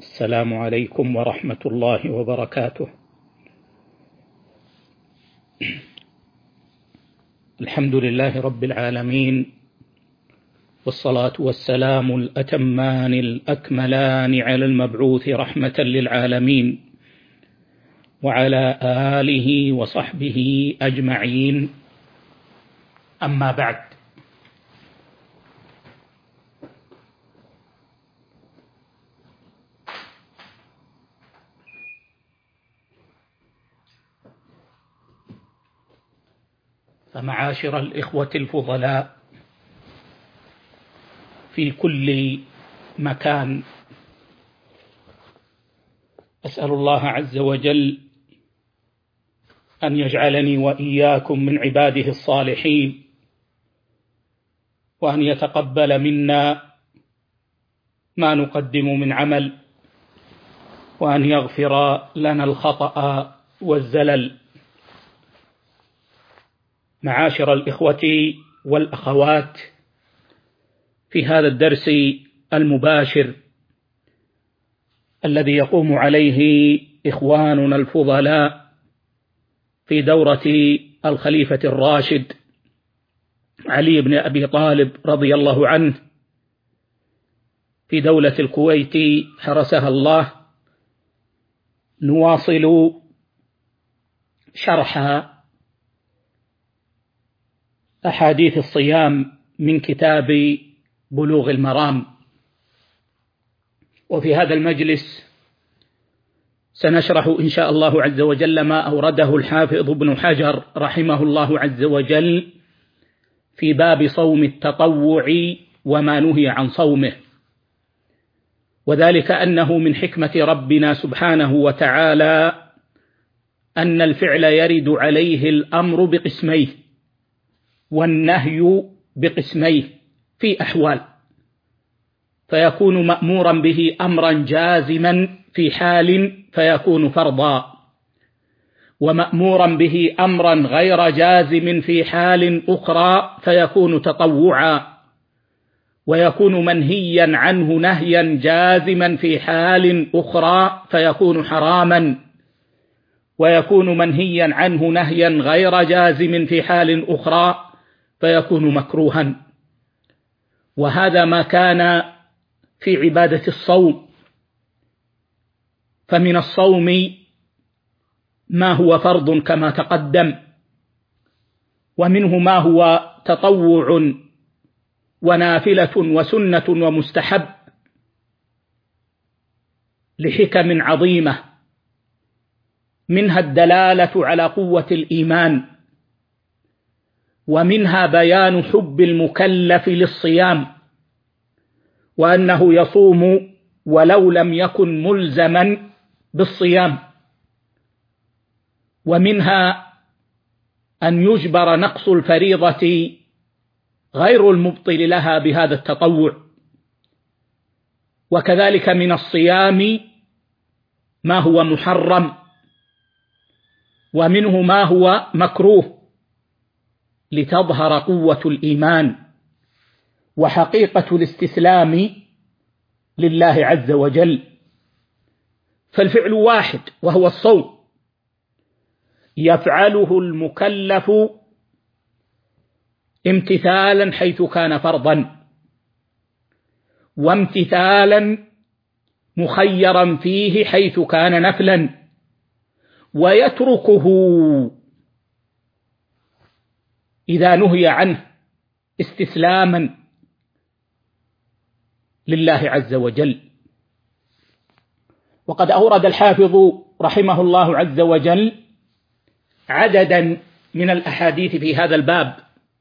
السلام عليكم ورحمة الله وبركاته. الحمد لله رب العالمين، والصلاة والسلام الأتمان الأكملان على المبعوث رحمة للعالمين وعلى آله وصحبه أجمعين. أما بعد، فمعاشر الإخوة الفضلاء في كل مكان، أسأل الله عز وجل أن يجعلني وإياكم من عباده الصالحين، وأن يتقبل منا ما نقدم من عمل، وأن يغفر لنا الخطأ والزلل. معاشر الإخوة والأخوات، في هذا الدرس المباشر الذي يقوم عليه إخواننا الفضلاء في دورة الخليفة الراشد علي بن أبي طالب رضي الله عنه في دولة الكويت حرسها الله، نواصل شرح أحاديث الصيام من كتاب بلوغ المرام. وفي هذا المجلس سنشرح إن شاء الله عز وجل ما أورده الحافظ ابن حجر رحمه الله عز وجل في باب صوم التطوع وما نهي عن صومه، وذلك أنه من حكمة ربنا سبحانه وتعالى أن الفعل يرد عليه الأمر بقسميه والنهي بقسميه في أحوال، فيكون مأمورا به أمرا جازما في حال فيكون فرضا، ومأمورا به أمرا غير جازم في حال أخرى فيكون تطوعا، ويكون منهيا عنه نهيا جازما في حال أخرى فيكون حراما، ويكون منهيا عنه نهيا غير جازم في حال أخرى فيكون مكروها. وهذا ما كان في عبادة الصوم، فمن الصوم ما هو فرض كما تقدم، ومنه ما هو تطوع ونافلة وسنة ومستحب لحكم عظيمة، منها الدلالة على قوة الإيمان، ومنها بيان حب المكلف للصيام وأنه يصوم ولو لم يكن ملزما بالصيام، ومنها أن يجبر نقص الفريضة غير المبطل لها بهذا التطوع. وكذلك من الصيام ما هو محرم، ومنه ما هو مكروه، لتظهر قوة الإيمان وحقيقة الاستسلام لله عز وجل. فالفعل واحد وهو الصوم، يفعله المكلف امتثالا حيث كان فرضا، وامتثالا مخيرا فيه حيث كان نفلا، ويتركه إذا نهي عنه استسلاما لله عز وجل. وقد أورد الحافظ رحمه الله عز وجل عددا من الأحاديث في هذا الباب،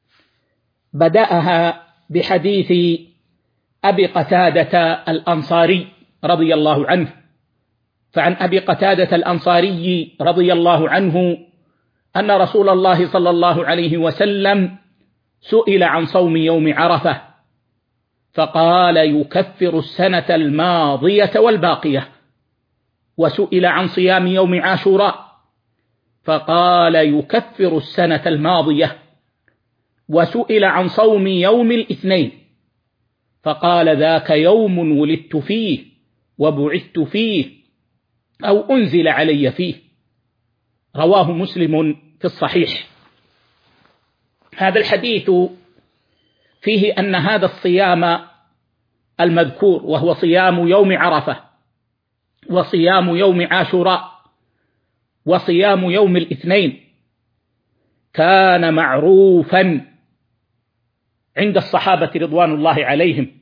بدأها بحديث أبي قتادة الأنصاري رضي الله عنه. فعن أبي قتادة الأنصاري رضي الله عنه أن رسول الله صلى الله عليه وسلم سئل عن صوم يوم عرفة فقال يكفر السنة الماضية والباقية، وسئل عن صيام يوم عاشوراء فقال يكفر السنة الماضية، وسئل عن صوم يوم الاثنين فقال ذاك يوم ولدت فيه وبعثت فيه أو أنزل علي فيه. رواه مسلم في الصحيح. هذا الحديث فيه أن هذا الصيام المذكور، وهو صيام يوم عرفة وصيام يوم عاشوراء وصيام يوم الاثنين، كان معروفا عند الصحابة رضوان الله عليهم،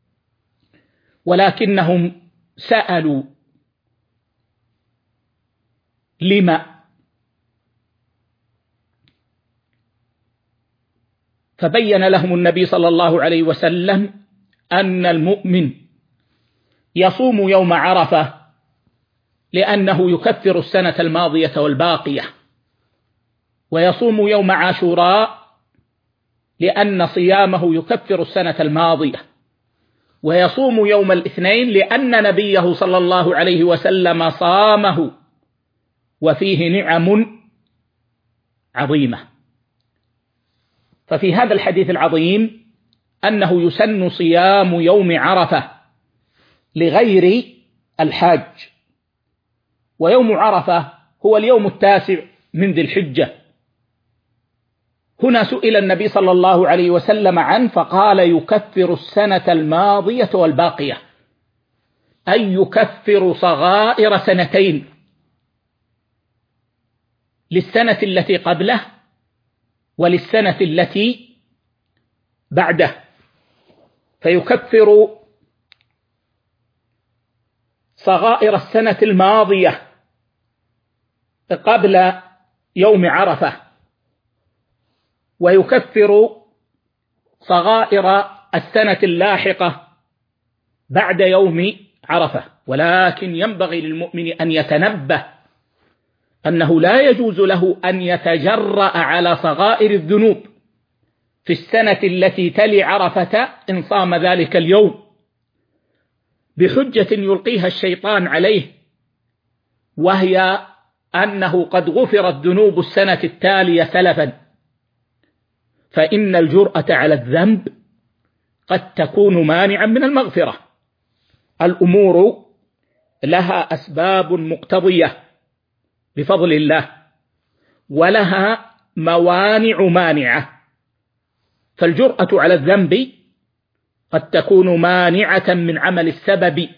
ولكنهم سألوا لما؟ فبين لهم النبي صلى الله عليه وسلم أن المؤمن يصوم يوم عرفة لأنه يكفر السنة الماضية والباقية، ويصوم يوم عاشوراء لأن صيامه يكفر السنة الماضية، ويصوم يوم الاثنين لأن نبيه صلى الله عليه وسلم صامه وفيه نعم عظيمة. ففي هذا الحديث العظيم أنه يسن صيام يوم عرفة لغير الحاج، ويوم عرفة هو اليوم التاسع من ذي الحجة. هنا سئل النبي صلى الله عليه وسلم عنه فقال يكفر السنة الماضية والباقية، أي يكفر صغائر سنتين، للسنة التي قبله وللسنة التي بعده، فيكفر صغائر السنة الماضية قبل يوم عرفة، ويكفر صغائر السنة اللاحقة بعد يوم عرفة. ولكن ينبغي للمؤمن أن يتنبه أنه لا يجوز له أن يتجرأ على صغائر الذنوب في السنة التي تلي عرفة إن صام ذلك اليوم، بحجة يلقيها الشيطان عليه، وهي أنه قد غفرت ذنوب السنة التالية سلفا، فإن الجرأة على الذنب قد تكون مانعا من المغفرة. الأمور لها أسباب مقتضية بفضل الله، ولها موانع مانعة، فالجرأة على الذنب قد تكون مانعة من عمل السبب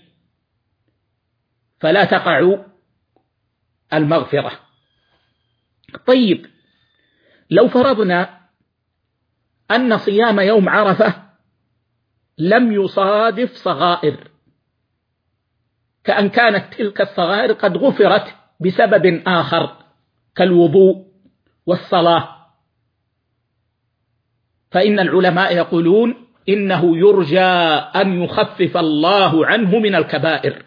فلا تقع المغفرة. طيب، لو فرضنا أن صيام يوم عرفة لم يصادف صغائر، كأن كانت تلك الصغائر قد غفرت بسبب آخر كالوضوء والصلاة، فإن العلماء يقولون إنه يرجى أن يخفف الله عنه من الكبائر.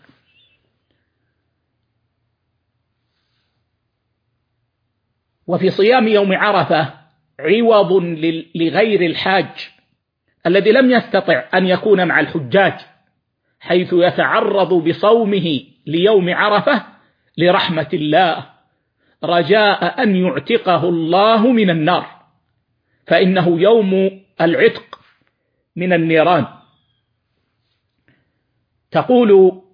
وفي صيام يوم عرفة عوض لغير الحاج الذي لم يستطع أن يكون مع الحجاج، حيث يتعرض بصومه ليوم عرفة لرحمة الله رجاء أن يعتقه الله من النار، فإنه يوم العتق من النيران. تقول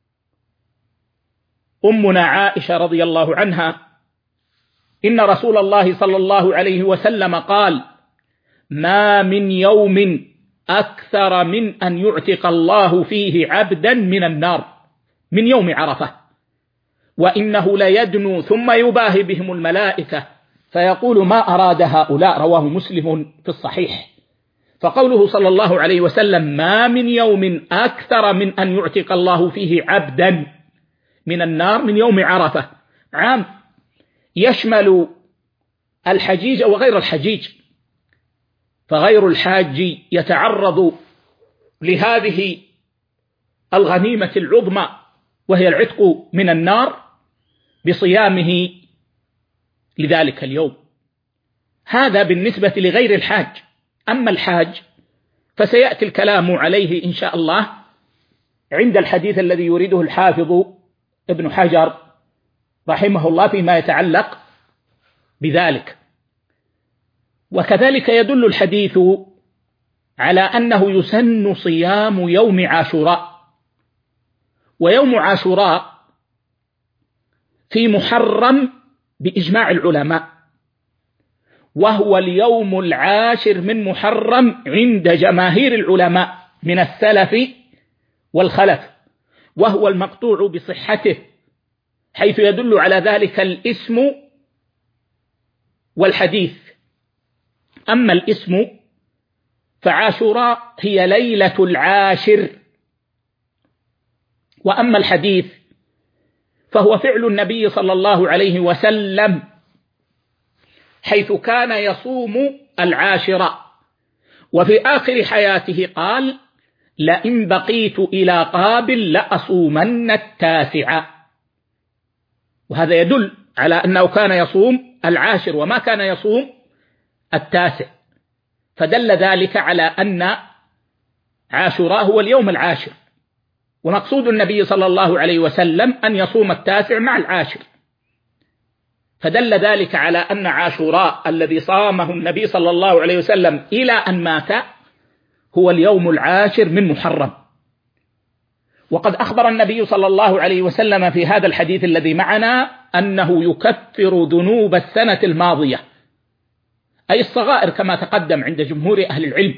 أمنا عائشة رضي الله عنها إن رسول الله صلى الله عليه وسلم قال: ما من يوم أكثر من أن يعتق الله فيه عبدا من النار من يوم عرفة، وإنه ليدنو ثم يباهي بهم الملائكة فيقول ما أراد هؤلاء. رواه مسلم في الصحيح. فقوله صلى الله عليه وسلم ما من يوم أكثر من أن يعتق الله فيه عبدا من النار من يوم عرفة عام، يشمل الحجيج وغير الحجيج، فغير الحاج يتعرض لهذه الغنيمة العظمى وهي العتق من النار بصيامه لذلك اليوم. هذا بالنسبة لغير الحاج. أما الحاج فسيأتي الكلام عليه إن شاء الله عند الحديث الذي يريده الحافظ ابن حجر رحمه الله فيما يتعلق بذلك. وكذلك يدل الحديث على أنه يسن صيام يوم عاشوراء، ويوم عاشوراء في محرم بإجماع العلماء، وهو اليوم العاشر من محرم عند جماهير العلماء من السلف والخلف، وهو المقطوع بصحته، حيث يدل على ذلك الاسم والحديث. أما الاسم فعاشوراء هي ليلة العاشر، وأما الحديث فهو فعل النبي صلى الله عليه وسلم، حيث كان يصوم العاشر، وفي آخر حياته قال: لئن بقيت إلى قابل لأصومن التاسع. وهذا يدل على أنه كان يصوم العاشر وما كان يصوم التاسع، فدل ذلك على أن عاشوراء هو اليوم العاشر، ومقصود النبي صلى الله عليه وسلم أن يصوم التاسع مع العاشر، فدل ذلك على أن عاشوراء الذي صامه النبي صلى الله عليه وسلم إلى أن مات هو اليوم العاشر من محرم. وقد أخبر النبي صلى الله عليه وسلم في هذا الحديث الذي معنا أنه يكفر ذنوب السنة الماضية، أي الصغائر كما تقدم عند جمهور أهل العلم.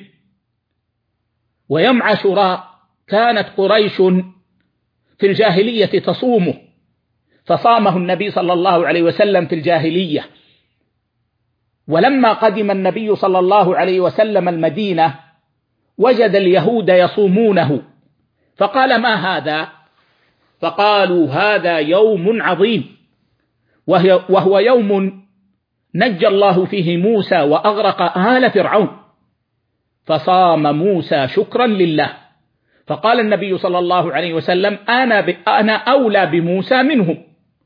ويوم عاشوراء كانت قريش في الجاهلية تصومه، فصامه النبي صلى الله عليه وسلم في الجاهلية. ولما قدم النبي صلى الله عليه وسلم المدينة وجد اليهود يصومونه، فقال: ما هذا؟ فقالوا: هذا يوم عظيم، وهو يوم نجى الله فيه موسى وأغرق آل فرعون، فصام موسى شكرا لله. فقال النبي صلى الله عليه وسلم: أنا أولى بموسى منهم،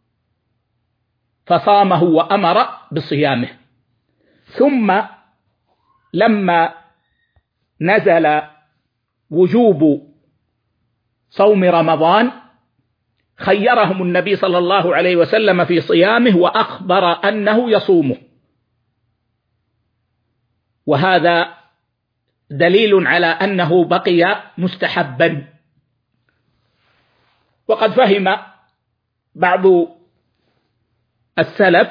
فصامه وأمر بصيامه. ثم لما نزل وجوب صوم رمضان خيرهم النبي صلى الله عليه وسلم في صيامه، وأخبر أنه يصومه، وهذا دليل على أنه بقي مستحبا. وقد فهم بعض السلف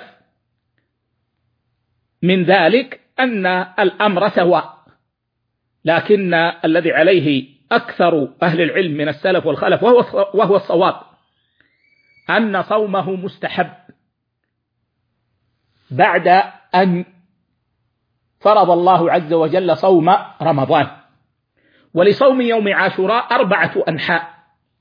من ذلك أن الأمر سواء، لكن الذي عليه أكثر أهل العلم من السلف والخلف وهو الصواب أن صومه مستحب بعد أن فرض الله عز وجل صوم رمضان. ولصوم يوم عاشوراء 4 أنحاء: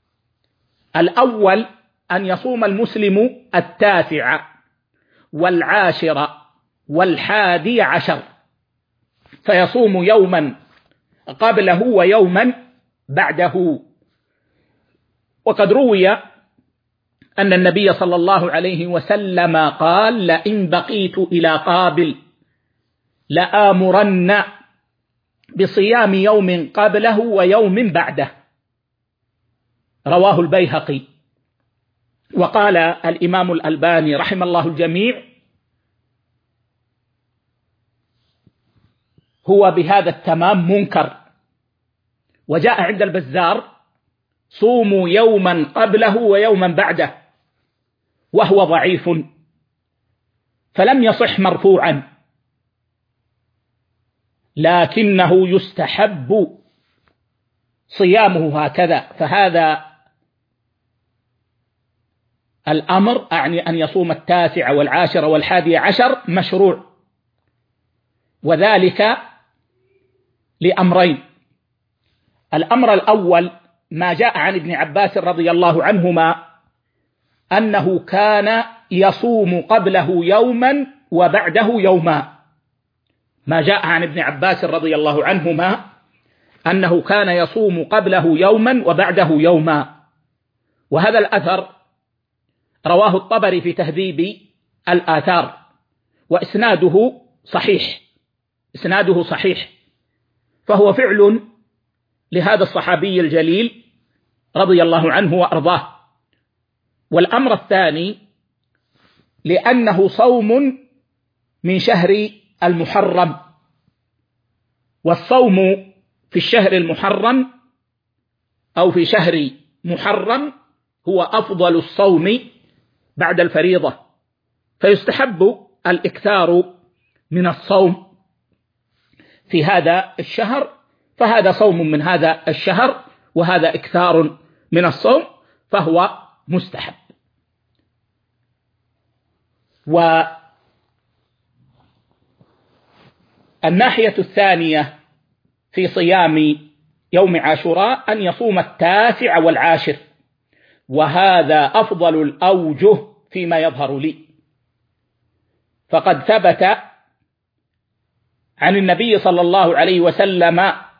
الأول أن يصوم المسلم 9 والعاشر 11، فيصوم يوما قبله ويوما بعده. وقد روي أن النبي صلى الله عليه وسلم قال: لئن بقيت إلى قابل لآمرن بصيام يوم قبله ويوم بعده. رواه البيهقي. وقال الإمام الألباني رحم الله الجميع: هو بهذا التمام منكر. وجاء عند البزار: صوموا يوما قبله ويوما بعده، وهو ضعيف فلم يصح مرفوعا، لكنه يستحب صيامه هكذا. فهذا الأمر أعني أن يصوم 9 والعاشر 11 مشروع، وذلك لأمرين: الأمر الأول ما جاء عن ابن عباس رضي الله عنهما أنه كان يصوم قبله يوما وبعده يوما. ما جاء عن ابن عباس رضي الله عنهما أنه كان يصوم قبله يوما وبعده يوما. وهذا الأثر رواه الطبري في تهذيب الآثار، وإسناده صحيح، فهو فعل لهذا الصحابي الجليل رضي الله عنه وأرضاه. والأمر الثاني لأنه صوم من شهر المحرم، والصوم في الشهر المحرم أو في شهر محرم هو أفضل الصوم بعد الفريضة، فيستحب الإكثار من الصوم في هذا الشهر، فهذا صوم من هذا الشهر وهذا إكثار من الصوم، فهو مستحب. والناحية الثانية في صيام يوم عاشوراء أن يصوم 9 و10، وهذا أفضل الأوجه فيما يظهر لي، فقد ثبت عن النبي صلى الله عليه وسلم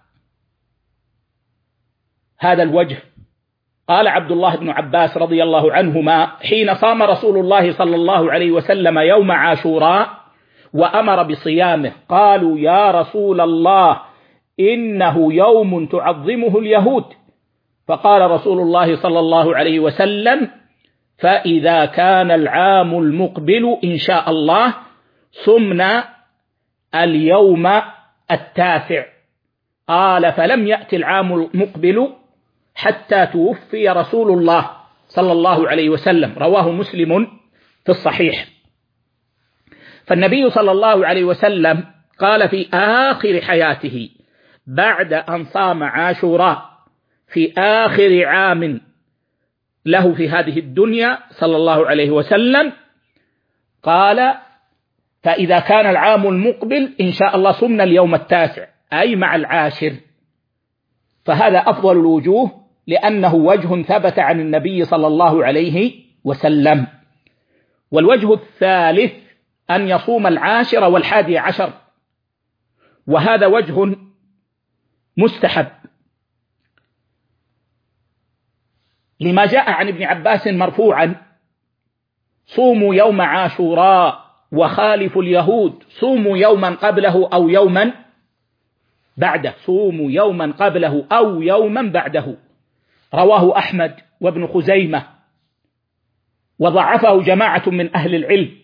هذا الوجه. قال عبد الله بن عباس رضي الله عنهما: حين صام رسول الله صلى الله عليه وسلم يوم عاشوراء وأمر بصيامه قالوا: يا رسول الله إنه يوم تعظمه اليهود. فقال رسول الله صلى الله عليه وسلم: فإذا كان العام المقبل إن شاء الله صمنا اليوم 9. قال: فلم يأتي العام المقبل حتى توفي رسول الله صلى الله عليه وسلم. رواه مسلم في الصحيح. فالنبي صلى الله عليه وسلم قال في آخر حياته بعد أن صام عاشوراء في آخر عام له في هذه الدنيا صلى الله عليه وسلم، قال: فإذا كان العام المقبل إن شاء الله صمنا اليوم 9، أي مع 10. فهذا أفضل الوجوه لأنه وجه ثبت عن النبي صلى الله عليه وسلم. والوجه الثالث أن يصوم 10 و11، وهذا وجه مستحب لما جاء عن ابن عباس مرفوعا: صوموا يوم عاشوراء وخالفوا اليهود، صوموا يوما قبله أو يوما بعده، صوموا يوما قبله أو يوما بعده. رواه أحمد وابن خزيمة، وضعفه جماعة من أهل العلم،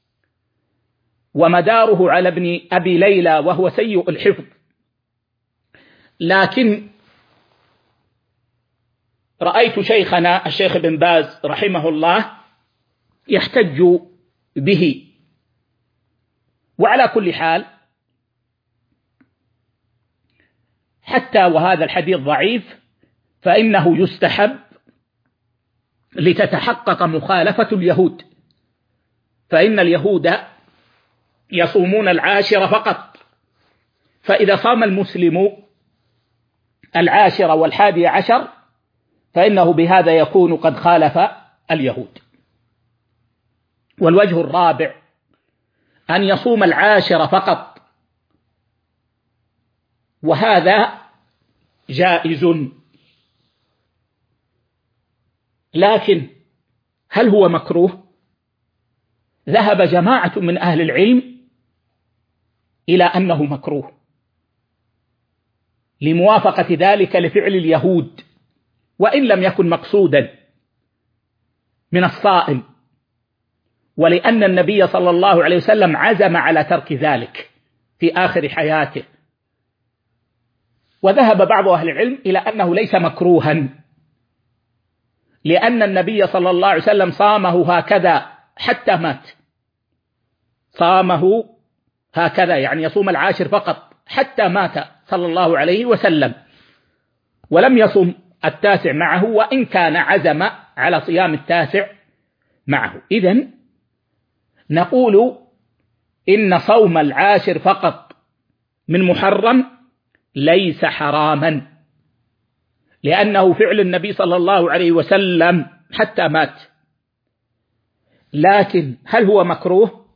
ومداره على ابن أبي ليلى وهو سيء الحفظ. لكن رأيت شيخنا الشيخ بن باز رحمه الله يحتج به. وعلى كل حال، حتى وهذا الحديث ضعيف، فإنه يستحب لتتحقق مخالفة اليهود، فإن اليهود يصومون 10 فقط، فإذا صام المسلم 10 و11 فإنه بهذا يكون قد خالف اليهود. والوجه الرابع أن يصوم 10 فقط، وهذا جائز. لكن هل هو مكروه؟ ذهب جماعة من أهل العلم إلى أنه مكروه، لموافقة ذلك لفعل اليهود، وإن لم يكن مقصودا من الصائم، ولأن النبي صلى الله عليه وسلم عزم على ترك ذلك في آخر حياته. وذهب بعض أهل العلم إلى أنه ليس مكروها، لأن النبي صلى الله عليه وسلم صامه هكذا حتى مات، صامه هكذا يعني يصوم 10 فقط حتى مات صلى الله عليه وسلم، ولم يصم 9 معه، وإن كان عزم على صيام 9 معه. إذن نقول إن صوم 10 فقط من محرم ليس حراما، لأنه فعل النبي صلى الله عليه وسلم حتى مات. لكن هل هو مكروه؟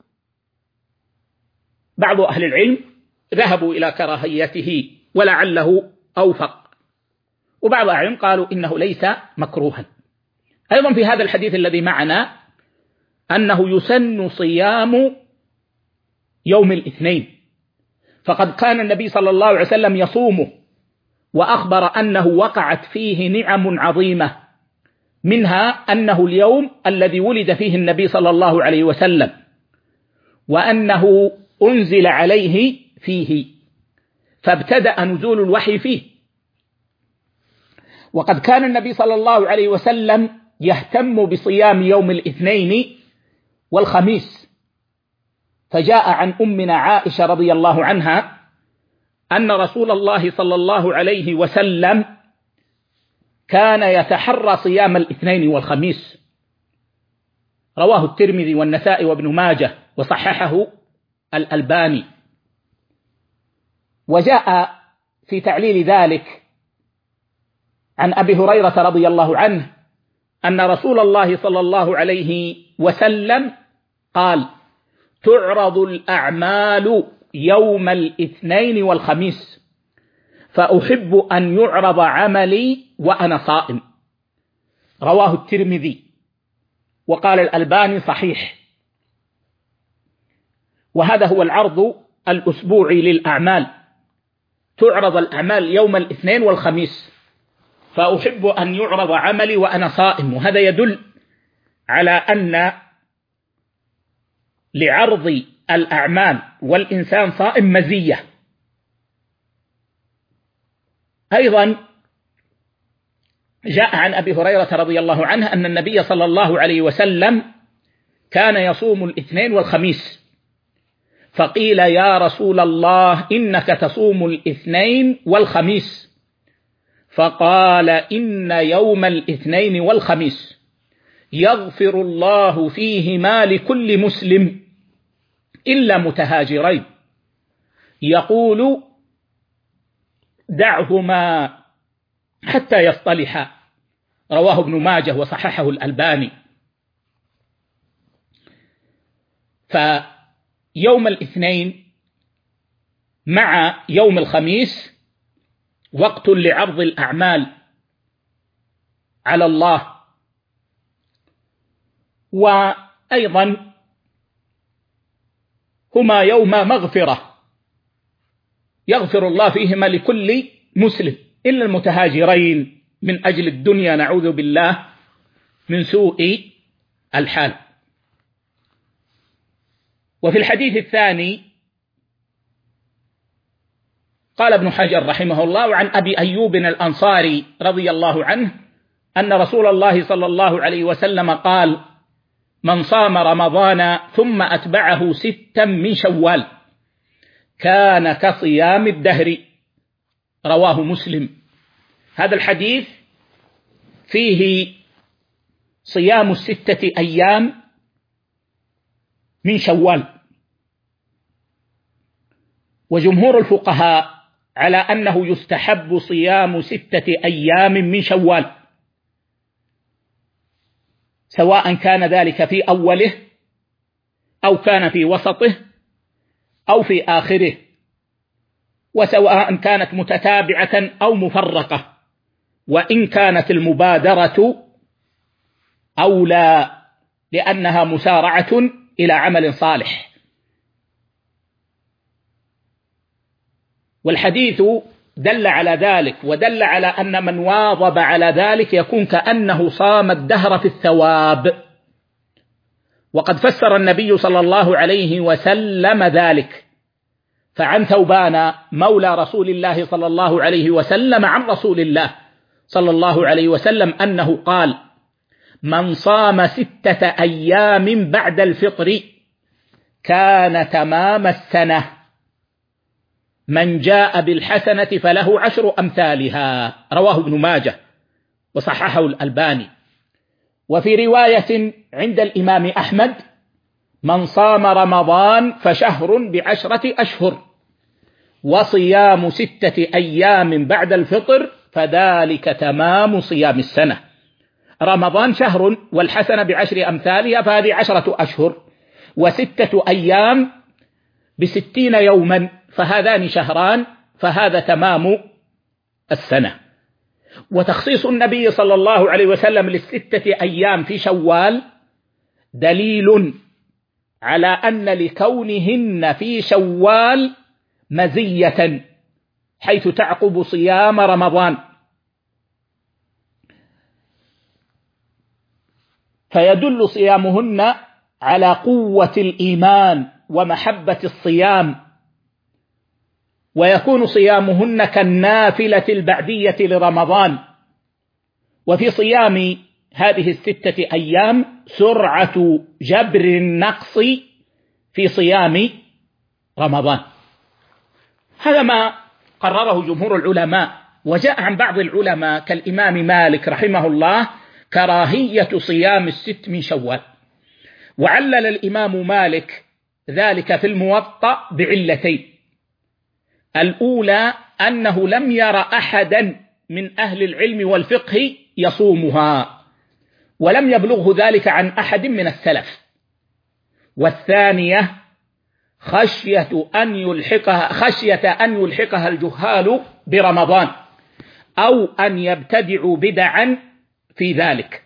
بعض أهل العلم ذهبوا إلى كراهيته ولعله أوفق، وبعض أهل العلم قالوا إنه ليس مكروها. أيضا في هذا الحديث الذي معنا أنه يسن صيام يوم الاثنين، فقد كان النبي صلى الله عليه وسلم يصومه، وأخبر أنه وقعت فيه نعم عظيمة، منها أنه اليوم الذي ولد فيه النبي صلى الله عليه وسلم، وأنه أنزل عليه فيه، فابتدأ نزول الوحي فيه. وقد كان النبي صلى الله عليه وسلم يهتم بصيام يوم الاثنين والخميس. فجاء عن أمنا عائشة رضي الله عنها أن رسول الله صلى الله عليه وسلم كان يتحرى صيام الاثنين والخميس. رواه الترمذي والنسائي وابن ماجه وصححه الألباني. وجاء في تعليل ذلك عن أبي هريرة رضي الله عنه أن رسول الله صلى الله عليه وسلم قال: تعرض الأعمال يوم الاثنين والخميس، فأحب أن يعرض عملي وأنا صائم. رواه الترمذي، وقال الألباني صحيح. وهذا هو العرض الأسبوعي للأعمال، تعرض الأعمال يوم الاثنين والخميس، فأحب أن يعرض عملي وأنا صائم. وهذا يدل على أن لعرض الأعمال والإنسان صائم مزية. أيضا جاء عن أبي هريرة رضي الله عنه أن النبي صلى الله عليه وسلم كان يصوم الاثنين والخميس، فقيل: يا رسول الله إنك تصوم الاثنين والخميس. فقال: إن يوم الاثنين والخميس يغفر الله فيهما لكل مسلم إلا متهاجرين يقول: دعهما حتى يصطلحا. رواه ابن ماجه وصححه الألباني. فيوم الاثنين مع يوم الخميس وقت لعرض الأعمال على الله، وأيضا هما يوم مغفرة يغفر الله فيهما لكل مسلم إلا المتهاجرين من أجل الدنيا، نعوذ بالله من سوء الحال. وفي الحديث الثاني قال ابن حجر رحمه الله عن أبي أيوب الأنصاري رضي الله عنه أن رسول الله صلى الله عليه وسلم قال: من صام رمضان ثم أتبعه 6 من شوال كان كصيام الدهر. رواه مسلم. هذا الحديث فيه صيام 6 أيام من شوال، وجمهور الفقهاء على أنه يستحب صيام 6 أيام من شوال، سواء كان ذلك في أوله أو كان في وسطه أو في آخره، وسواء كانت متتابعة أو مفرقة، وإن كانت المبادرة أولى لأنها مسارعة إلى عمل صالح. والحديث دل على ذلك، ودل على أن من واظب على ذلك يكون كأنه صام الدهر في الثواب. وقد فسر النبي صلى الله عليه وسلم ذلك، فعن ثوبان مولى رسول الله صلى الله عليه وسلم عن رسول الله صلى الله عليه وسلم أنه قال: من صام 6 أيام بعد الفطر كان تمام السنة، من جاء بالحسنة فله 10 أمثالها. رواه ابن ماجه وصححه الألباني. وفي رواية عند الإمام أحمد: من صام رمضان فشهر ب10 أشهر، وصيام 6 أيام بعد الفطر فذلك تمام صيام السنة. رمضان شهر والحسنة ب10 أمثالها، فهذه 10 أشهر، و6 أيام ب60 يوما، فهذان شهران، فهذا تمام السنة. وتخصيص النبي صلى الله عليه وسلم ل6 أيام في شوال دليل على أن لكونهن في شوال مزية، حيث تعقب صيام رمضان، فيدل صيامهن على قوة الإيمان ومحبة الصيام، ويكون صيامهن كالنافلة البعدية لرمضان. وفي صيام هذه ال6 أيام سرعة جبر النقص في صيام رمضان. هذا ما قرره جمهور العلماء. وجاء عن بعض العلماء كالإمام مالك رحمه الله كراهية صيام ال6 من شوال. وعلل الإمام مالك ذلك في الموطأ بعلتين: الأولى أنه لم ير أحدا من أهل العلم والفقه يصومها، ولم يبلغه ذلك عن أحد من السلف. والثانية خشية أن يلحقها الجهال برمضان، أو أن يبتدعوا بدعا في ذلك.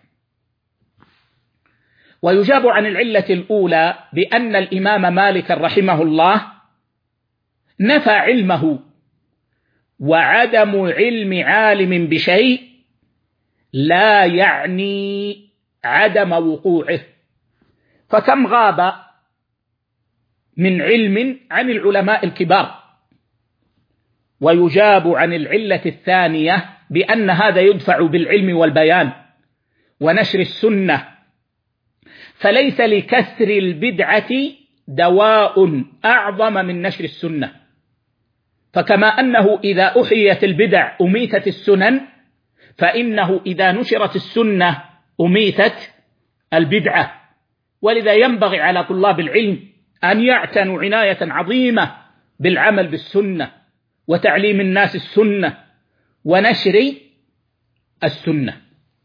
ويجاب عن العلة الأولى بأن الإمام مالك رحمه الله نفى علمه، وعدم علم عالم بشيء لا يعني عدم وقوعه. فكم غاب من علم عن العلماء الكبار. ويجاب عن العلة الثانية بأن هذا يدفع بالعلم والبيان ونشر السنة، فليس لكسر البدعة دواء أعظم من نشر السنة. فكما أنه إذا أحيت البدع أميتت السنن، فإنه إذا نشرت السنة أميتت البدعة. ولذا ينبغي على طلاب العلم أن يعتنوا عناية عظيمة بالعمل بالسنة وتعليم الناس السنة ونشر السنة.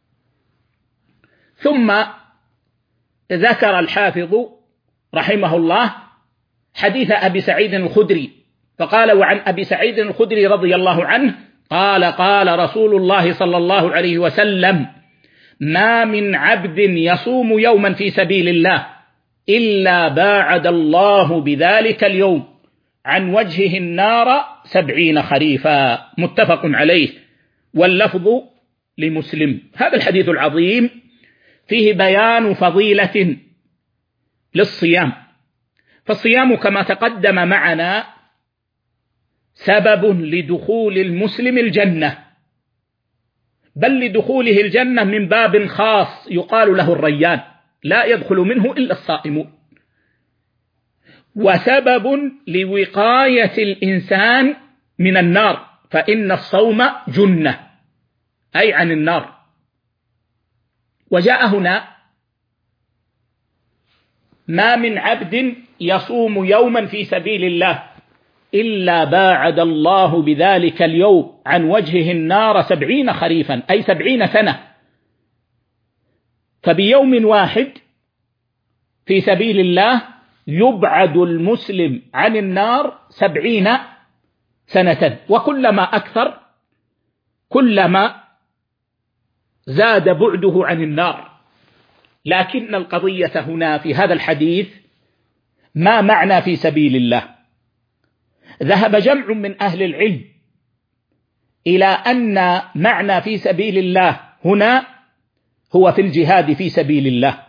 ثم ذكر الحافظ رحمه الله حديث أبي سعيد الخدري، فقال: وعن أبي سعيد الخدري رضي الله عنه قال: قال رسول الله صلى الله عليه وسلم: ما من عبد يصوم يوما في سبيل الله إلا باعد الله بذلك اليوم عن وجهه النار 70 خريفا. متفق عليه، واللفظ لمسلم. هذا الحديث العظيم فيه بيان فضيلة للصيام. فالصيام كما تقدم معنا سبب لدخول المسلم الجنة، بل لدخوله الجنة من باب خاص يقال له الريان، لا يدخل منه إلا الصائمون. وسبب لوقاية الإنسان من النار، فإن الصوم جنة أي عن النار. وجاء هنا: ما من عبد يصوم يوما في سبيل الله إلا باعد الله بذلك اليوم عن وجهه النار 70 خريفا، أي 70 سنة. فبيوم واحد في سبيل الله يبعد المسلم عن النار 70 سنة، وكلما أكثر كلما زاد بعده عن النار. لكن القضية هنا في هذا الحديث ما معنى في سبيل الله؟ ذهب جمع من أهل العلم إلى أن معنى في سبيل الله هنا هو في الجهاد في سبيل الله،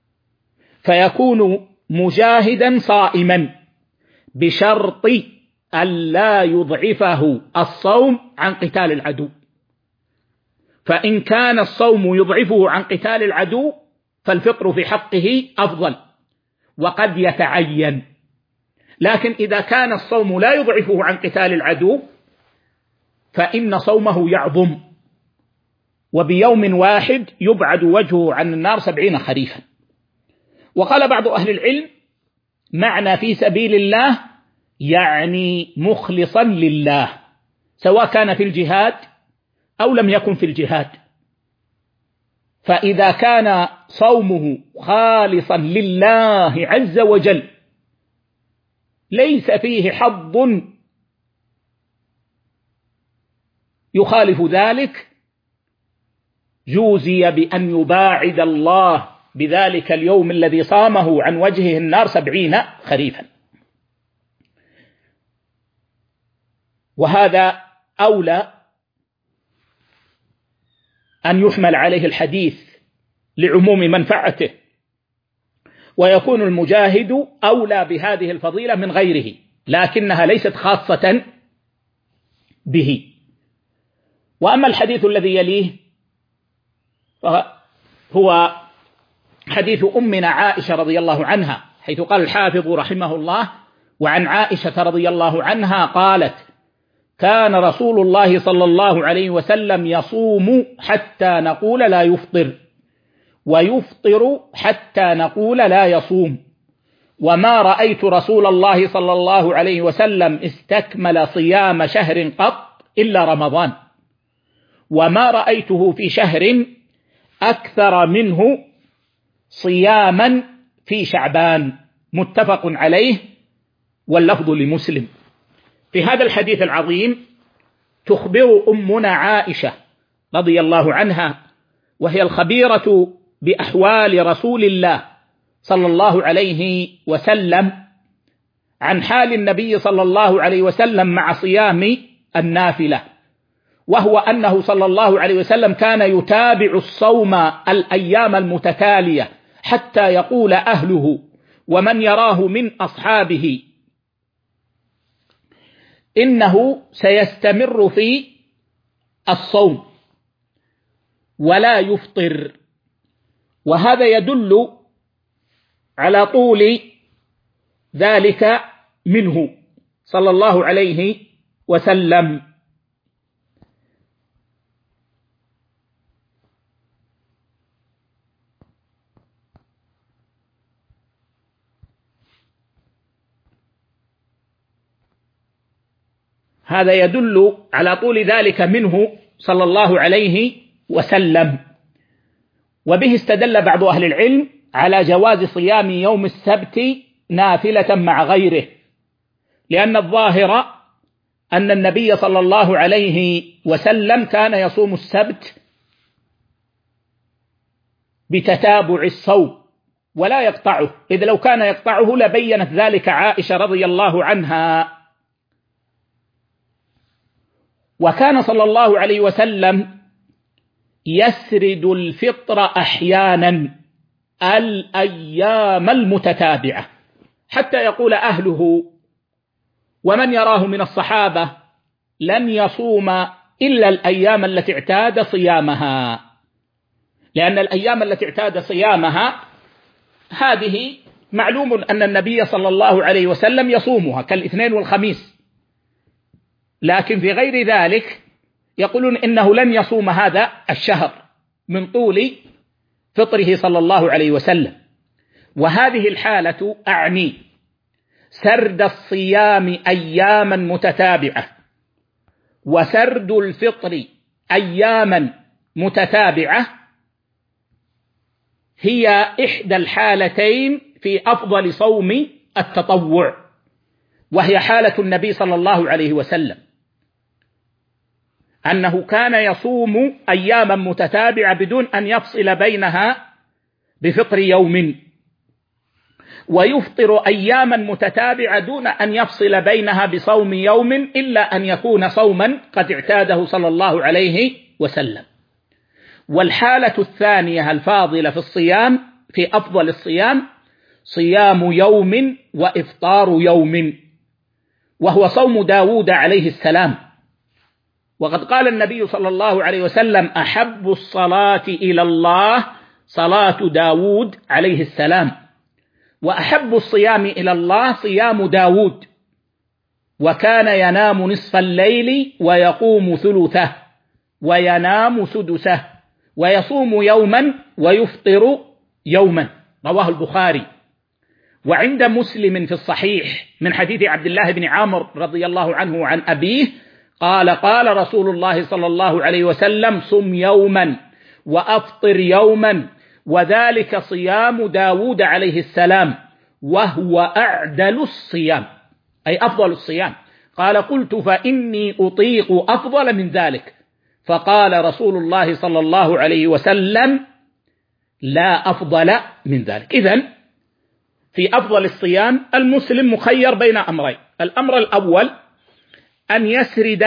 فيكون مجاهدا صائما بشرط أن لا يضعفه الصوم عن قتال العدو. فإن كان الصوم يضعفه عن قتال العدو فالفطر في حقه أفضل وقد يتعين. لكن إذا كان الصوم لا يضعفه عن قتال العدو فإن صومه يعظم، وبيوم واحد يبعد وجهه عن النار 70 خريفا. وقال بعض أهل العلم: معنى في سبيل الله يعني مخلصا لله، سواء كان في الجهاد أو لم يكن في الجهاد. فإذا كان صومه خالصا لله عز وجل ليس فيه حظ يخالف ذلك، جوزي بأن يباعد الله بذلك اليوم الذي صامه عن وجهه النار 70 خريفا. وهذا أولى أن يحمل عليه الحديث لعموم منفعته، ويكون المجاهد أولى بهذه الفضيلة من غيره، لكنها ليست خاصة به. وأما الحديث الذي يليه هو حديث أمنا عائشة رضي الله عنها، حيث قال الحافظ رحمه الله: وعن عائشة رضي الله عنها قالت: كان رسول الله صلى الله عليه وسلم يصوم حتى نقول لا يفطر، ويفطر حتى نقول لا يصوم، وما رأيت رسول الله صلى الله عليه وسلم استكمل صيام شهر قط إلا رمضان، وما رأيته في شهر أكثر منه صياما في شعبان. متفق عليه، واللفظ لمسلم. في هذا الحديث العظيم تخبر أمنا عائشة رضي الله عنها، وهي الخبيرة بأحوال رسول الله صلى الله عليه وسلم، عن حال النبي صلى الله عليه وسلم مع صيام النافلة، وهو أنه صلى الله عليه وسلم كان يتابع الصوم الأيام المتتالية حتى يقول أهله ومن يراه من أصحابه إنه سيستمر في الصوم ولا يفطر، وهذا يدل على طول ذلك منه صلى الله عليه وسلم. هذا يدل على طول ذلك منه صلى الله عليه وسلم. وبه استدل بعض أهل العلم على جواز صيام يوم السبت نافلة مع غيره، لأن الظاهر أن النبي صلى الله عليه وسلم كان يصوم السبت بتتابع الصوم ولا يقطعه، إذ لو كان يقطعه لبينت ذلك عائشة رضي الله عنها. وكان صلى الله عليه وسلم يسرد الفطر أحيانا الأيام المتتابعة حتى يقول أهله ومن يراه من الصحابة لن يصوم إلا الأيام التي اعتاد صيامها، لأن الأيام التي اعتاد صيامها هذه معلوم أن النبي صلى الله عليه وسلم يصومها كالاثنين والخميس، لكن في غير ذلك يقولون إنه لن يصوم هذا الشهر من طول فطره صلى الله عليه وسلم. وهذه الحالة أعني سرد الصيام أياما متتابعة وسرد الفطر أياما متتابعة هي إحدى الحالتين في أفضل صوم التطوع، وهي حالة النبي صلى الله عليه وسلم، أنه كان يصوم أياما متتابعة بدون أن يفصل بينها بفطر يوم، ويفطر أياما متتابعة دون أن يفصل بينها بصوم يوم إلا أن يكون صوما قد اعتاده صلى الله عليه وسلم. والحالة الثانية الفاضلة في الصيام في أفضل الصيام صيام يوم وإفطار يوم، وهو صوم داود عليه السلام. وقد قال النبي صلى الله عليه وسلم: أحب الصلاة إلى الله صلاة داود عليه السلام، وأحب الصيام إلى الله صيام داود، وكان ينام نصف الليل ويقوم ثلثه وينام سدسه ويصوم يوما ويفطر يوما، رواه البخاري. وعند مسلم في الصحيح من حديث عبد الله بن عمرو رضي الله عنه عن أبيه قال: قال رسول الله صلى الله عليه وسلم: صم يوما وأفطر يوما، وذلك صيام داود عليه السلام، وهو أعدل الصيام، أي أفضل الصيام. قال: قلت: فإني أطيق أفضل من ذلك. فقال رسول الله صلى الله عليه وسلم: لا أفضل من ذلك. إذن في أفضل الصيام المسلم مخير بين أمرين: الأمر الأول أن يسرد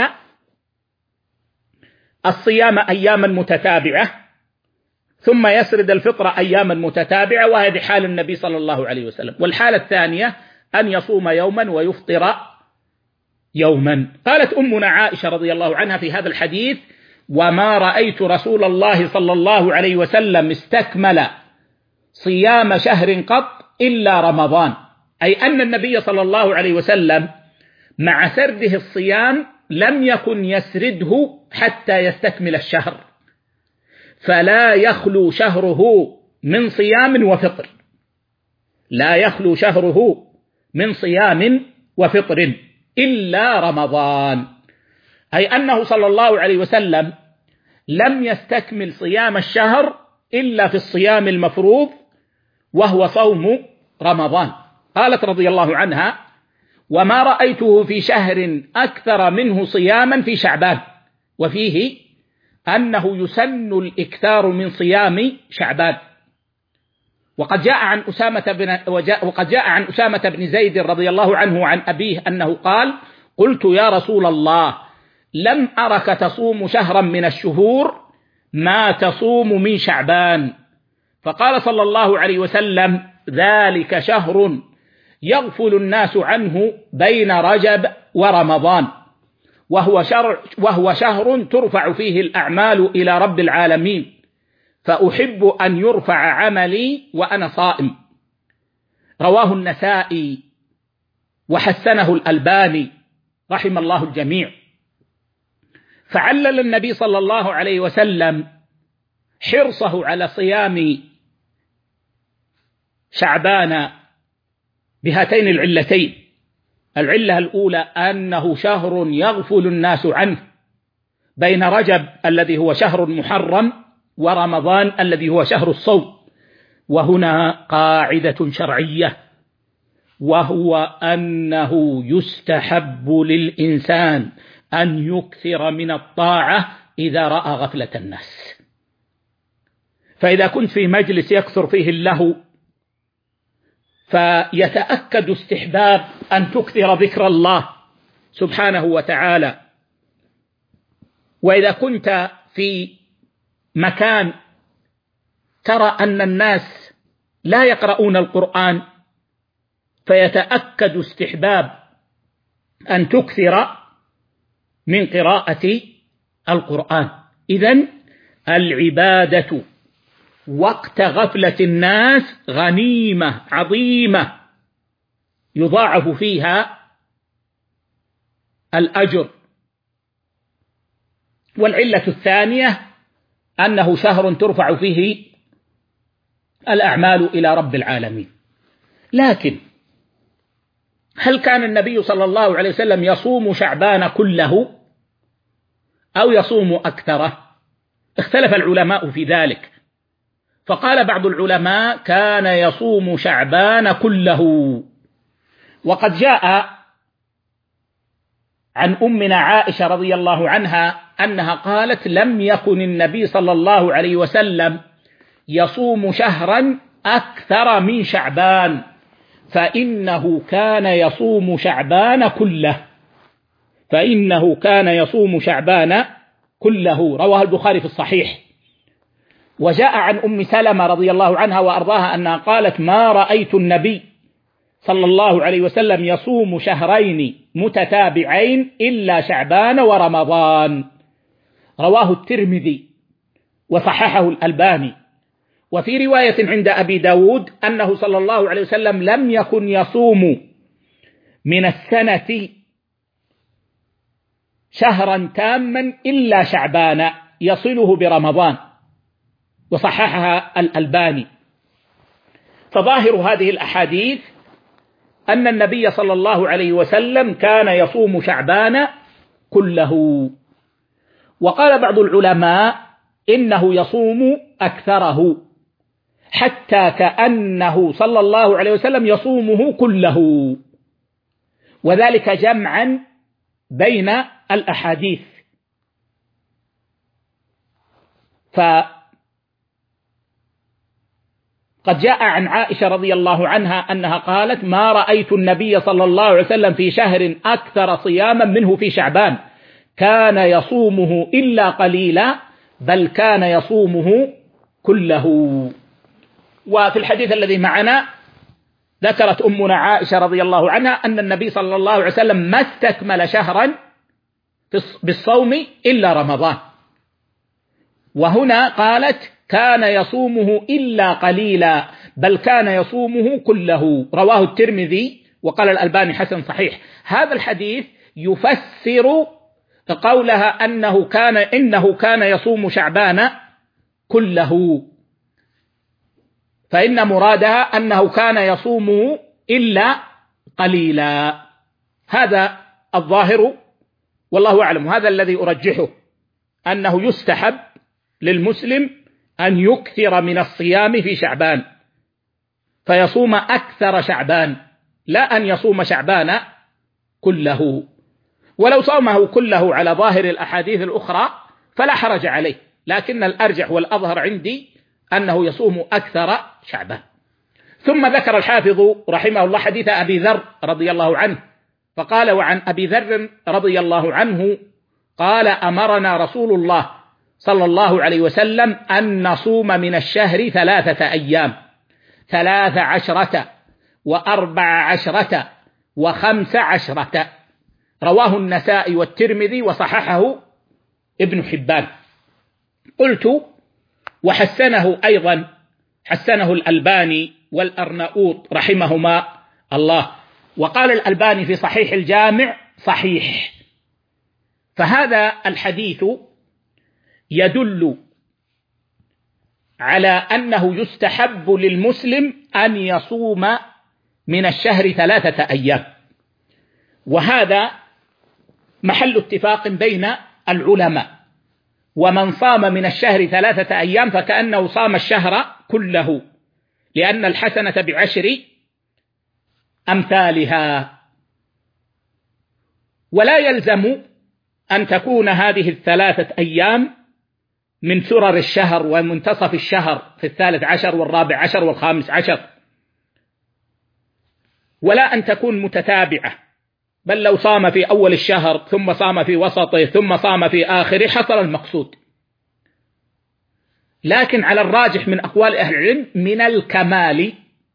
الصيام أياما متتابعة ثم يسرد الفطر أياما متتابعة، وهذه حال النبي صلى الله عليه وسلم. والحالة الثانية أن يصوم يوما ويفطر يوما. قالت أمنا عائشة رضي الله عنها في هذا الحديث: وما رأيت رسول الله صلى الله عليه وسلم استكمل صيام شهر قط إلا رمضان، أي أن النبي صلى الله عليه وسلم مع سرده الصيام لم يكن يسرده حتى يستكمل الشهر، فلا يخلو شهره من صيام وفطر، لا يخلو شهره من صيام وفطر إلا رمضان، أي أنه صلى الله عليه وسلم لم يستكمل صيام الشهر إلا في الصيام المفروض وهو صوم رمضان. قالت رضي الله عنها: وما رأيته في شهر أكثر منه صياما في شعبان، وفيه أنه يسن الإكثار من صيام شعبان. وقد جاء عن أسامة بن زيد رضي الله عنه وعن أبيه أنه قال: قلت يا رسول الله لم أرك تصوم شهرا من الشهور ما تصوم من شعبان، فقال صلى الله عليه وسلم: ذلك شهر يغفل الناس عنه بين رجب ورمضان، وهو شهر ترفع فيه الأعمال إلى رب العالمين، فأحب أن يرفع عملي وأنا صائم. رواه النسائي وحسنه الألباني رحم الله الجميع. فعلل النبي صلى الله عليه وسلم حرصه على صيام شعبان بهاتين العلتين: العلة الأولى أنه شهر يغفل الناس عنه بين رجب الذي هو شهر محرم ورمضان الذي هو شهر الصوم. وهنا قاعدة شرعية، وهو أنه يستحب للإنسان أن يكثر من الطاعة إذا رأى غفلة الناس. فإذا كنت في مجلس يكثر فيه اللهو فيتأكد استحباب أن تكثر ذكر الله سبحانه وتعالى. وإذا كنت في مكان ترى أن الناس لا يقرؤون القرآن فيتأكد استحباب أن تكثر من قراءة القرآن. إذن العبادة وقت غفلة الناس غنيمة عظيمة يضاعف فيها الأجر. والعلة الثانية أنه شهر ترفع فيه الأعمال إلى رب العالمين. لكن هل كان النبي صلى الله عليه وسلم يصوم شعبان كله أو يصوم أكثره؟ اختلف العلماء في ذلك، فقال بعض العلماء كان يصوم شعبان كله. وقد جاء عن أمنا عائشة رضي الله عنها أنها قالت: لم يكن النبي صلى الله عليه وسلم يصوم شهرا أكثر من شعبان، فإنه كان يصوم شعبان كله، فإنه كان يصوم شعبان كله. رواه البخاري في الصحيح. وجاء عن أم سلمة رضي الله عنها وأرضاها أنها قالت: ما رأيت النبي صلى الله عليه وسلم يصوم شهرين متتابعين إلا شعبان ورمضان. رواه الترمذي وصححه الألباني. وفي رواية عند أبي داود أنه صلى الله عليه وسلم لم يكن يصوم من السنة شهرا تاما إلا شعبان يصله برمضان، وصححها الألباني. فظاهر هذه الأحاديث أن النبي صلى الله عليه وسلم كان يصوم شعبان كله. وقال بعض العلماء إنه يصوم أكثره، حتى كأنه صلى الله عليه وسلم يصومه كله، وذلك جمعا بين الأحاديث. فقد جاء عن عائشة رضي الله عنها أنها قالت: ما رأيت النبي صلى الله عليه وسلم في شهر أكثر صياما منه في شعبان، كان يصومه إلا قليلا، بل كان يصومه كله. وفي الحديث الذي معنا ذكرت أمنا عائشة رضي الله عنها أن النبي صلى الله عليه وسلم ما استكمل شهرا بالصوم إلا رمضان، وهنا قالت كان يصومه إلا قليلا، بل كان يصومه كله. رواه الترمذي وقال الألباني حسن صحيح. هذا الحديث يفسر قولها إنه كان يصوم شعبان كله، فإن مرادها أنه كان يصومه إلا قليلا. هذا الظاهر والله أعلم، هذا الذي أرجحه، أنه يستحب للمسلم أن يكثر من الصيام في شعبان، فيصوم أكثر شعبان، لا أن يصوم شعبان كله. ولو صومه كله على ظاهر الأحاديث الأخرى فلا حرج عليه، لكن الأرجح والأظهر عندي أنه يصوم أكثر شعبان. ثم ذكر الحافظ رحمه الله حديث أبي ذر رضي الله عنه، فقال: وعن أبي ذر رضي الله عنه قال: أمرنا رسول الله صلى الله عليه وسلم أن نصوم من الشهر 3 أيام، 13 و14 و15. رواه النسائي والترمذي وصححه ابن حبان. قلت: وحسنه أيضا، حسنه الألباني والأرناؤوط رحمهما الله. وقال الألباني في صحيح الجامع: صحيح. فهذا الحديث يدل على أنه يستحب للمسلم أن يصوم من الشهر 3 أيام، وهذا محل اتفاق بين العلماء. ومن صام من الشهر 3 أيام فكأنه صام الشهر كله، لأن الحسنة ب10 أمثالها. ولا يلزم أن تكون هذه 3 أيام من سرر الشهر ومنتصف الشهر في 13 و14 و15، ولا أن تكون متتابعة، بل لو صام في أول الشهر ثم صام في وسطه ثم صام في آخره حصل المقصود. لكن على الراجح من أقوال أهل العلم من الكمال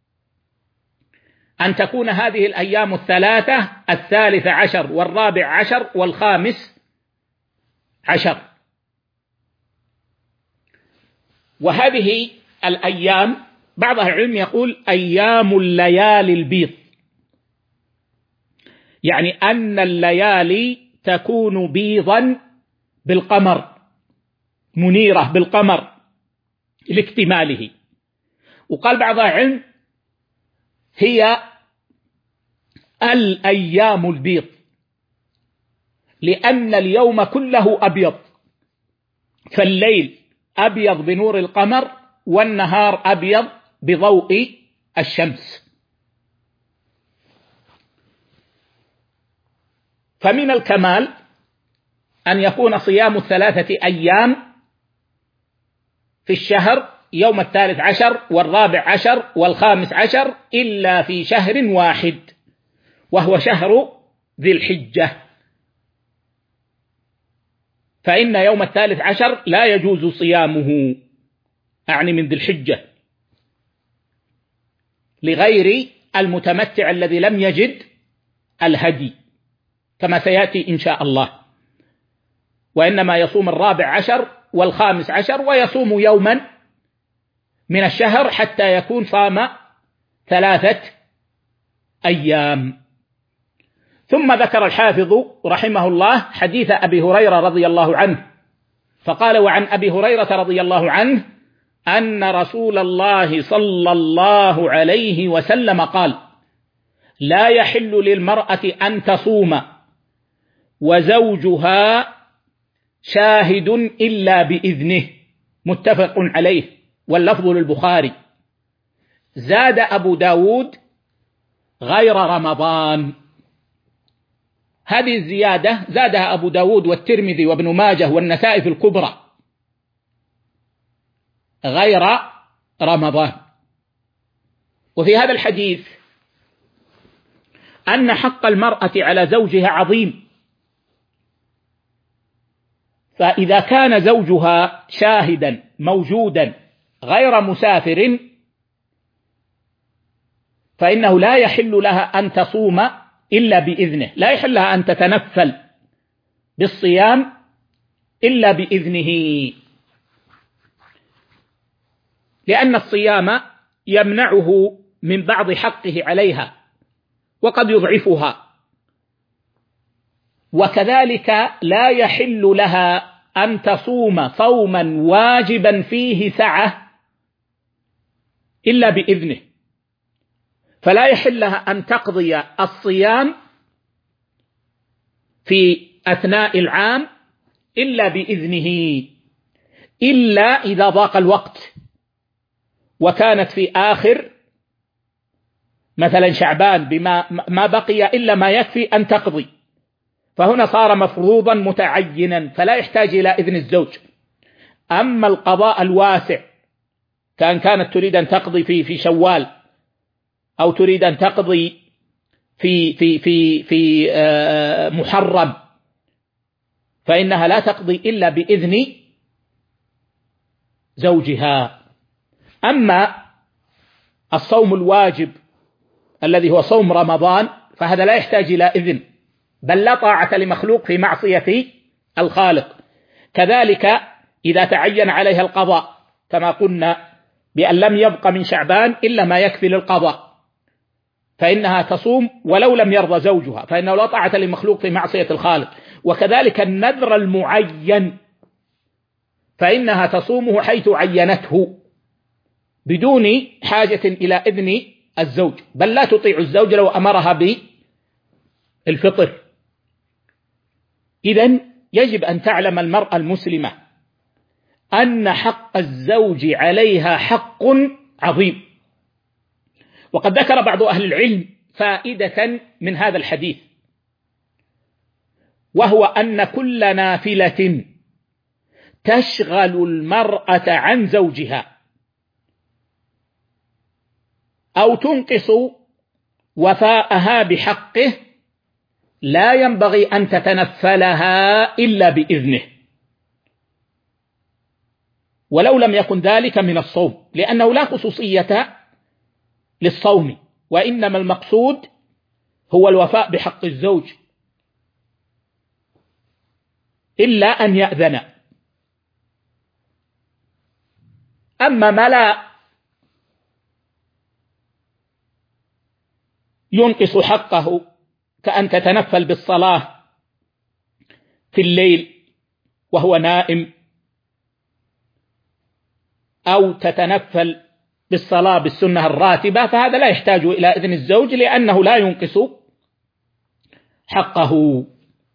أن تكون هذه الأيام 3، 13 و14 و15. وهذه الأيام بعض أهل العلم يقول أيام الليالي البيض، يعني أن الليالي تكون بيضا بالقمر، منيرة بالقمر لاكتماله. وقال بعض أهل العلم هي الأيام البيض، لأن اليوم كله أبيض، فالليل أبيض بنور القمر والنهار أبيض بضوء الشمس. فمن الكمال أن يكون صيام 3 أيام في الشهر، يوم 13 و14 و15، إلا في شهر واحد وهو شهر ذي الحجة، فإن يوم 13 لا يجوز صيامه، أعني من ذي الحجة، لغير المتمتع الذي لم يجد الهدي كما سيأتي إن شاء الله، وإنما يصوم 14 و15 ويصوم يوما من الشهر حتى يكون صام 3 أيام. ثم ذكر الحافظ رحمه الله حديث أبي هريرة رضي الله عنه، فقال: وعن أبي هريرة رضي الله عنه أن رسول الله صلى الله عليه وسلم قال: لا يحل للمرأة أن تصوم وزوجها شاهد إلا بإذنه، متفق عليه، واللفظ للبخاري. زاد أبو داود: غير رمضان. هذه الزيادة زادها أبو داود والترمذي وابن ماجه والنسائي في الكبرى، غير رمضان. وفي هذا الحديث أن حق المرأة على زوجها عظيم، فإذا كان زوجها شاهدا موجودا غير مسافر فإنه لا يحل لها أن تصوم إلا بإذنه، لا يحل لها أن تتنفل بالصيام إلا بإذنه. لأن الصيام يمنعه من بعض حقه عليها وقد يضعفها، وكذلك لا يحل لها أن تصوم صوما واجبا فيه سعة إلا بإذنه، فلا يحل لها أن تقضي الصيام في أثناء العام إلا بإذنه، إلا إذا ضاق الوقت وكانت في آخر مثلا شعبان بما ما بقي إلا ما يكفي أن تقضي، فهنا صار مفروضا متعينا فلا يحتاج إلى إذن الزوج. أما القضاء الواسع كانت تريد أن تقضي في شوال، أو تريد أن تقضي في محرم، فإنها لا تقضي إلا بإذن زوجها. أما الصوم الواجب الذي هو صوم رمضان فهذا لا يحتاج إلى إذن، بل لا طاعة لمخلوق في معصية الخالق. كذلك إذا تعين عليها القضاء كما قلنا بأن لم يبق من شعبان إلا ما يكفي للقضاء، فإنها تصوم ولو لم يرضى زوجها، فإنه لا طاعة لمخلوق في معصية الخالق. وكذلك النذر المعين فإنها تصومه حيث عينته بدون حاجة إلى إذن الزوج، بل لا تطيع الزوج لو أمرها بالفطر. إذن يجب أن تعلم المرأة المسلمة أن حق الزوج عليها حق عظيم. وقد ذكر بعض أهل العلم فائدة من هذا الحديث، وهو أن كل نافلة تشغل المرأة عن زوجها أو تنقص وفاءها بحقه لا ينبغي أن تتنفلها إلا بإذنه، ولو لم يكن ذلك من الصوم، لأنه لا خصوصية للصوم، وإنما المقصود هو الوفاء بحق الزوج إلا أن يأذن. أما ما لا ينقص حقه كأن تتنفل بالصلاة في الليل وهو نائم، أو تتنفل بالصلاة بالسنة الراتبة، فهذا لا يحتاج إلى إذن الزوج لأنه لا ينقص حقه.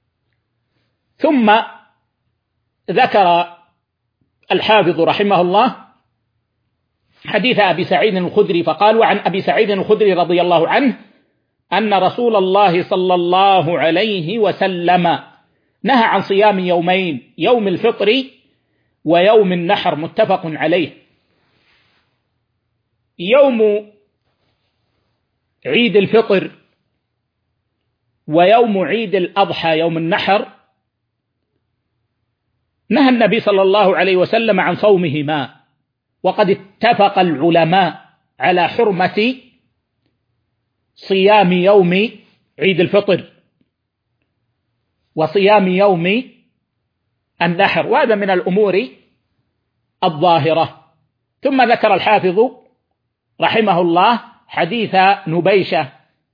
ثم ذكر الحافظ رحمه الله حديث أبي سعيد الخدري فقال: وعن أبي سعيد الخدري رضي الله عنه أن رسول الله صلى الله عليه وسلم نهى عن صيام يومين، يوم الفطر ويوم النحر، متفق عليه. يوم عيد الفطر ويوم عيد الأضحى يوم النحر نهى النبي صلى الله عليه وسلم عن صومهما، وقد اتفق العلماء على حرمة صيام يوم عيد الفطر وصيام يوم النحر، وهذا من الأمور الظاهرة. ثم ذكر الحافظ رحمه الله حديث نبيشة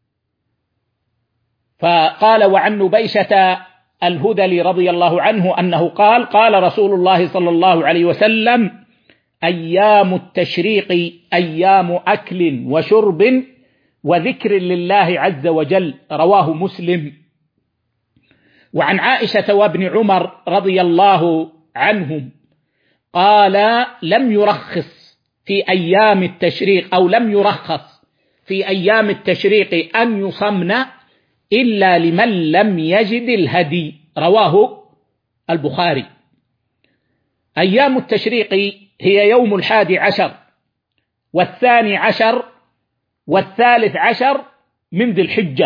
فقال: وعن نبيشة الهذلي رضي الله عنه أنه قال: قال رسول الله صلى الله عليه وسلم: أيام التشريق أيام أكل وشرب وذكر لله عز وجل، رواه مسلم. وعن عائشة وابن عمر رضي الله عنهم قال: لم يرخص في أيام التشريق، أو لم يرخص في أيام التشريق أن يصمن إلا لمن لم يجد الهدي، رواه البخاري. أيام التشريق هي يوم 11 و12 و13 من ذي الحجة.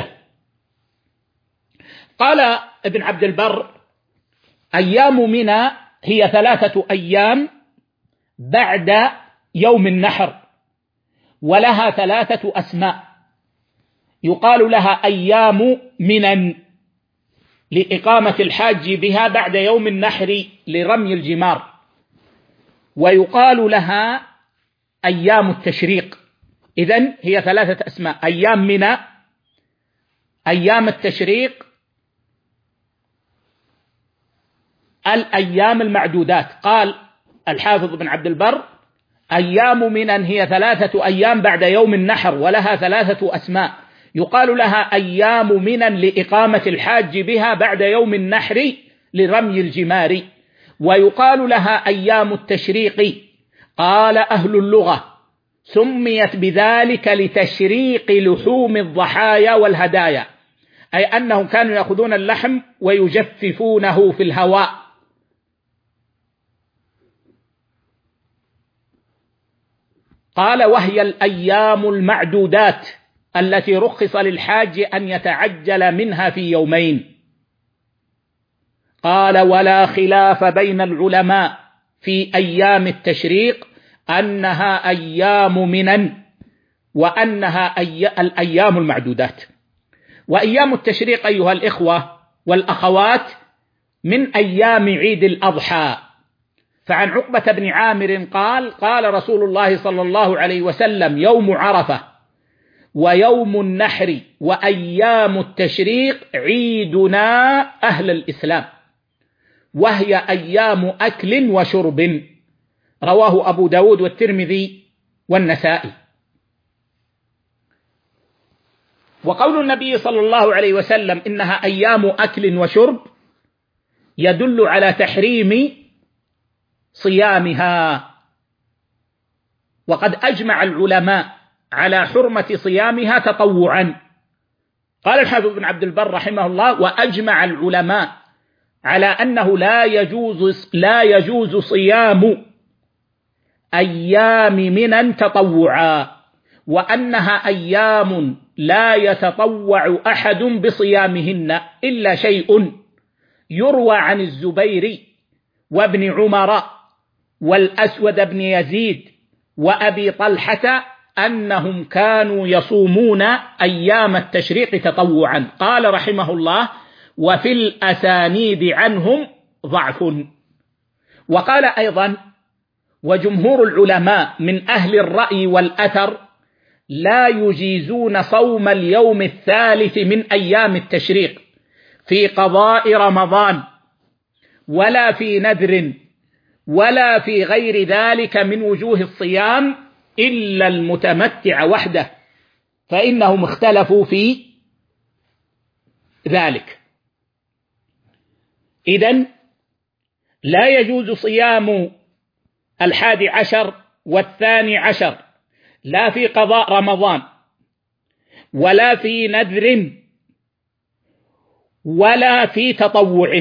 قال ابن عبد البر: أيام منى هي 3 أيام بعد يوم النحر، ولها 3 أسماء، يقال لها أيام منى لإقامة الحاج بها بعد يوم النحر لرمي الجمار، ويقال لها أيام التشريق. إذن هي 3 أسماء: أيام منى، أيام التشريق، الأيام المعدودات. قال الحافظ بن عبد البر: أيام منى هي 3 أيام بعد يوم النحر، ولها 3 أسماء. يقال لها أيام منى لإقامة الحاج بها بعد يوم النحر لرمي الجمار، ويقال لها أيام التشريق. قال أهل اللغة: سميت بذلك لتشريق لحوم الضحايا والهدايا، أي أنهم كانوا يأخذون اللحم ويجففونه في الهواء. قال: وهي الأيام المعدودات التي رخص للحاج أن يتعجل منها في يومين. قال: ولا خلاف بين العلماء في أيام التشريق أنها أيام منى وأنها الأيام المعدودات. وأيام التشريق أيها الإخوة والأخوات من أيام عيد الأضحى. فعن عقبة بن عامر قال: قال رسول الله صلى الله عليه وسلم: يوم عرفة ويوم النحر وأيام التشريق عيدنا أهل الإسلام، وهي أيام أكل وشرب. رواه أبو داود والترمذي والنسائي. وقول النبي صلى الله عليه وسلم إنها أيام أكل وشرب يدل على تحريم صيامها، وقد أجمع العلماء على حرمة صيامها تطوعا. قال الحافظ بن عبد البر رحمه الله: وأجمع العلماء على أنه لا يجوز صيام أيام منى تطوعا، وأنها أيام لا يتطوع أحد بصيامهن إلا شيء يروى عن الزبير وابن عمر والأسود بن يزيد وأبي طلحة أنهم كانوا يصومون أيام التشريق تطوعا. قال رحمه الله: وفي الأسانيد عنهم ضعف. وقال أيضا: وجمهور العلماء من أهل الرأي والأثر لا يجيزون صوم اليوم الثالث من أيام التشريق في قضاء رمضان ولا في نذر ولا في غير ذلك من وجوه الصيام إلا المتمتع وحده، فإنهم اختلفوا في ذلك. إذن لا يجوز صيام 11 و12 لا في قضاء رمضان ولا في نذر ولا في تطوع.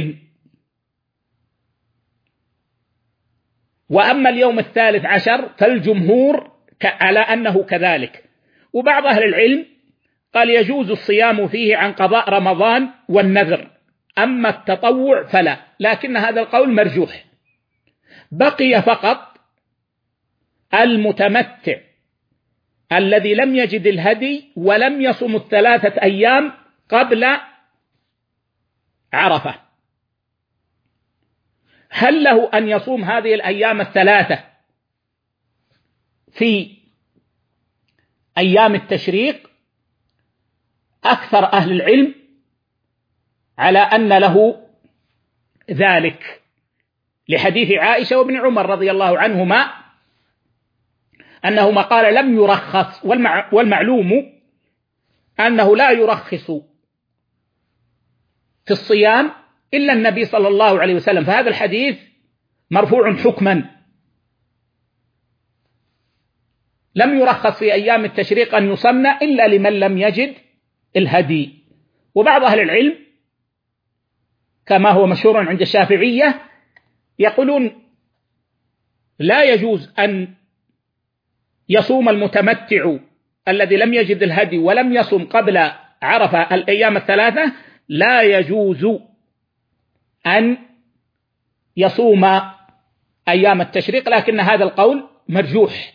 وأما اليوم 13 فالجمهور على أنه كذلك، وبعض أهل العلم قال يجوز الصيام فيه عن قضاء رمضان والنذر، أما التطوع فلا، لكن هذا القول مرجوح. بقي فقط المتمتع الذي لم يجد الهدي ولم يصم 3 أيام قبل عرفة، هل له أن يصوم هذه الأيام 3 في أيام التشريق؟ أكثر أهل العلم على أن له ذلك، لحديث عائشة وابن عمر رضي الله عنهما أنهما قال لم يرخص، والمعلوم أنه لا يرخص في الصيام إلا النبي صلى الله عليه وسلم، فهذا الحديث مرفوع حكما. لم يرخص في أيام التشريق أن يصمن إلا لمن لم يجد الهدي. وبعض أهل العلم كما هو مشهور عند الشافعية يقولون لا يجوز أن يصوم المتمتع الذي لم يجد الهدي ولم يصم قبل عرفة الأيام 3، لا يجوز أن يصوم أيام التشريق، لكن هذا القول مرجوح،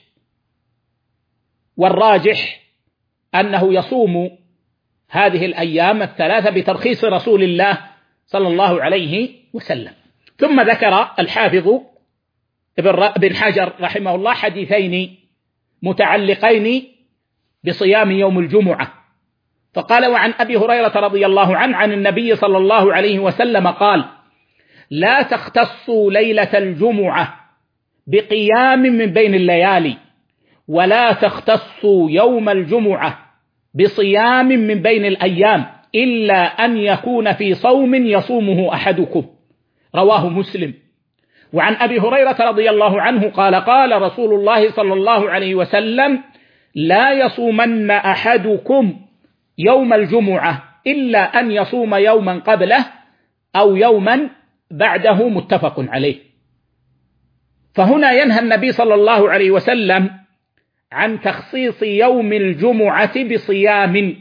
والراجح أنه يصوم هذه الأيام 3 بترخيص رسول الله صلى الله عليه وسلم. ثم ذكر الحافظ ابن حجر رحمه الله حديثين متعلقين بصيام يوم الجمعة. فقال: وعن أبي هريرة رضي الله عنه عن النبي صلى الله عليه وسلم قال: لا تختصوا ليلة الجمعة بقيام من بين الليالي، ولا تختصوا يوم الجمعة بصيام من بين الأيام، إلا أن يكون في صوم يصومه أحدكم. رواه مسلم. وعن أبي هريرة رضي الله عنه قال: قال رسول الله صلى الله عليه وسلم: لا يصومن أحدكم يوم الجمعة إلا أن يصوم يوما قبله أو يوما بعده. متفق عليه. فهنا ينهى النبي صلى الله عليه وسلم عن تخصيص يوم الجمعة بصيام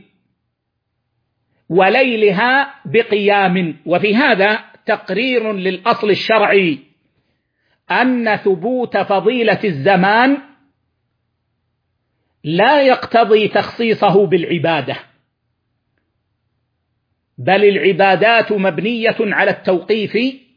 وليلها بقيام. وفي هذا تقرير للأصل الشرعي أن ثبوت فضيلة الزمان لا يقتضي تخصيصه بالعبادة، بل العبادات مبنية على التوقيف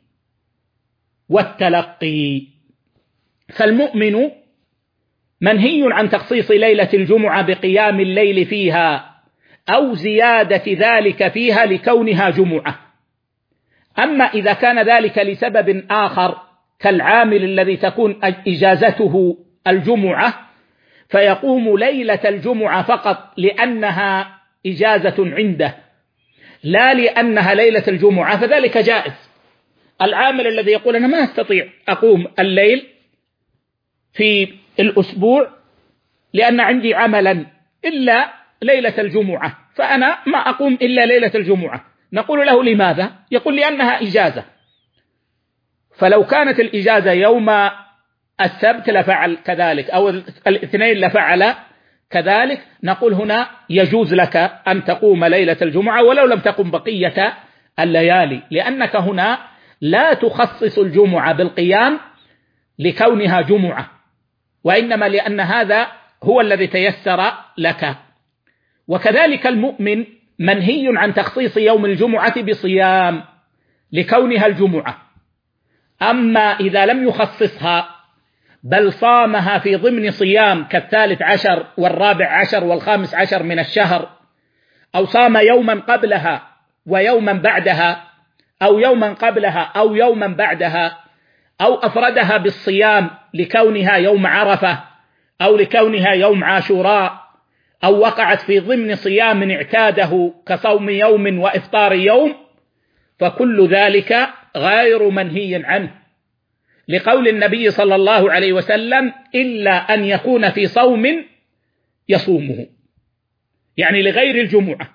والتلقي. فالمؤمن منهي عن تخصيص ليلة الجمعة بقيام الليل فيها أو زيادة ذلك فيها لكونها جمعة. أما إذا كان ذلك لسبب آخر كالعامل الذي تكون إجازته الجمعة فيقوم ليلة الجمعة فقط لأنها إجازة عنده لا لأنها ليلة الجمعة، فذلك جائز. العامل الذي يقول: أنا ما أستطيع أقوم الليل في الأسبوع لأن عندي عملا إلا ليلة الجمعة، فأنا ما أقوم إلا ليلة الجمعة، نقول له: لماذا؟ يقول: لأنها إجازة. فلو كانت الإجازة يوم السبت لفعل كذلك، أو الاثنين لفعل كذلك، نقول هنا يجوز لك أن تقوم ليلة الجمعة ولو لم تقم بقية الليالي، لأنك هنا لا تخصص الجمعة بالقيام لكونها جمعة، وإنما لأن هذا هو الذي تيسر لك. وكذلك المؤمن منهي عن تخصيص يوم الجمعة بصيام لكونها الجمعة. أما إذا لم يخصصها بل صامها في ضمن صيام كال13 وال14 وال15 من الشهر، أو صام يوما قبلها ويوما بعدها، أو يوما قبلها أو يوما بعدها، أو أفردها بالصيام لكونها يوم عرفة أو لكونها يوم عاشوراء، أو وقعت في ضمن صيام اعتاده كصوم يوم وإفطار يوم، فكل ذلك غير منهي عنه، لقول النبي صلى الله عليه وسلم: إلا أن يكون في صوم يصومه، يعني لغير الجمعة،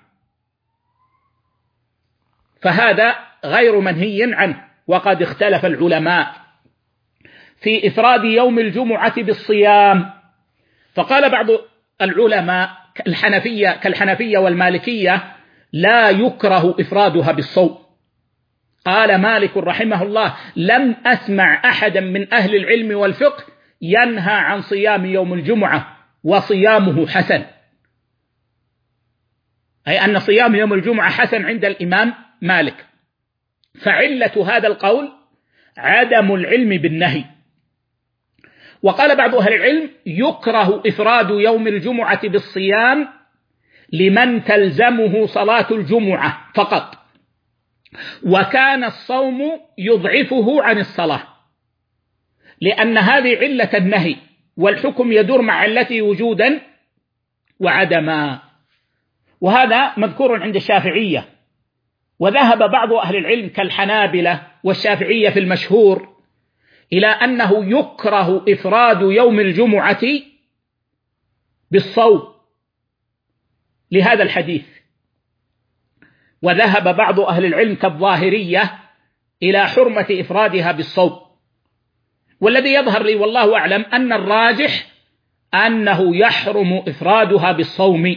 فهذا غير منهي عنه. وقد اختلف العلماء في إفراد يوم الجمعة بالصيام، فقال بعض العلماء كالحنفية والمالكية: لا يكره إفرادها بالصوم. قال مالك رحمه الله: لم أسمع أحدا من أهل العلم والفقه ينهى عن صيام يوم الجمعة وصيامه حسن، أي أن صيام يوم الجمعة حسن عند الإمام مالك. فعلة هذا القول عدم العلم بالنهي. وقال بعض أهل العلم: يكره إفراد يوم الجمعة بالصيام لمن تلزمه صلاة الجمعة فقط، وكان الصوم يضعفه عن الصلاة، لأن هذه علة النهي، والحكم يدور مع علته وجودا وعدما. وهذا مذكور عند الشافعية. وذهب بعض أهل العلم كالحنابلة والشافعية في المشهور إلى أنه يكره إفراد يوم الجمعة بالصوم لهذا الحديث. وذهب بعض أهل العلم كالظاهرية إلى حرمة إفرادها بالصوم. والذي يظهر لي والله أعلم أن الراجح أنه يحرم إفرادها بالصوم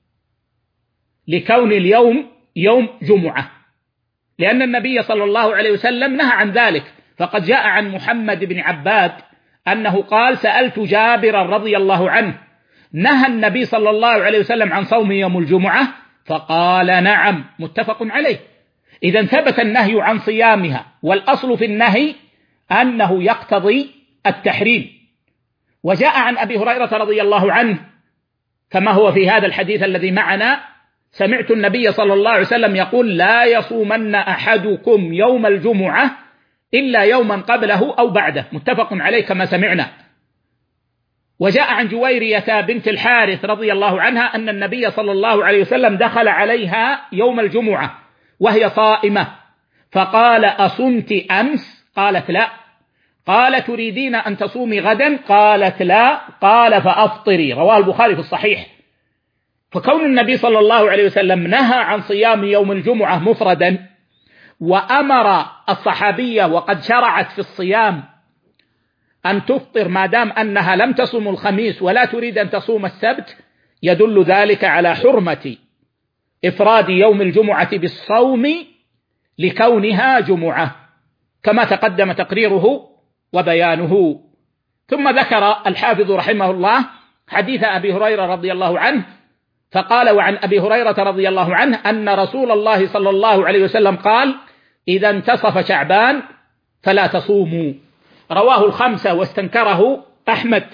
لكون اليوم يوم جمعة، لأن النبي صلى الله عليه وسلم نهى عن ذلك. فقد جاء عن محمد بن عباد أنه قال: سألت جابرا رضي الله عنه: نهى النبي صلى الله عليه وسلم عن صوم يوم الجمعة؟ فقال: نعم. متفق عليه. إذن ثبت النهي عن صيامها، والأصل في النهي أنه يقتضي التحريم. وجاء عن أبي هريرة رضي الله عنه كما هو في هذا الحديث الذي معنا: سمعت النبي صلى الله عليه وسلم يقول: لا يصومن أحدكم يوم الجمعة إلا يوما قبله أو بعده، متفق عليه كما سمعنا. وجاء عن جويرية بنت الحارث رضي الله عنها أن النبي صلى الله عليه وسلم دخل عليها يوم الجمعة وهي صائمة فقال: أصمت أمس؟ قالت: لا. قال: تريدين أن تصومي غدا؟ قالت: لا. قال: فأفطري. رواه البخاري في الصحيح. فكون النبي صلى الله عليه وسلم نهى عن صيام يوم الجمعة مفردا، وأمر الصحابية وقد شرعت في الصيام أن تفطر ما دام أنها لم تصم الخميس ولا تريد أن تصوم السبت، يدل ذلك على حرمة إفراد يوم الجمعة بالصوم لكونها جمعة، كما تقدم تقريره وبيانه. ثم ذكر الحافظ رحمه الله حديث أبي هريرة رضي الله عنه فقال: وعن أبي هريرة رضي الله عنه أن رسول الله صلى الله عليه وسلم قال: إذا انتصف شعبان فلا تصوموا. رواه الخمسة واستنكره أحمد.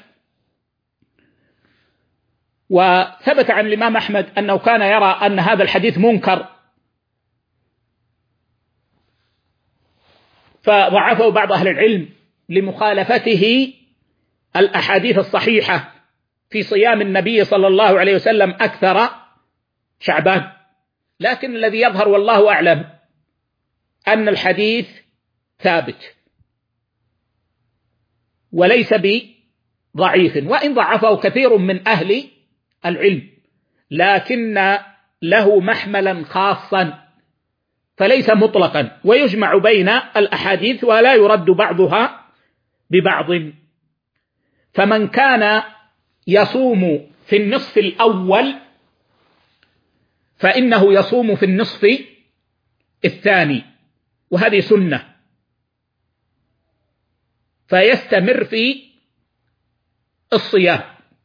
وثبت عن الإمام أحمد أنه كان يرى أن هذا الحديث منكر، فضعفه بعض أهل العلم لمخالفته الأحاديث الصحيحة في صيام النبي صلى الله عليه وسلم أكثر شعبان. لكن الذي يظهر والله أعلم أن الحديث ثابت وليس بضعيف، وإن ضعفه كثير من أهل العلم، لكن له محملا خاصا فليس مطلقا، ويجمع بين الأحاديث ولا يرد بعضها ببعض. فمن كان يصوم في النصف الأول فإنه يصوم في النصف الثاني، وهذه سنة، فيستمر في الصيام.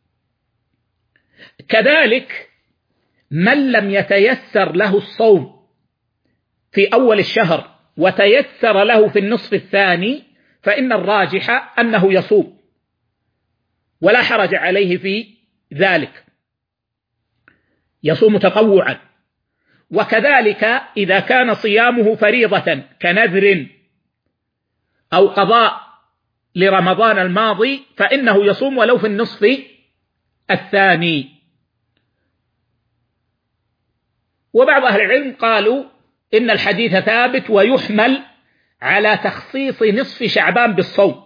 كذلك من لم يتيسر له الصوم في أول الشهر وتيسر له في النصف الثاني فإن الراجح أنه يصوم ولا حرج عليه في ذلك، يصوم تطوعا. وكذلك إذا كان صيامه فريضة كنذر أو قضاء لرمضان الماضي فإنه يصوم ولو في النصف الثاني. وبعض أهل العلم قالوا إن الحديث ثابت ويحمل على تخصيص نصف شعبان بالصوم،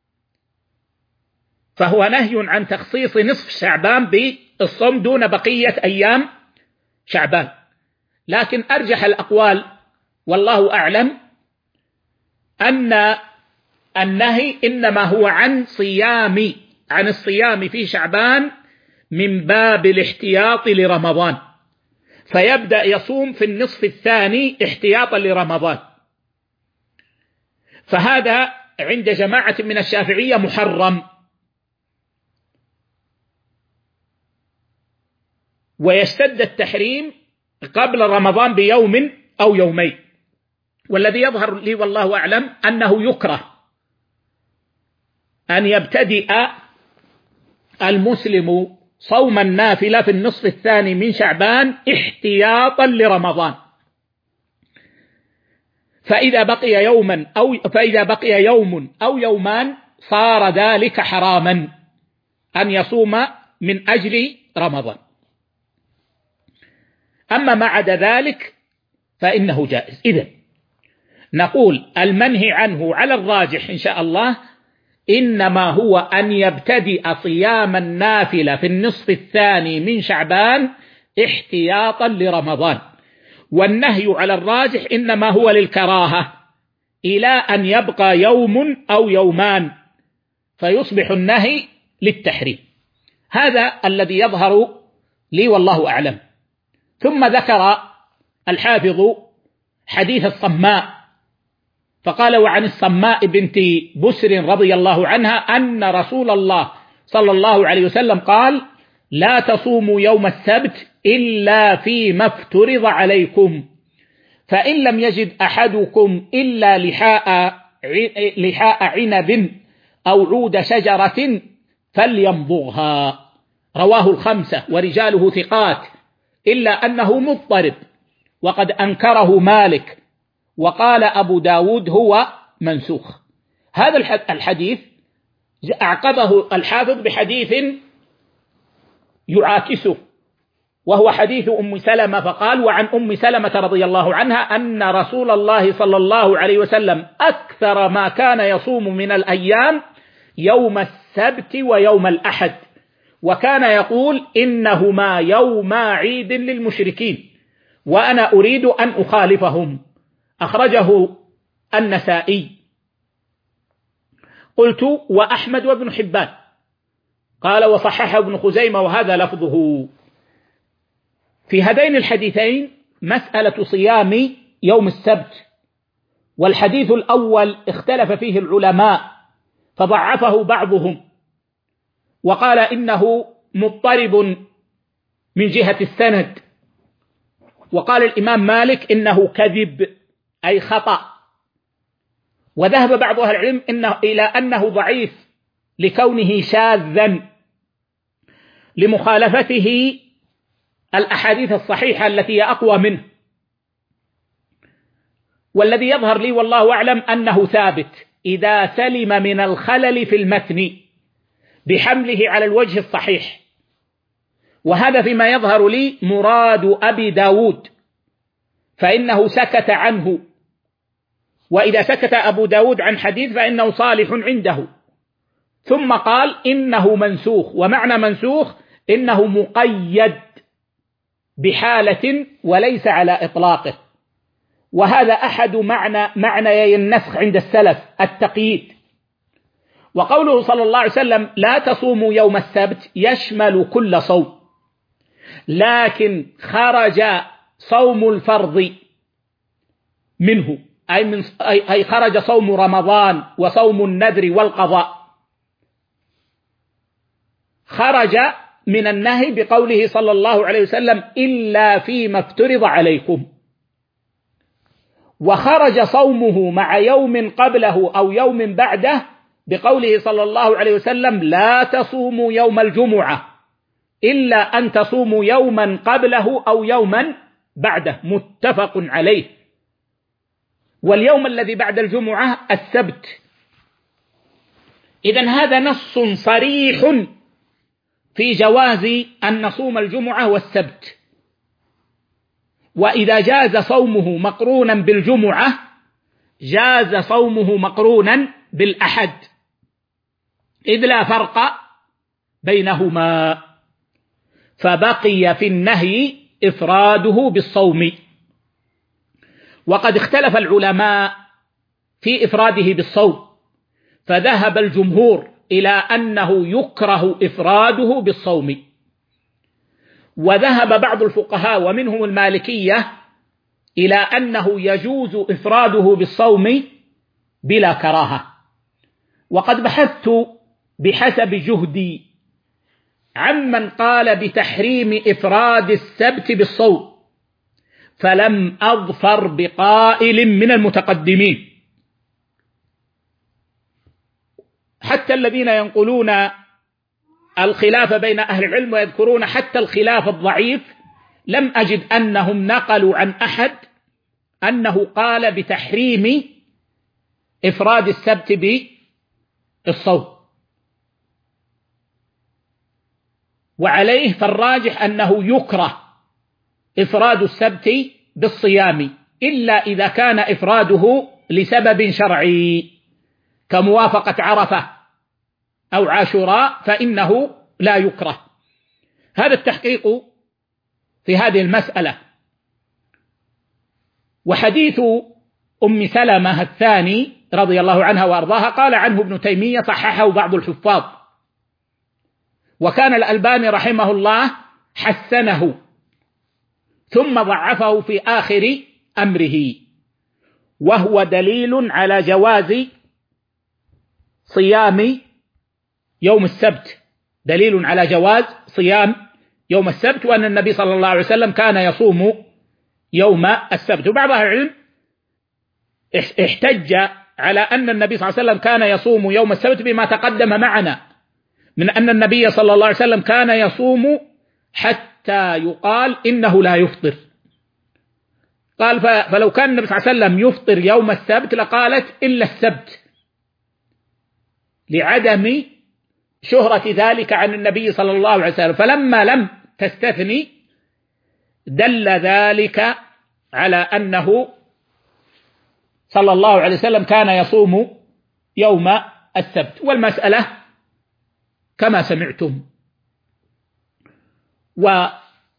فهو نهي عن تخصيص نصف شعبان بالصوم دون بقية أيام شعبان. لكن أرجح الأقوال والله أعلم أن النهي إنما هو عن الصيام في شعبان من باب الاحتياط لرمضان، فيبدأ يصوم في النصف الثاني احتياطا لرمضان. فهذا عند جماعة من الشافعية محرم، ويشتد التحريم قبل رمضان بيوم أو يومين. والذي يظهر لي والله أعلم أنه يكره أن يبتدئ المسلم صوم النافلة في النصف الثاني من شعبان احتياطا لرمضان، فإذا بقي يوم أو يومان صار ذلك حراما أن يصوم من أجل رمضان. أما ما عدا ذلك فإنه جائز. إذن نقول المنهي عنه على الراجح إن شاء الله إنما هو أن يبتدئ صيام النافلة في النصف الثاني من شعبان احتياطا لرمضان، والنهي على الراجح إنما هو للكراهة إلى أن يبقى يوم أو يومان فيصبح النهي للتحريم. هذا الذي يظهر لي والله أعلم. ثم ذكر الحافظ حديث الصماء فقال: وعن الصماء بنت بسر رضي الله عنها أن رسول الله صلى الله عليه وسلم قال: لا تصوموا يوم السبت إلا فيما افترض عليكم، فإن لم يجد أحدكم إلا لحاء عنب أو عود شجرة فليمضغها. رواه الخمسة ورجاله ثقات، إلا أنه مضطرب، وقد أنكره مالك، وقال أبو داود هو منسوخ. هذا الحديث أعقبه الحافظ بحديث يعاكسه، وهو حديث أم سلمة، فقال: وعن أم سلمة رضي الله عنها أن رسول الله صلى الله عليه وسلم أكثر ما كان يصوم من الأيام يوم السبت ويوم الأحد، وكان يقول: إنهما يوم عيد للمشركين وأنا أريد أن أخالفهم. أخرجه النسائي. قلت: وأحمد وابن حبان. قال: وصححه ابن خزيمة وهذا لفظه. في هذين الحديثين مسألة صيام يوم السبت، والحديث الأول اختلف فيه العلماء فضعفه بعضهم وقال إنه مضطرب من جهة السند، وقال الإمام مالك إنه كذب أي خطأ، وذهب بعض أهل العلم إلى أنه ضعيف لكونه شاذا لمخالفته الأحاديث الصحيحة التي هي أقوى منه. والذي يظهر لي والله أعلم أنه ثابت إذا سلم من الخلل في المتن بحمله على الوجه الصحيح، وهذا فيما يظهر لي مراد أبي داود، فإنه سكت عنه، وإذا سكت أبو داود عن حديث فإنه صالح عنده. ثم قال إنه منسوخ، ومعنى منسوخ إنه مقيد بحالة وليس على إطلاقه، وهذا أحد معنى النسخ عند السلف التقييد. وقوله صلى الله عليه وسلم لا تصوموا يوم السبت يشمل كل صوم، لكن خرج صوم الفرض منه، أي خرج صوم رمضان وصوم النذر والقضاء، خرج من النهي بقوله صلى الله عليه وسلم إلا فيما افترض عليكم، وخرج صومه مع يوم قبله أو يوم بعده بقوله صلى الله عليه وسلم لا تصوموا يوم الجمعة إلا أن تصوموا يوما قبله أو يوما بعده، متفق عليه. واليوم الذي بعد الجمعة السبت. إذن هذا نص صريح في جواز أن نصوم الجمعة والسبت، وإذا جاز صومه مقرونا بالجمعة جاز صومه مقرونا بالأحد، إذ لا فرق بينهما، فبقي في النهي إفراده بالصوم. وقد اختلف العلماء في إفراده بالصوم، فذهب الجمهور إلى أنه يكره إفراده بالصوم، وذهب بعض الفقهاء ومنهم المالكية إلى أنه يجوز إفراده بالصوم بلا كراهة. وقد بحثت بحسب جهدي عمن قال بتحريم إفراد السبت بالصوم، فلم أظفر بقائل من المتقدمين، حتى الذين ينقلون الخلاف بين أهل العلم ويذكرون حتى الخلاف الضعيف لم أجد أنهم نقلوا عن أحد أنه قال بتحريم إفراد السبت بالصوم. وعليه فالراجح أنه يكره إفراد السبت بالصيام، إلا إذا كان إفراده لسبب شرعي كموافقة عرفة أو عاشوراء فإنه لا يكره. هذا التحقيق في هذه المسألة. وحديث أم سلمة الثاني رضي الله عنها وأرضاها قال عنه ابن تيمية صححه بعض الحفاظ، وكان الألباني رحمه الله حسنه ثم ضعفه في آخر أمره، وهو دليل على جواز صيام يوم السبت، دليل على جواز صيام يوم السبت، وأن النبي صلى الله عليه وسلم كان يصوم يوم السبت. وبعض أهل العلم احتج على أن النبي صلى الله عليه وسلم كان يصوم يوم السبت بما تقدم معنا من أن النبي صلى الله عليه وسلم كان يصوم حتى يقال إنه لا يفطر. قال فلو كان النبي صلى الله عليه وسلم يفطر يوم السبت لقالت إلا السبت، لعدم شهرة ذلك عن النبي صلى الله عليه وسلم. فلما لم تستثني دل ذلك على أنه صلى الله عليه وسلم كان يصوم يوم السبت. والمسألة كما سمعتم. وقول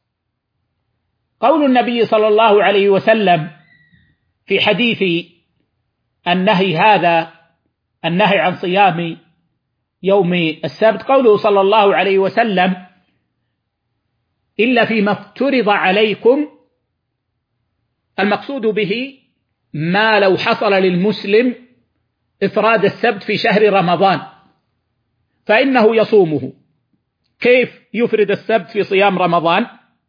النبي صلى الله عليه وسلم في حديث النهي هذا، النهي عن صيام يوم السبت، قوله صلى الله عليه وسلم إلا فيما افترض عليكم، المقصود به ما لو حصل للمسلم إفراد السبت في شهر رمضان فإنه يصومه. كيف يفرد السبت في صيام رمضان؟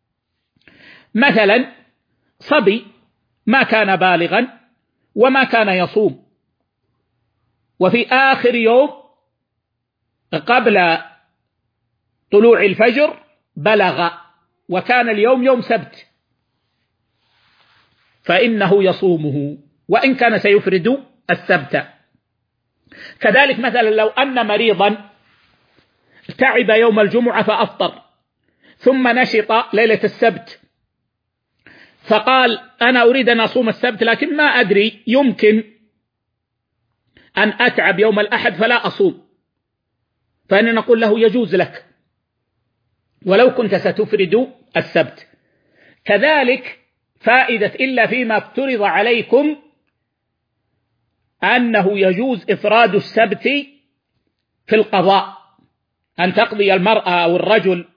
مثلا صبي ما كان بالغا وما كان يصوم، وفي آخر يوم قبل طلوع الفجر بلغ وكان اليوم يوم سبت، فإنه يصومه وإن كان سيفرد السبت. كذلك مثلا لو أن مريضا تعب يوم الجمعة فأفطر ثم نشط ليلة السبت فقال أنا أريد أن أصوم السبت لكن ما أدري يمكن أن أتعب يوم الأحد فلا أصوم، فإننا نقول له يجوز لك ولو كنت ستفرد السبت. كذلك فائدة إلا فيما افترض عليكم أنه يجوز إفراد السبت في القضاء، أن تقضي المرأة أو الرجل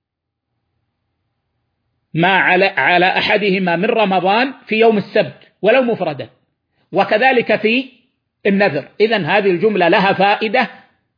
ما على أحدهما من رمضان في يوم السبت ولو مفردا، وكذلك في النذر. إذن هذه الجملة لها فائدة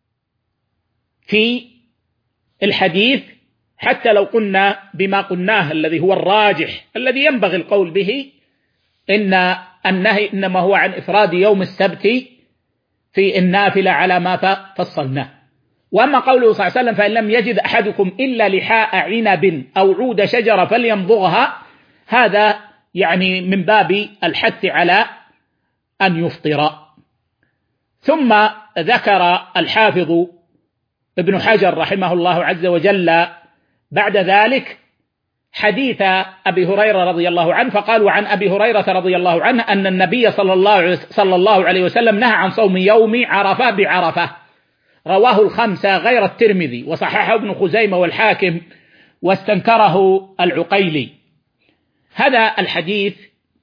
في الحديث، حتى لو قلنا بما قلناه الذي هو الراجح الذي ينبغي القول به، إن النهي إنما هو عن إفراد يوم السبت في النافلة على ما فصلناه. وأما قوله صلى الله عليه وسلم فإن لم يجد أحدكم إلا لحاء عنب أو عود شجرة فليمضغها، هذا يعني من باب الحث على أن يفطر. ثم ذكر الحافظ ابن حجر رحمه الله عز وجل بعد ذلك حديث أبي هريرة رضي الله عنه، فقال عن أبي هريرة رضي الله عنه أن النبي صلى الله عليه وسلم نهى عن صوم يوم عرفة بعرفة، رواه الخمسة غير الترمذي، وصححه ابن خزيمة والحاكم واستنكره العقيلي. هذا الحديث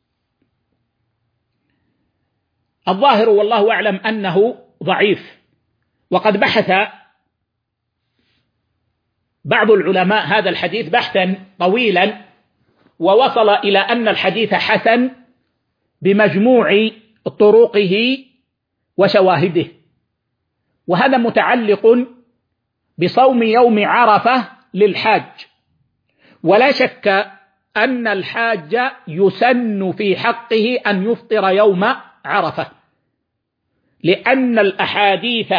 الظاهر والله أعلم أنه ضعيف، وقد بحث بعض العلماء هذا الحديث بحثا طويلا ووصل إلى أن الحديث حسن بمجموع طرقه وشواهده، وهذا متعلق بصوم يوم عرفة للحاج. ولا شك أن الحاج يسن في حقه أن يفطر يوم عرفة، لأن الأحاديث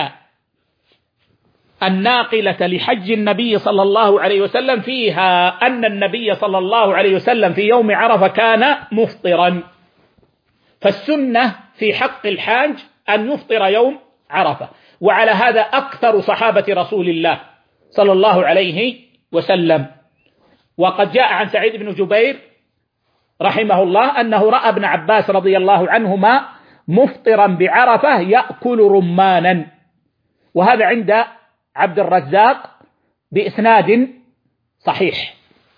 الناقلة لحج النبي صلى الله عليه وسلم فيها أن النبي صلى الله عليه وسلم في يوم عرفة كان مفطرا، فالسنة في حق الحاج أن يفطر يوم عرفة. وعلى هذا أكثر صحابة رسول الله صلى الله عليه وسلم. وقد جاء عن سعيد بن جبير رحمه الله أنه رأى ابن عباس رضي الله عنهما مفطرا بعرفة يأكل رمانا، وهذا عند عبد الرزاق بإسناد صحيح.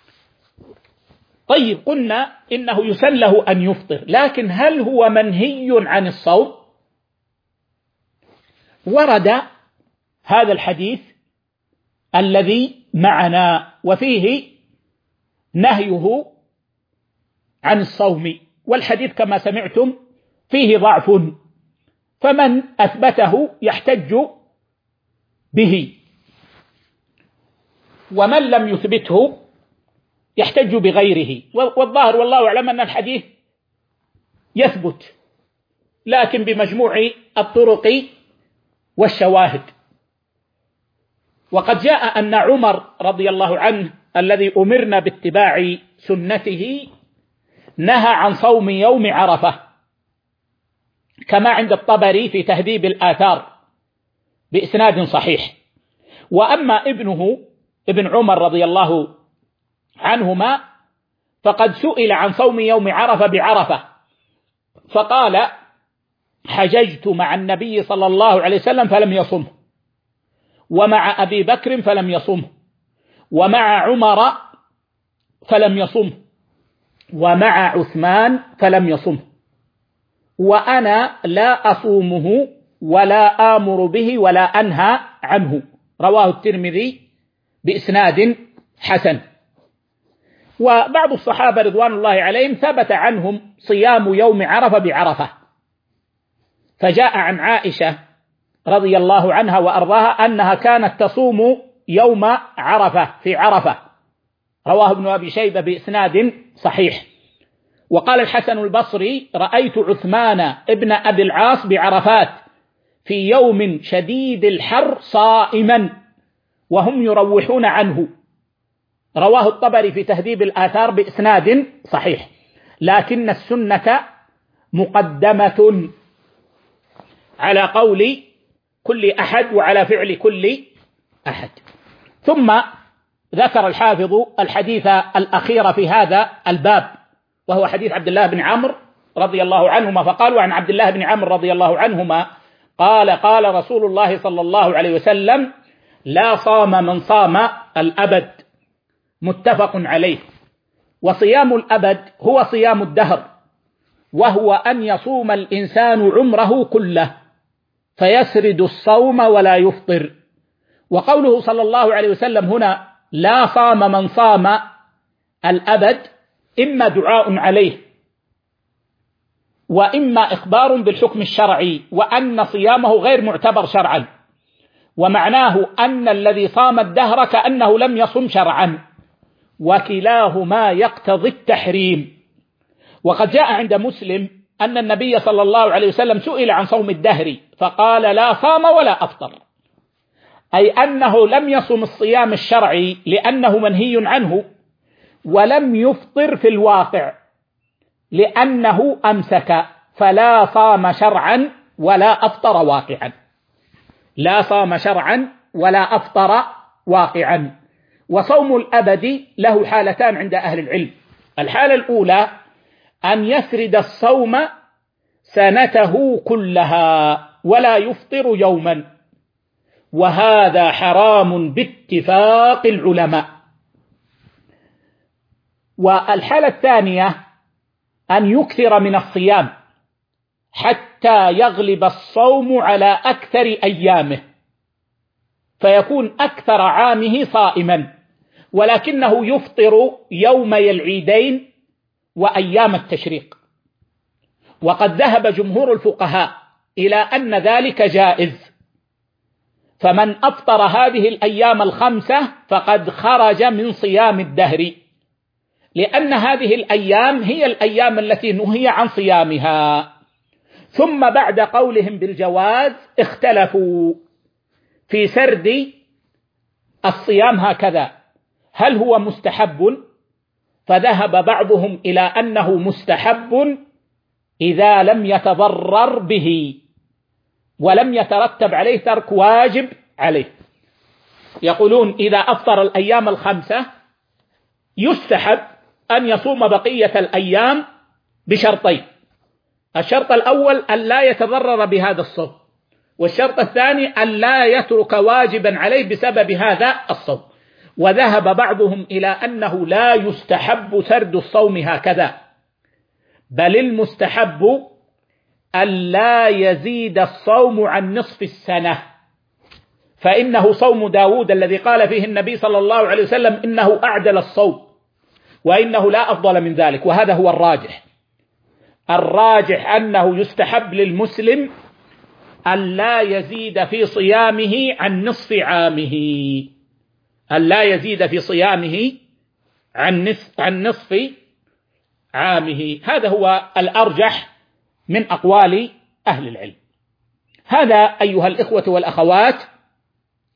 طيب، قلنا إنه يسن له أن يفطر، لكن هل هو منهي عن الصوم؟ ورد هذا الحديث الذي معنا وفيه نهيه عن الصوم، والحديث كما سمعتم فيه ضعف، فمن أثبته يحتج به، ومن لم يثبته يحتج بغيره. والظاهر والله أعلم أن الحديث يثبت، لكن بمجموع الطرق والشواهد. وقد جاء أن عمر رضي الله عنه الذي أمرنا باتباع سنته نهى عن صوم يوم عرفة، كما عند الطبري في تهذيب الآثار بإسناد صحيح. وأما ابن عمر رضي الله عنهما فقد سئل عن صوم يوم عرفة بعرفة فقال: حججت مع النبي صلى الله عليه وسلم فلم يصمه، ومع أبي بكر فلم يصمه، ومع عمر فلم يصمه، ومع عثمان فلم يصمه، وأنا لا أصومه ولا آمر به ولا أنهى عنه. رواه الترمذي بإسناد حسن. وبعض الصحابة رضوان الله عليهم ثبت عنهم صيام يوم عرفة بعرفة، فجاء عن عائشة رضي الله عنها وأرضاها أنها كانت تصوم يوم عرفة في عرفة، رواه ابن أبي شيبة بإسناد صحيح. وقال الحسن البصري: رأيت عثمان ابن أبي العاص بعرفات في يوم شديد الحر صائما وهم يروحون عنه. رواه الطبري في تهذيب الآثار بإسناد صحيح، لكن السنة مقدمة على قول كل أحد وعلى فعل كل أحد. ثم ذكر الحافظ الحديث الأخير في هذا الباب، وهو حديث عبد الله بن عمرو رضي الله عنهما، فقال: وعن عبد الله بن عمرو رضي الله عنهما قال: قال رسول الله صلى الله عليه وسلم: لا صام من صام الأبد. متفق عليه. وصيام الأبد هو صيام الدهر، وهو أن يصوم الإنسان عمره كله فيسرد الصوم ولا يفطر. وقوله صلى الله عليه وسلم هنا: لا صام من صام الأبد، إما دعاء عليه وإما إخبار بالحكم الشرعي وأن صيامه غير معتبر شرعا، ومعناه أن الذي صام الدهر كأنه لم يصم شرعا، وكلاهما يقتضي التحريم. وقد جاء عند مسلم أن النبي صلى الله عليه وسلم سئل عن صوم الدهر فقال: لا صام ولا أفطر، أي أنه لم يصم الصيام الشرعي لأنه منهي عنه، ولم يفطر في الواقع لأنه أمسك، فلا صام شرعا ولا أفطر واقعا. لا صام شرعا ولا أفطر واقعا. وصوم الأبد له حالتان عند أهل العلم: الحالة الأولى أن يسرد الصوم سنته كلها ولا يفطر يوما، وهذا حرام باتفاق العلماء. والحالة الثانية أن يكثر من الصيام حتى يغلب الصوم على أكثر أيامه، فيكون أكثر عامه صائما، ولكنه يفطر يومي العيدين وأيام التشريق. وقد ذهب جمهور الفقهاء إلى أن ذلك جائز، فمن أفطر هذه الأيام الخمسة فقد خرج من صيام الدهر، لأن هذه الأيام هي الأيام التي نهي عن صيامها. ثم بعد قولهم بالجواز اختلفوا في سرد الصيام هكذا، هل هو مستحب؟ فذهب بعضهم إلى أنه مستحب إذا لم يتضرر به ولم يترتب عليه ترك واجب عليه. يقولون إذا أفطر الأيام الخمسة يستحب أن يصوم بقية الأيام بشرطين: الشرط الأول أن لا يتضرر بهذا الصوم، والشرط الثاني أن لا يترك واجبا عليه بسبب هذا الصوم. وذهب بعضهم إلى أنه لا يستحب سرد الصوم هكذا، بل المستحب أن لا يزيد الصوم عن نصف السنة، فإنه صوم داود الذي قال فيه النبي صلى الله عليه وسلم إنه أعدل الصوم، وإنه لا أفضل من ذلك. وهذا هو الراجح. الراجح أنه يستحب للمسلم أن لا يزيد في صيامه عن نصف عامه، أن لا يزيد في صيامه عن نصف عامه. هذا هو الأرجح من أقوال أهل العلم. هذا أيها الإخوة والأخوات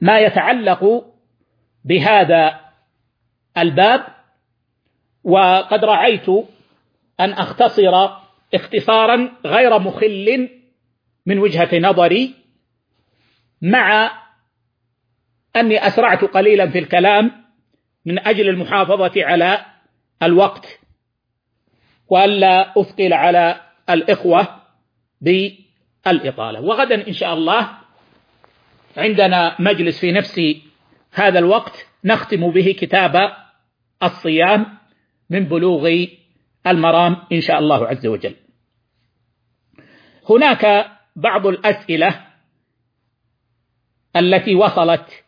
ما يتعلق بهذا الباب، وقد رعيت أن أختصر اختصارا غير مخل من وجهة نظري، مع أني أسرعت قليلا في الكلام من أجل المحافظة على الوقت وألا أثقل على الإخوة بالإطالة. وغدا إن شاء الله عندنا مجلس في نفس هذا الوقت نختم به كتاب الصيام من بلوغ المرام إن شاء الله عز وجل. هناك بعض الأسئلة التي وصلت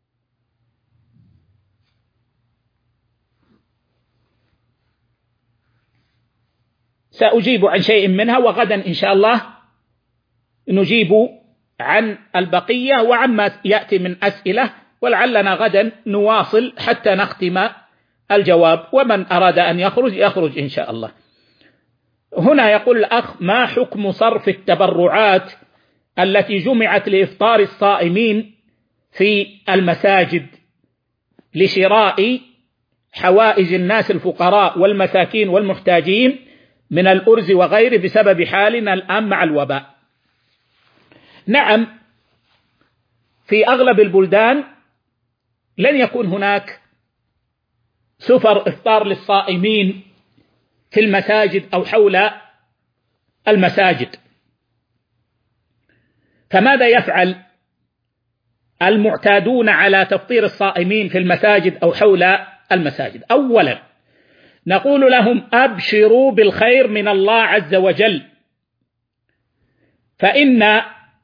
سأجيب عن شيء منها، وغدا إن شاء الله نجيب عن البقية وعما يأتي من أسئلة، ولعلنا غدا نواصل حتى نختم الجواب، ومن أراد أن يخرج إن شاء الله. هنا يقول الأخ: ما حكم صرف التبرعات التي جمعت لإفطار الصائمين في المساجد لشراء حوائج الناس الفقراء والمساكين والمحتاجين من الأرز وغيره بسبب حالنا الآن مع الوباء؟ نعم، في أغلب البلدان لن يكون هناك سفر إفطار للصائمين في المساجد أو حول المساجد، فماذا يفعل المعتادون على تفطير الصائمين في المساجد أو حول المساجد؟ أولا نقول لهم: أبشروا بالخير من الله عز وجل، فإن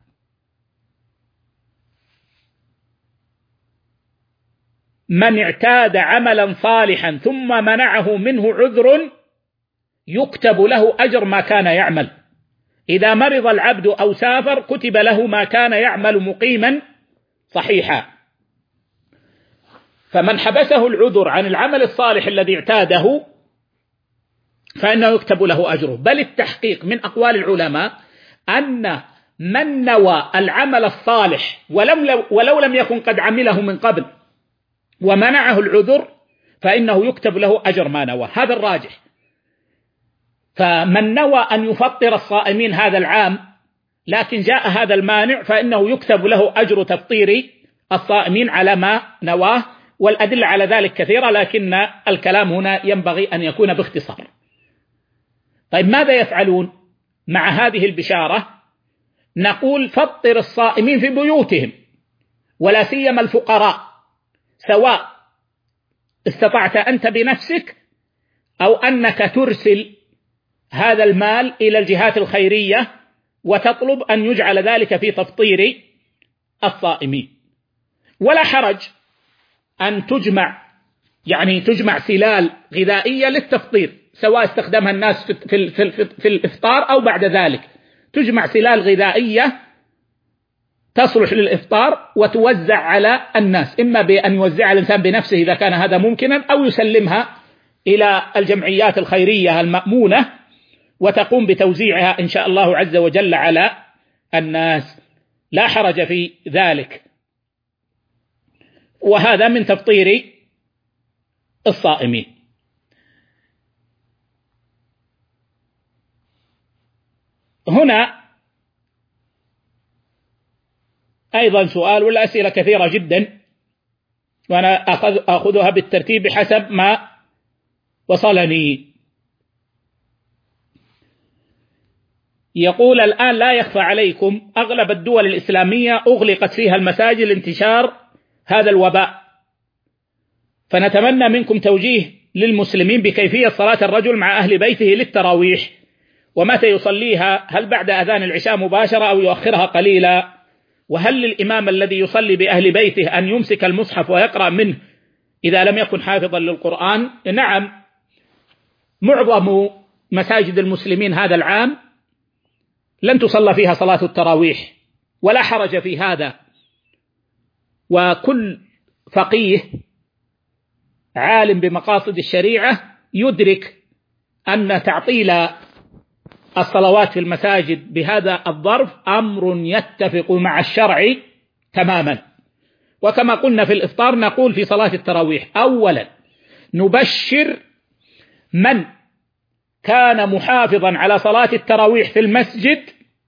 من اعتاد عملا صالحا ثم منعه منه عذر يكتب له أجر ما كان يعمل. إذا مرض العبد أو سافر كتب له ما كان يعمل مقيما صحيحا، فمن حبسه العذر عن العمل الصالح الذي اعتاده فإنه يكتب له أجره. بل التحقيق من أقوال العلماء أن من نوى العمل الصالح ولو لم يكن قد عمله من قبل ومنعه العذر فإنه يكتب له أجر ما نوى، هذا الراجح. فمن نوى أن يفطر الصائمين هذا العام لكن جاء هذا المانع فإنه يكتب له أجر تفطير الصائمين على ما نواه، والأدلة على ذلك كثيرة، لكن الكلام هنا ينبغي أن يكون باختصار. طيب ماذا يفعلون مع هذه البشارة؟ نقول: فطر الصائمين في بيوتهم، ولا سيما الفقراء، سواء استطعت أنت بنفسك أو أنك ترسل هذا المال إلى الجهات الخيرية وتطلب أن يجعل ذلك في تفطير الصائمين. ولا حرج أن تجمع سلال غذائية للتفطير، سواء استخدمها الناس في الإفطار أو بعد ذلك، تجمع سلال غذائية تصلح للإفطار وتوزع على الناس، إما بأن يوزعها الإنسان بنفسه إذا كان هذا ممكنا، أو يسلمها إلى الجمعيات الخيرية المأمونة وتقوم بتوزيعها إن شاء الله عز وجل على الناس، لا حرج في ذلك. وهذا من تفطير الصائمين. هنا أيضا سؤال، والأسئلة كثيرة جدا وأنا أخذها بالترتيب حسب ما وصلني. يقول: الآن لا يخفى عليكم أغلب الدول الإسلامية أغلقت فيها المساجد لانتشار هذا الوباء، فنتمنى منكم توجيه للمسلمين بكيفية صلاة الرجل مع أهل بيته للتراويح، ومتى يصليها، هل بعد أذان العشاء مباشرة أو يؤخرها قليلا؟ وهل للإمام الذي يصلي بأهل بيته أن يمسك المصحف ويقرأ منه إذا لم يكن حافظا للقرآن؟ نعم، معظم مساجد المسلمين هذا العام لن تصلى فيها صلاة التراويح، ولا حرج في هذا، وكل فقيه عالم بمقاصد الشريعة يدرك أن تعطيل الصلوات في المساجد بهذا الظرف أمر يتفق مع الشرع تماما، وكما قلنا في الإفطار نقول في صلاة التراويح: أولا نبشر من كان محافظا على صلاة التراويح في المسجد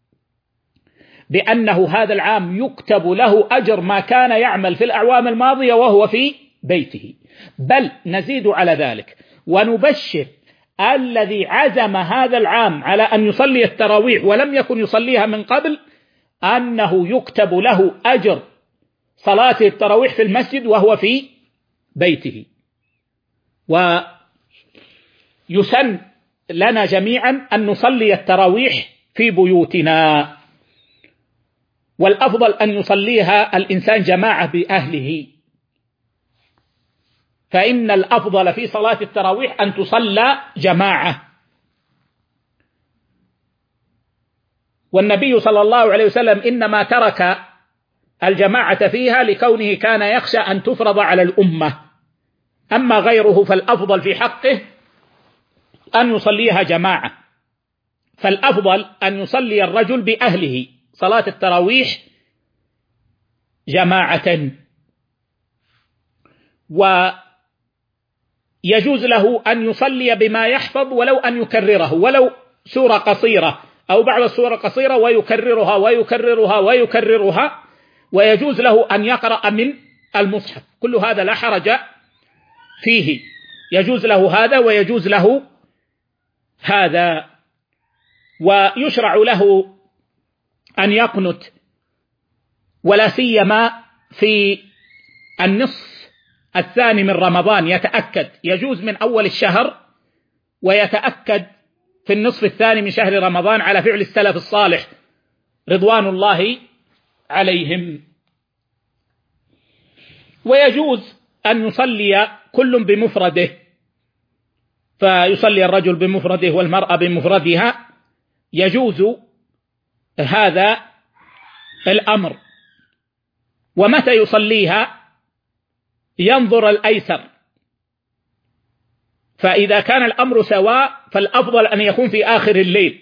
بأنه هذا العام يكتب له أجر ما كان يعمل في الأعوام الماضية وهو في بيته، بل نزيد على ذلك ونبشر الذي عزم هذا العام على أن يصلي التراويح ولم يكن يصليها من قبل أنه يكتب له أجر صلاة التراويح في المسجد وهو في بيته. ويسن لنا جميعا أن نصلي التراويح في بيوتنا، والأفضل أن يصليها الإنسان جماعة بأهله، فإن الأفضل في صلاة التراويح أن تصلى جماعة. والنبي صلى الله عليه وسلم إنما ترك الجماعة فيها لكونه كان يخشى أن تفرض على الأمة، أما غيره فالأفضل في حقه أن يصليها جماعة، فالأفضل أن يصلي الرجل بأهله صلاة التراويح جماعة. ويجوز له أن يصلي بما يحفظ ولو أن يكرره، ولو سورة قصيرة أو بعض السور قصيرة، ويكررها ويكررها ويكررها، ويجوز له أن يقرأ من المصحف، كل هذا لا حرج فيه، يجوز له هذا ويجوز له هذا. ويشرع له أن يقنت، ولا سيما في النصف الثاني من رمضان يتأكد، يجوز من أول الشهر ويتأكد في النصف الثاني من شهر رمضان على فعل السلف الصالح رضوان الله عليهم. ويجوز أن يصلي كل بمفرده، فيصلي الرجل بمفرده والمرأة بمفردها، يجوز هذا الأمر. ومتى يصليها؟ ينظر الأيسر، فإذا كان الأمر سواء فالأفضل أن يكون في آخر الليل،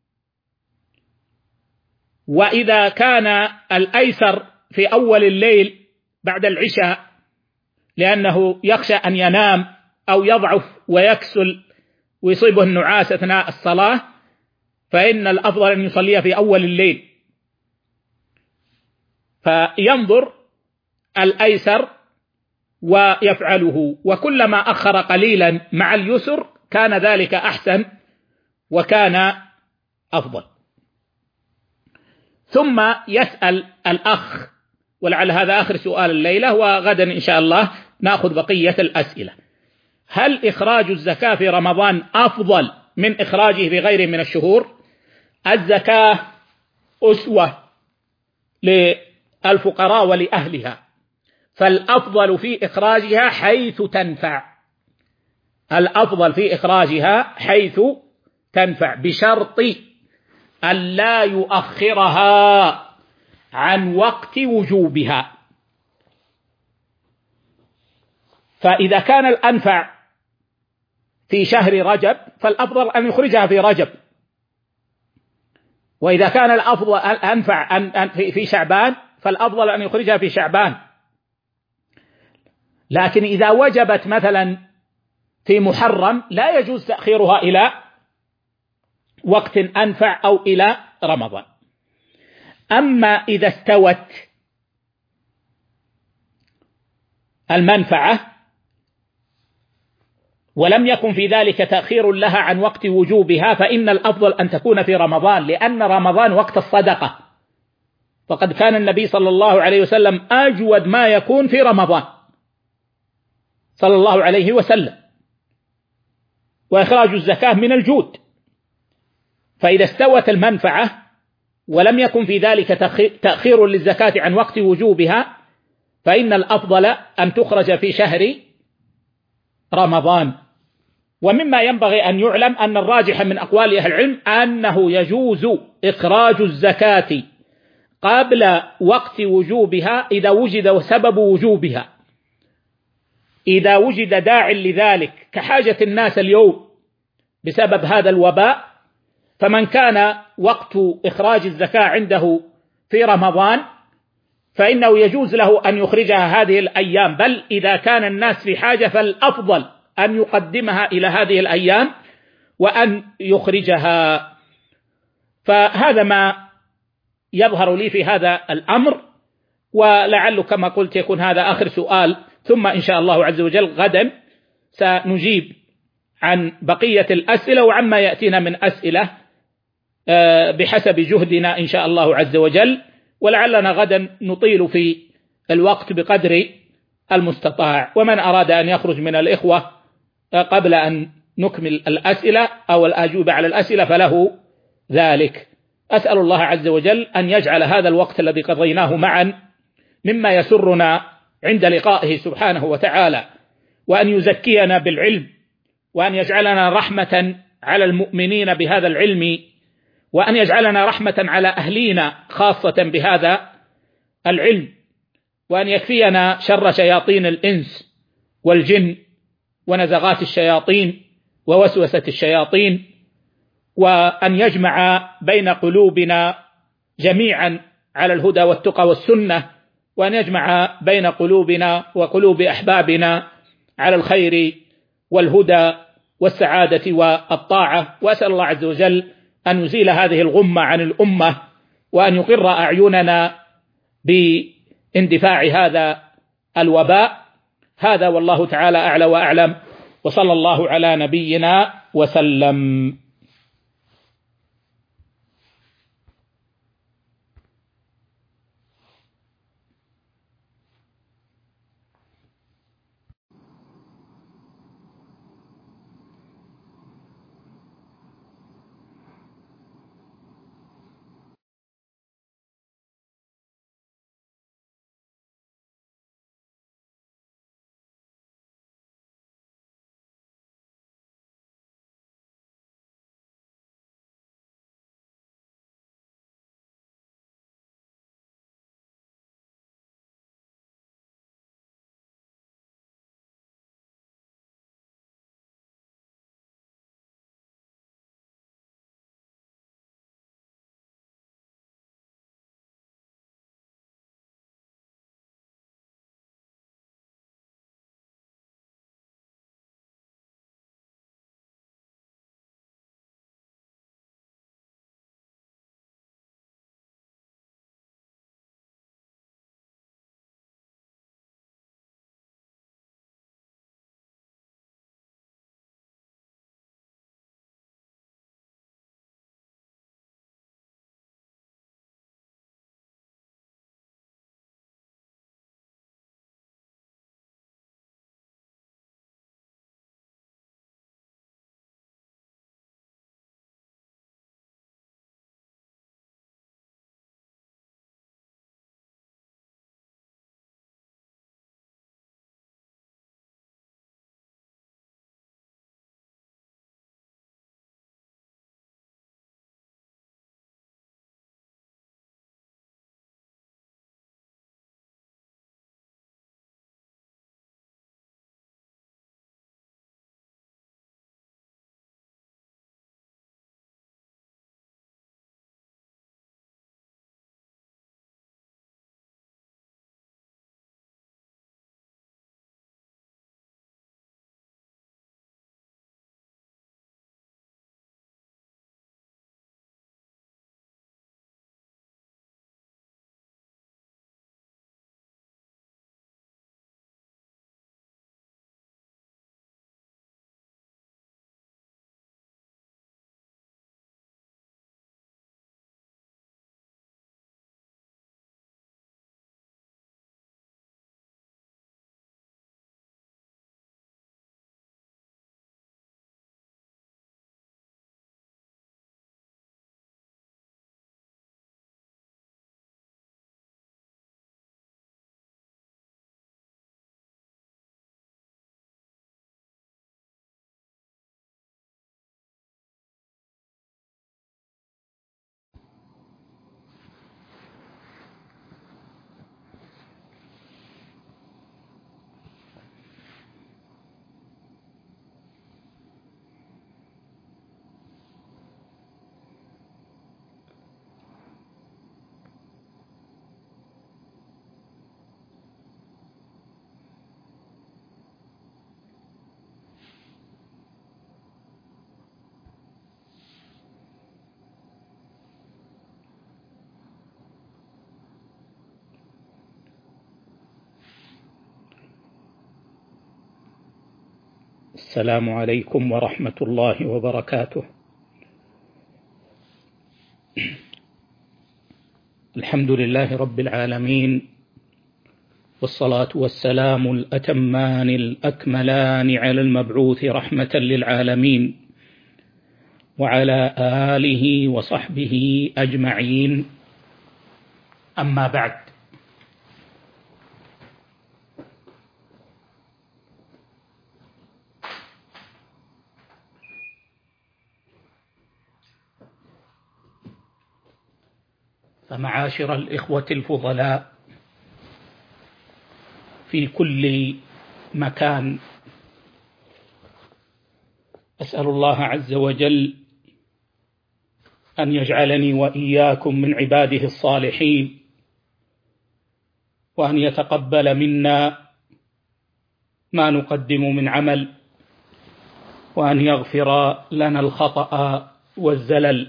وإذا كان الأيسر في أول الليل بعد العشاء لأنه يخشى أن ينام أو يضعف ويكسل ويصيبه النعاس أثناء الصلاة، فإن الأفضل أن يصليها في أول الليل، فينظر الأيسر ويفعله، وكلما أخر قليلا مع اليسر كان ذلك أحسن وكان أفضل. ثم يسأل الأخ، ولعل هذا آخر سؤال الليلة، وغدا إن شاء الله نأخذ بقية الأسئلة: هل إخراج الزكاة في رمضان أفضل من إخراجه في غيره من الشهور؟ الزكاة أسوة للفقراء ولأهلها، فالأفضل في إخراجها حيث تنفع، الأفضل في إخراجها حيث تنفع، بشرط أن لا يؤخرها عن وقت وجوبها. فإذا كان الأنفع في شهر رجب فالأفضل أن يخرجها في رجب، وإذا كان الأفضل أنفع في شعبان فالأفضل أن يخرجها في شعبان. لكن إذا وجبت مثلا في محرم لا يجوز تأخيرها إلى وقت أنفع أو إلى رمضان. أما إذا استوت المنفعة ولم يكن في ذلك تأخير لها عن وقت وجوبها فإن الأفضل أن تكون في رمضان، لأن رمضان وقت الصدقة، فقد كان النبي صلى الله عليه وسلم أجود ما يكون في رمضان صلى الله عليه وسلم، وإخراج الزكاة من الجود. فإذا استوت المنفعة ولم يكن في ذلك تأخير للزكاة عن وقت وجوبها فإن الأفضل أن تخرج في شهر رمضان. ومما ينبغي أن يعلم أن الراجح من أقوال أهل العلم أنه يجوز إخراج الزكاة قبل وقت وجوبها إذا وجد سبب وجوبها، إذا وجد داع لذلك كحاجة الناس اليوم بسبب هذا الوباء، فمن كان وقت إخراج الزكاة عنده في رمضان فإنه يجوز له أن يخرجها هذه الأيام، بل إذا كان الناس في حاجة فالأفضل أن يقدمها إلى هذه الأيام وأن يخرجها. فهذا ما يظهر لي في هذا الأمر، ولعل كما قلت يكون هذا آخر سؤال، ثم إن شاء الله عز وجل غدا سنجيب عن بقية الأسئلة وعما يأتينا من أسئلة بحسب جهدنا إن شاء الله عز وجل، ولعلنا غدا نطيل في الوقت بقدر المستطاع. ومن أراد أن يخرج من الإخوة قبل أن نكمل الأسئلة أو الأجوبة على الأسئلة فله ذلك. أسأل الله عز وجل أن يجعل هذا الوقت الذي قضيناه معا مما يسرنا عند لقائه سبحانه وتعالى، وأن يزكينا بالعلم، وأن يجعلنا رحمة على المؤمنين بهذا العلم، وأن يجعلنا رحمة على أهلينا خاصة بهذا العلم، وأن يكفينا شر شياطين الإنس والجن ونزغات الشياطين ووسوسة الشياطين، وأن يجمع بين قلوبنا جميعا على الهدى والتقى والسنة، وأن يجمع بين قلوبنا وقلوب أحبابنا على الخير والهدى والسعادة والطاعة. وأسأل الله عز وجل أن يزيل هذه الغمة عن الأمة، وأن يقر أعيننا باندفاع هذا الوباء. هذا والله تعالى أعلى وأعلم، وصلى الله على نبينا وسلم. السلام عليكم ورحمة الله وبركاته. الحمد لله رب العالمين، والصلاة والسلام الأتمان الأكملان على المبعوث رحمة للعالمين وعلى آله وصحبه أجمعين. أما بعد، فمعاشر الإخوة الفضلاء في كل مكان، أسأل الله عز وجل أن يجعلني وإياكم من عباده الصالحين، وأن يتقبل منا ما نقدم من عمل، وأن يغفر لنا الخطأ والزلل.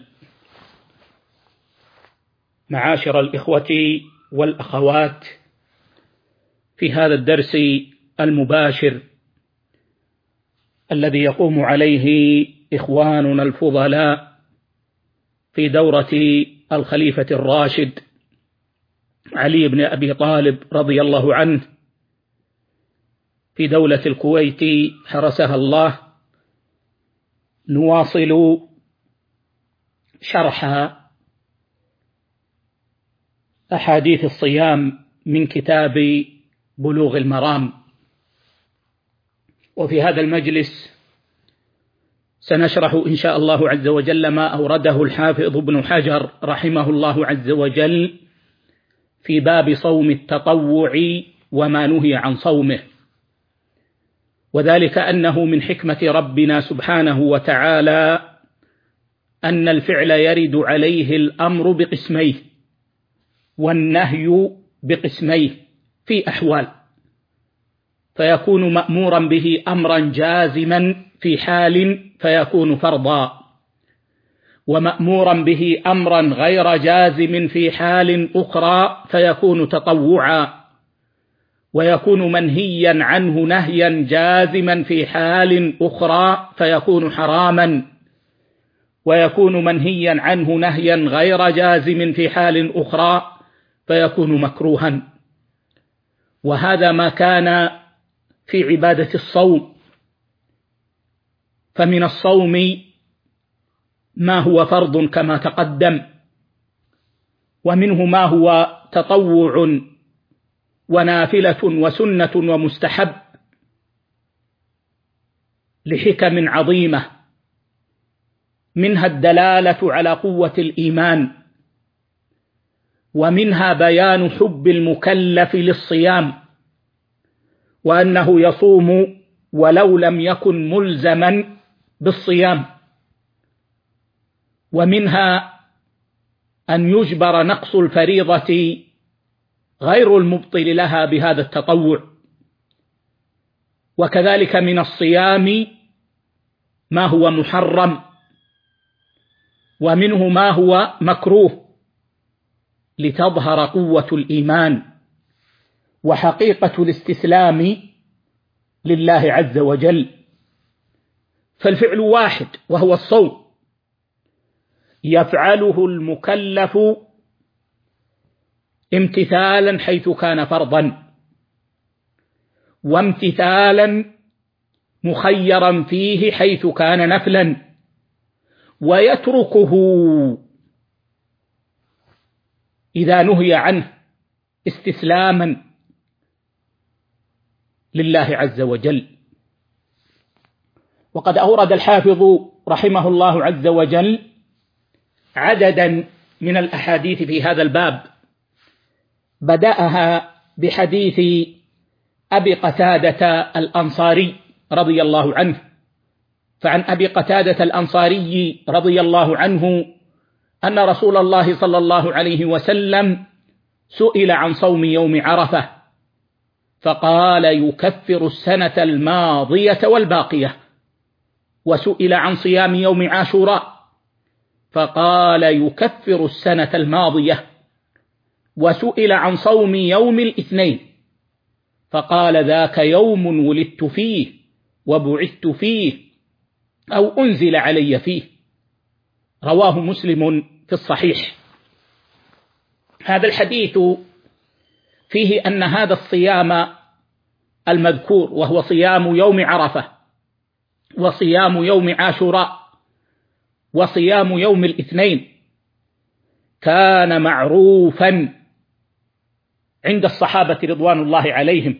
معاشر الإخوة والأخوات، في هذا الدرس المباشر الذي يقوم عليه إخواننا الفضلاء في دورة الخليفة الراشد علي بن أبي طالب رضي الله عنه في دولة الكويت حرسها الله، نواصل شرح أحاديث الصيام من كتاب بلوغ المرام. وفي هذا المجلس سنشرح إن شاء الله عز وجل ما أورده الحافظ ابن حجر رحمه الله عز وجل في باب صوم التطوع وما نهي عن صومه، وذلك أنه من حكمة ربنا سبحانه وتعالى أن الفعل يرد عليه الأمر بقسميه والنهي بقسميه في أحوال، فيكون مأمورا به أمرا جازما في حال فيكون فرضا، ومأمورا به أمرا غير جازم في حال أخرى فيكون تطوعا، ويكون منهيا عنه نهيا جازما في حال أخرى فيكون حراما، ويكون منهيا عنه نهيا غير جازم في حال أخرى فيكون مكروها. وهذا ما كان في عبادة الصوم، فمن الصوم ما هو فرض كما تقدم، ومنه ما هو تطوع ونافلة وسنة ومستحب لحكم عظيمة، منها الدلالة على قوة الإيمان، ومنها بيان حب المكلف للصيام وأنه يصوم ولو لم يكن ملزما بالصيام، ومنها أن يجبر نقص الفريضة غير المبطل لها بهذا التطوع. وكذلك من الصيام ما هو محرم، ومنه ما هو مكروه، لتظهر قوة الإيمان وحقيقة الاستسلام لله عز وجل. فالفعل واحد وهو الصوم، يفعله المكلف امتثالا حيث كان فرضا، وامتثالا مخيرا فيه حيث كان نفلا، ويتركه إذا نهي عنه استسلاما لله عز وجل. وقد أورد الحافظ رحمه الله عز وجل عددا من الأحاديث في هذا الباب، بدأها بحديث أبي قتادة الأنصاري رضي الله عنه. فعن أبي قتادة الأنصاري رضي الله عنه أن رسول الله صلى الله عليه وسلم سئل عن صوم يوم عرفة فقال يكفر السنة الماضية والباقية، وسئل عن صيام يوم عاشوراء فقال يكفر السنة الماضية، وسئل عن صوم يوم الاثنين فقال ذاك يوم ولدت فيه وبعثت فيه أو أنزل علي فيه. رواه مسلم في الصحيح. هذا الحديث فيه أن هذا الصيام المذكور، وهو صيام يوم عرفة وصيام يوم عاشوراء وصيام يوم الاثنين، كان معروفا عند الصحابة رضوان الله عليهم،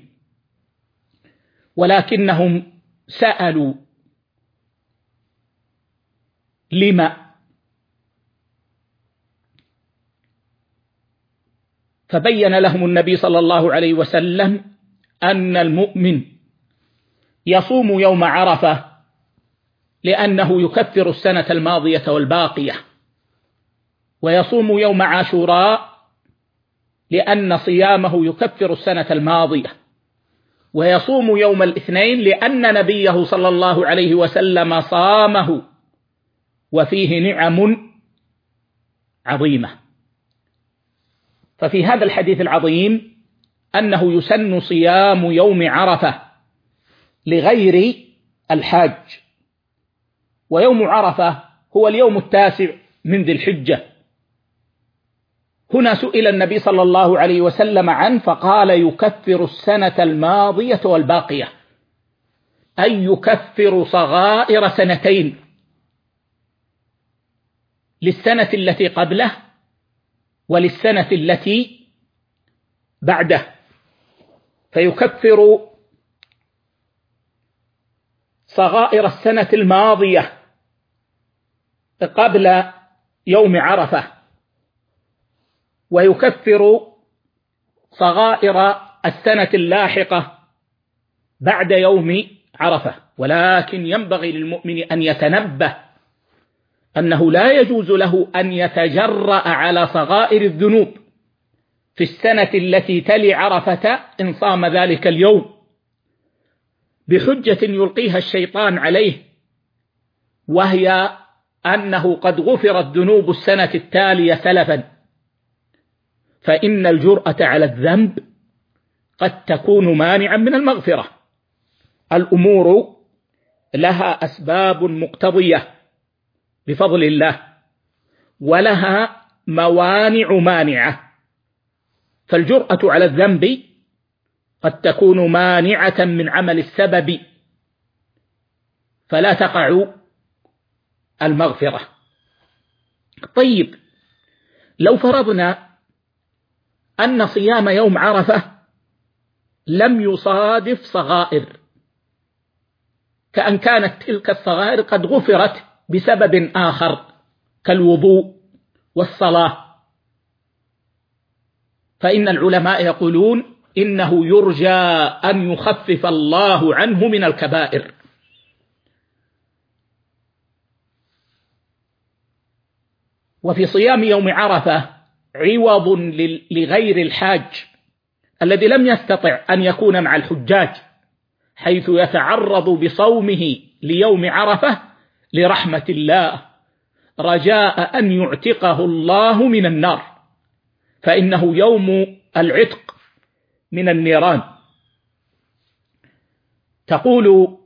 ولكنهم سألوا لما، فبين لهم النبي صلى الله عليه وسلم أن المؤمن يصوم يوم عرفة لأنه يكفر السنة الماضية والباقية، ويصوم يوم عاشوراء لأن صيامه يكفر السنة الماضية، ويصوم يوم الاثنين لأن نبيه صلى الله عليه وسلم صامه وفيه نعم عظيمة. ففي هذا الحديث العظيم أنه يسن صيام يوم عرفة لغير الحاج، ويوم عرفة هو اليوم 9 من ذي الحجة. هنا سئل النبي صلى الله عليه وسلم عنه فقال يكفر السنة الماضية والباقية، أي يكفر صغائر سنتين، للسنة التي قبله وللسنة التي بعده، فيكفر صغائر السنة الماضية قبل يوم عرفة، ويكفر صغائر السنة اللاحقة بعد يوم عرفة. ولكن ينبغي للمؤمن أن يتنبه أنه لا يجوز له أن يتجرأ على صغائر الذنوب في السنة التي تلي عرفة إن صام ذلك اليوم، بحجة يلقيها الشيطان عليه، وهي أنه قد غفرت ذنوب السنة التالية سلفا، فإن الجرأة على الذنب قد تكون مانعا من المغفرة. الأمور لها أسباب مقتضية بفضل الله، ولها موانع مانعة، فالجرأة على الذنب قد تكون مانعة من عمل السبب فلا تقع المغفرة. طيب، لو فرضنا أن صيام يوم عرفة لم يصادف صغائر، كأن كانت تلك الصغائر قد غفرت بسبب آخر كالوضوء والصلاة، فإن العلماء يقولون إنه يرجى أن يخفف الله عنه من الكبائر. وفي صيام يوم عرفة عوض لغير الحاج الذي لم يستطع أن يكون مع الحجاج، حيث يتعرض بصومه ليوم عرفة لرحمة الله رجاء أن يعتقه الله من النار، فإنه يوم العتق من النيران. تقول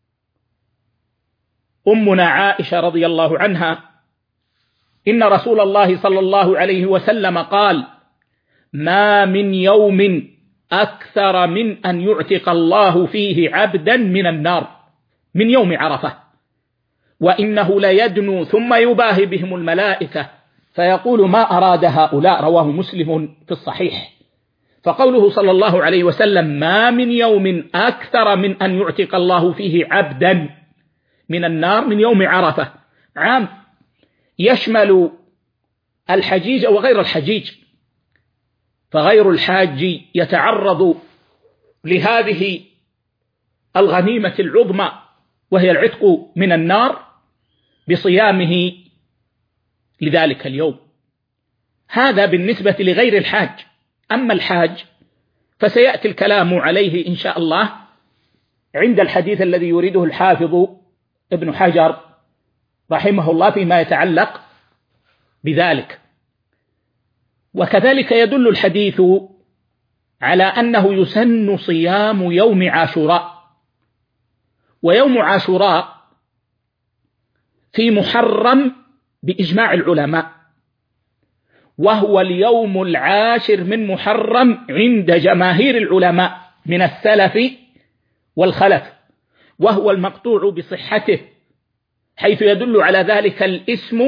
أمنا عائشة رضي الله عنها إن رسول الله صلى الله عليه وسلم قال: ما من يوم أكثر من أن يعتق الله فيه عبدا من النار من يوم عرفة، وإنه ليدنو ثم يباهي بهم الملائكة فيقول ما أراد هؤلاء. رواه مسلم في الصحيح. فقوله صلى الله عليه وسلم ما من يوم أكثر من أن يعتق الله فيه عبدا من النار من يوم عرفة عام، يشمل الحجيج وغير الحجيج، فغير الحاج يتعرض لهذه الغنيمة العظمى وهي العتق من النار بصيامه لذلك اليوم. هذا بالنسبة لغير الحاج. أما الحاج فسيأتي الكلام عليه إن شاء الله عند الحديث الذي يريده الحافظ ابن حجر رحمه الله فيما يتعلق بذلك. وكذلك يدل الحديث على أنه يسن صيام يوم عاشوراء، ويوم عاشوراء في محرم بإجماع العلماء، وهو اليوم العاشر من محرم عند جماهير العلماء من السلف والخلف، وهو المقطوع بصحته، حيث يدل على ذلك الاسم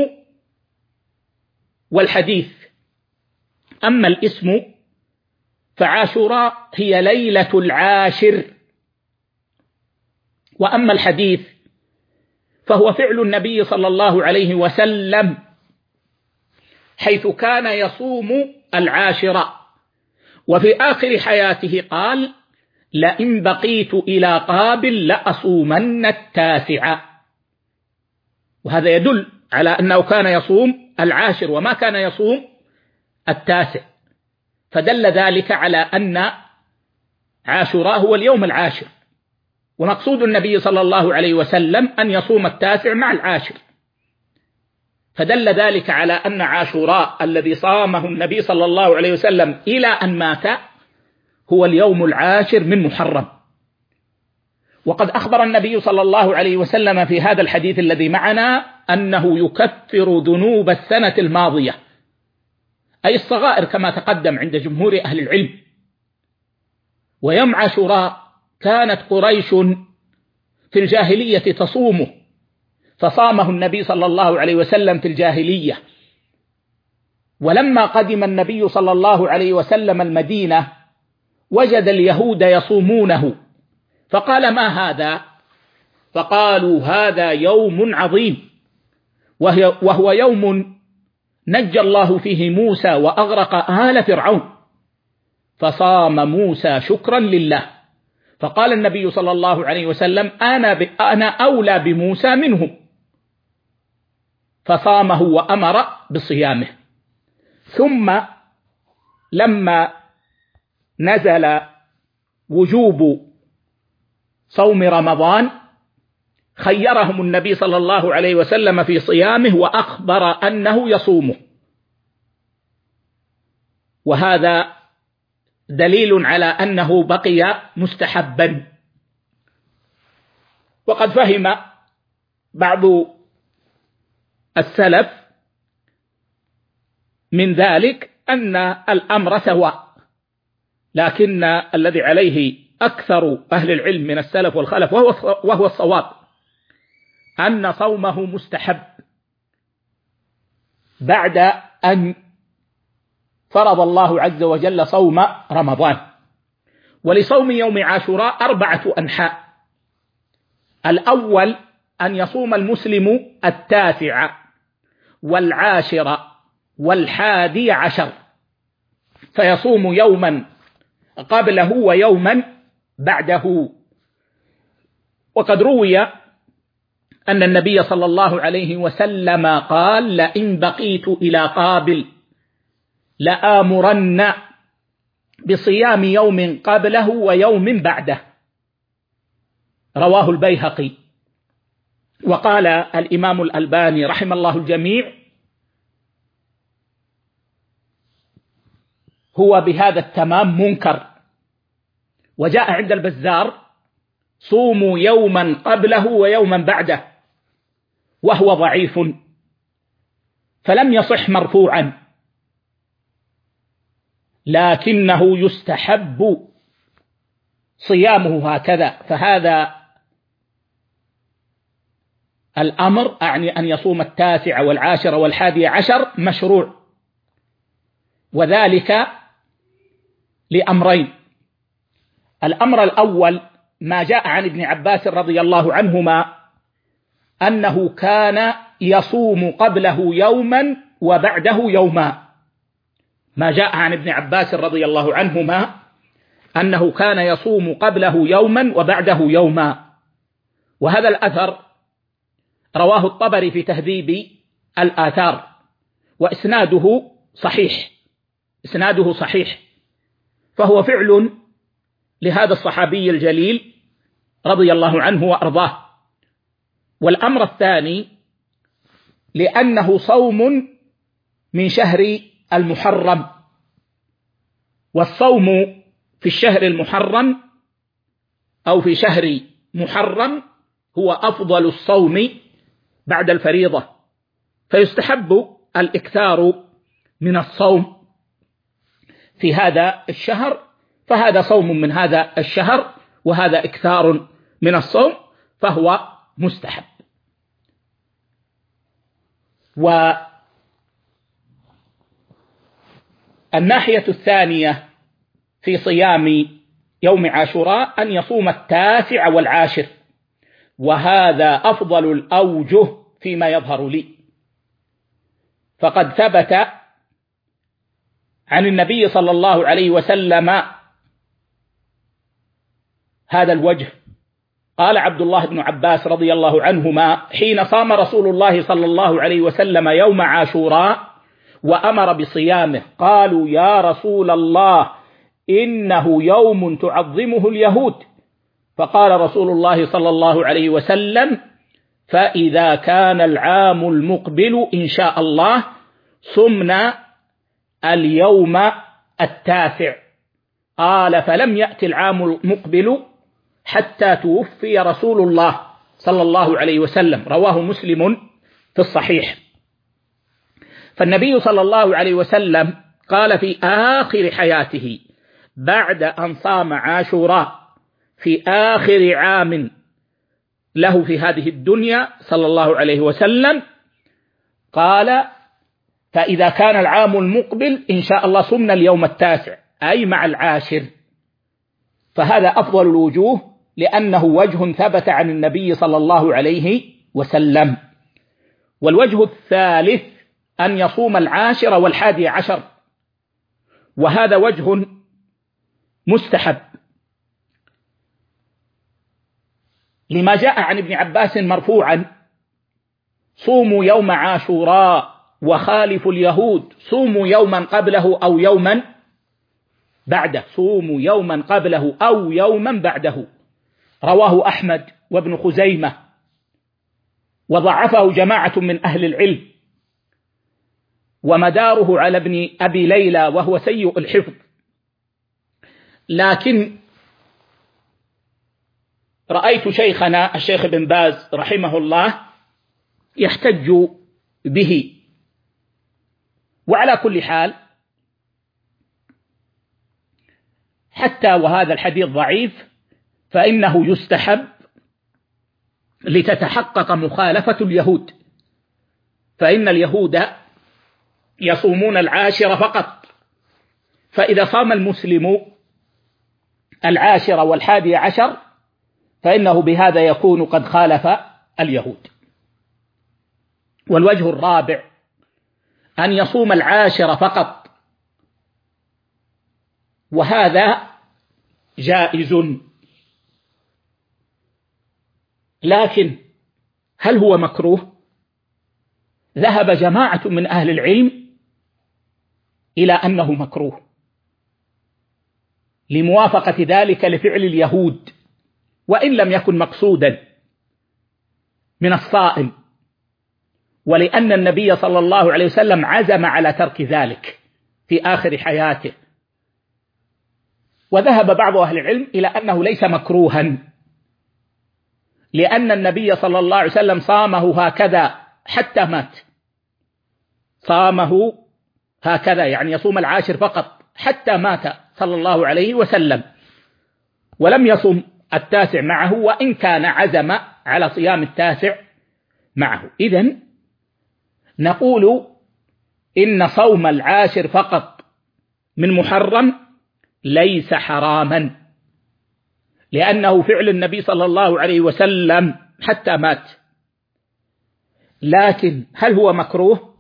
والحديث. أما الاسم فعاشوراء هي ليلة العاشر، وأما الحديث فهو فعل النبي صلى الله عليه وسلم، حيث كان يصوم العاشر، وفي آخر حياته قال: لئن بقيت إلى قابل لأصومن التاسع. وهذا يدل على أنه كان يصوم العاشر وما كان يصوم التاسع، فدل ذلك على أن عاشوراء هو اليوم العاشر، ومقصود النبي صلى الله عليه وسلم أن يصوم التاسع مع العاشر، فدل ذلك على أن عاشوراء الذي صامه النبي صلى الله عليه وسلم إلى أن مات هو اليوم العاشر من محرم. وقد أخبر النبي صلى الله عليه وسلم في هذا الحديث الذي معنا أنه يكفر ذنوب السنة الماضية، أي الصغائر كما تقدم عند جمهور أهل العلم. ويوم عاشوراء كانت قريش في الجاهلية تصومه، فصامه النبي صلى الله عليه وسلم في الجاهلية، ولما قدم النبي صلى الله عليه وسلم المدينة وجد اليهود يصومونه، فقال: ما هذا؟ فقالوا: هذا يوم عظيم، وهو يوم نجى الله فيه موسى وأغرق آل فرعون، فصام موسى شكرا لله. فقال النبي صلى الله عليه وسلم: أنا أولى بموسى منهم، فصامه وأمر بصيامه. ثم لما نزل وجوب صوم رمضان خيرهم النبي صلى الله عليه وسلم في صيامه، وأخبر أنه يصومه، وهذا دليل على أنه بقي مستحبا. وقد فهم بعض السلف من ذلك أن الأمر سواء، لكن الذي عليه أكثر أهل العلم من السلف والخلف وهو الصواب أن صومه مستحب بعد أن فرض الله عز وجل صوم رمضان. ولصوم يوم عاشوراء 4 أنحاء: الأول أن يصوم المسلم 9 و10 و11، فيصوم يوما قبله ويوما بعده. وقد روي أن النبي صلى الله عليه وسلم قال: لئن بقيت إلى قابل لآمرن بصيام يوم قبله ويوم بعده. رواه البيهقي. وقال الإمام الألباني رحم الله الجميع: هو بهذا التمام منكر. وجاء عند البزار: صوموا يوما قبله ويوما بعده، وهو ضعيف فلم يصح مرفوعا، لكنه يستحب صيامه هكذا. فهذا الأمر أعني أن يصوم 9 و10 و11 مشروع، وذلك لأمرين: الأمر الأول ما جاء عن ابن عباس رضي الله عنهما أنه كان يصوم قبله يوما وبعده يوما. ما جاء عن ابن عباس رضي الله عنهما أنه كان يصوم قبله يوما وبعده يوما. وهذا الأثر رواه الطبري في تهذيب الآثار، وإسناده صحيح، فهو فعل لهذا الصحابي الجليل رضي الله عنه وأرضاه. والأمر الثاني لأنه صوم من شهر المحرم، والصوم في الشهر المحرم أو في شهر محرم هو أفضل الصوم بعد الفريضة، فيستحب الإكثار من الصوم في هذا الشهر، فهذا صوم من هذا الشهر وهذا إكثار من الصوم، فهو مستحب. والناحية الثانية في صيام يوم عاشوراء أن يصوم 9 و10، وهذا أفضل الأوجه فيما يظهر لي، فقد ثبت عن النبي صلى الله عليه وسلم هذا الوجه. قال عبد الله بن عباس رضي الله عنهما: حين صام رسول الله صلى الله عليه وسلم يوم عاشوراء وأمر بصيامه قالوا: يا رسول الله إنه يوم تعظمه اليهود. فقال رسول الله صلى الله عليه وسلم: فإذا كان العام المقبل إن شاء الله صمنا اليوم 9. قال: فلم يأتي العام المقبل حتى توفي رسول الله صلى الله عليه وسلم. رواه مسلم في الصحيح. فالنبي صلى الله عليه وسلم قال في آخر حياته بعد أن صام عاشوراء في آخر عام له في هذه الدنيا صلى الله عليه وسلم، قال: فإذا كان العام المقبل إن شاء الله صمنا اليوم 9، أي مع 10. فهذا أفضل الوجوه لأنه وجه ثبت عن النبي صلى الله عليه وسلم. والوجه الثالث أن يصوم 10 و11، وهذا وجه مستحب، لما جاء عن ابن عباس مرفوعا: صوموا يوم عاشوراء وخالفوا اليهود، صوموا يوما قبله أو يوما بعده، صوموا يوما قبله أو يوما بعده. رواه أحمد وابن خزيمة، وضعفه جماعة من أهل العلم، ومداره على ابن أبي ليلى وهو سيء الحفظ. لكن رأيت شيخنا الشيخ بن باز رحمه الله يحتج به. وعلى كل حال، حتى وهذا الحديث ضعيف، فإنه يستحب لتتحقق مخالفة اليهود، فإن اليهود يصومون 10 فقط، فإذا صام المسلم 10 و11 فإنه بهذا يكون قد خالف اليهود. والوجه الرابع أن يصوم 10 فقط، وهذا جائز. لكن هل هو مكروه؟ ذهب جماعة من أهل العلم إلى أنه مكروه، لموافقة ذلك لفعل اليهود، وإن لم يكن مقصودا من الصائم، ولأن النبي صلى الله عليه وسلم عزم على ترك ذلك في آخر حياته. وذهب بعض أهل العلم إلى أنه ليس مكروها، لأن النبي صلى الله عليه وسلم صامه هكذا حتى مات، صامه هكذا يعني يصوم 10 فقط حتى مات صلى الله عليه وسلم، ولم يصم 9 معه، وإن كان عزم على صيام 9 معه. إذن نقول إن صوم 10 فقط من محرم ليس حراما، لأنه فعل النبي صلى الله عليه وسلم حتى مات. لكن هل هو مكروه؟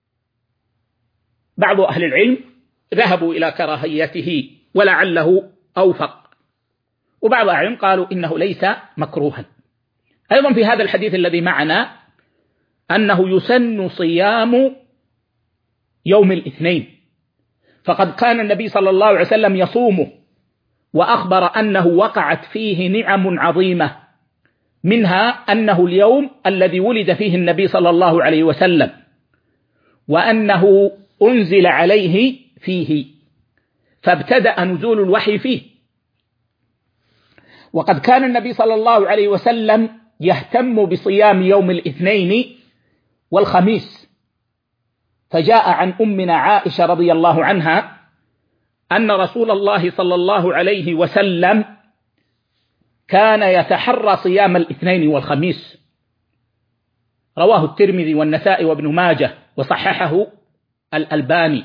بعض أهل العلم ذهبوا إلى كراهيته ولعله أوفق، وبعض أهل العلم قالوا إنه ليس مكروها. أيضا في هذا الحديث الذي معنا أنه يسن صيام يوم الاثنين، فقد كان النبي صلى الله عليه وسلم يصومه، وأخبر أنه وقعت فيه نعم عظيمة، منها أنه اليوم الذي ولد فيه النبي صلى الله عليه وسلم، وأنه أنزل عليه فيه، فابتدأ نزول الوحي فيه. وقد كان النبي صلى الله عليه وسلم يهتم بصيام يوم الاثنين والخميس. فجاء عن أمنا عائشة رضي الله عنها أن رسول الله صلى الله عليه وسلم كان يتحرى صيام الاثنين والخميس. رواه الترمذي والنسائي وابن ماجه وصححه الألباني.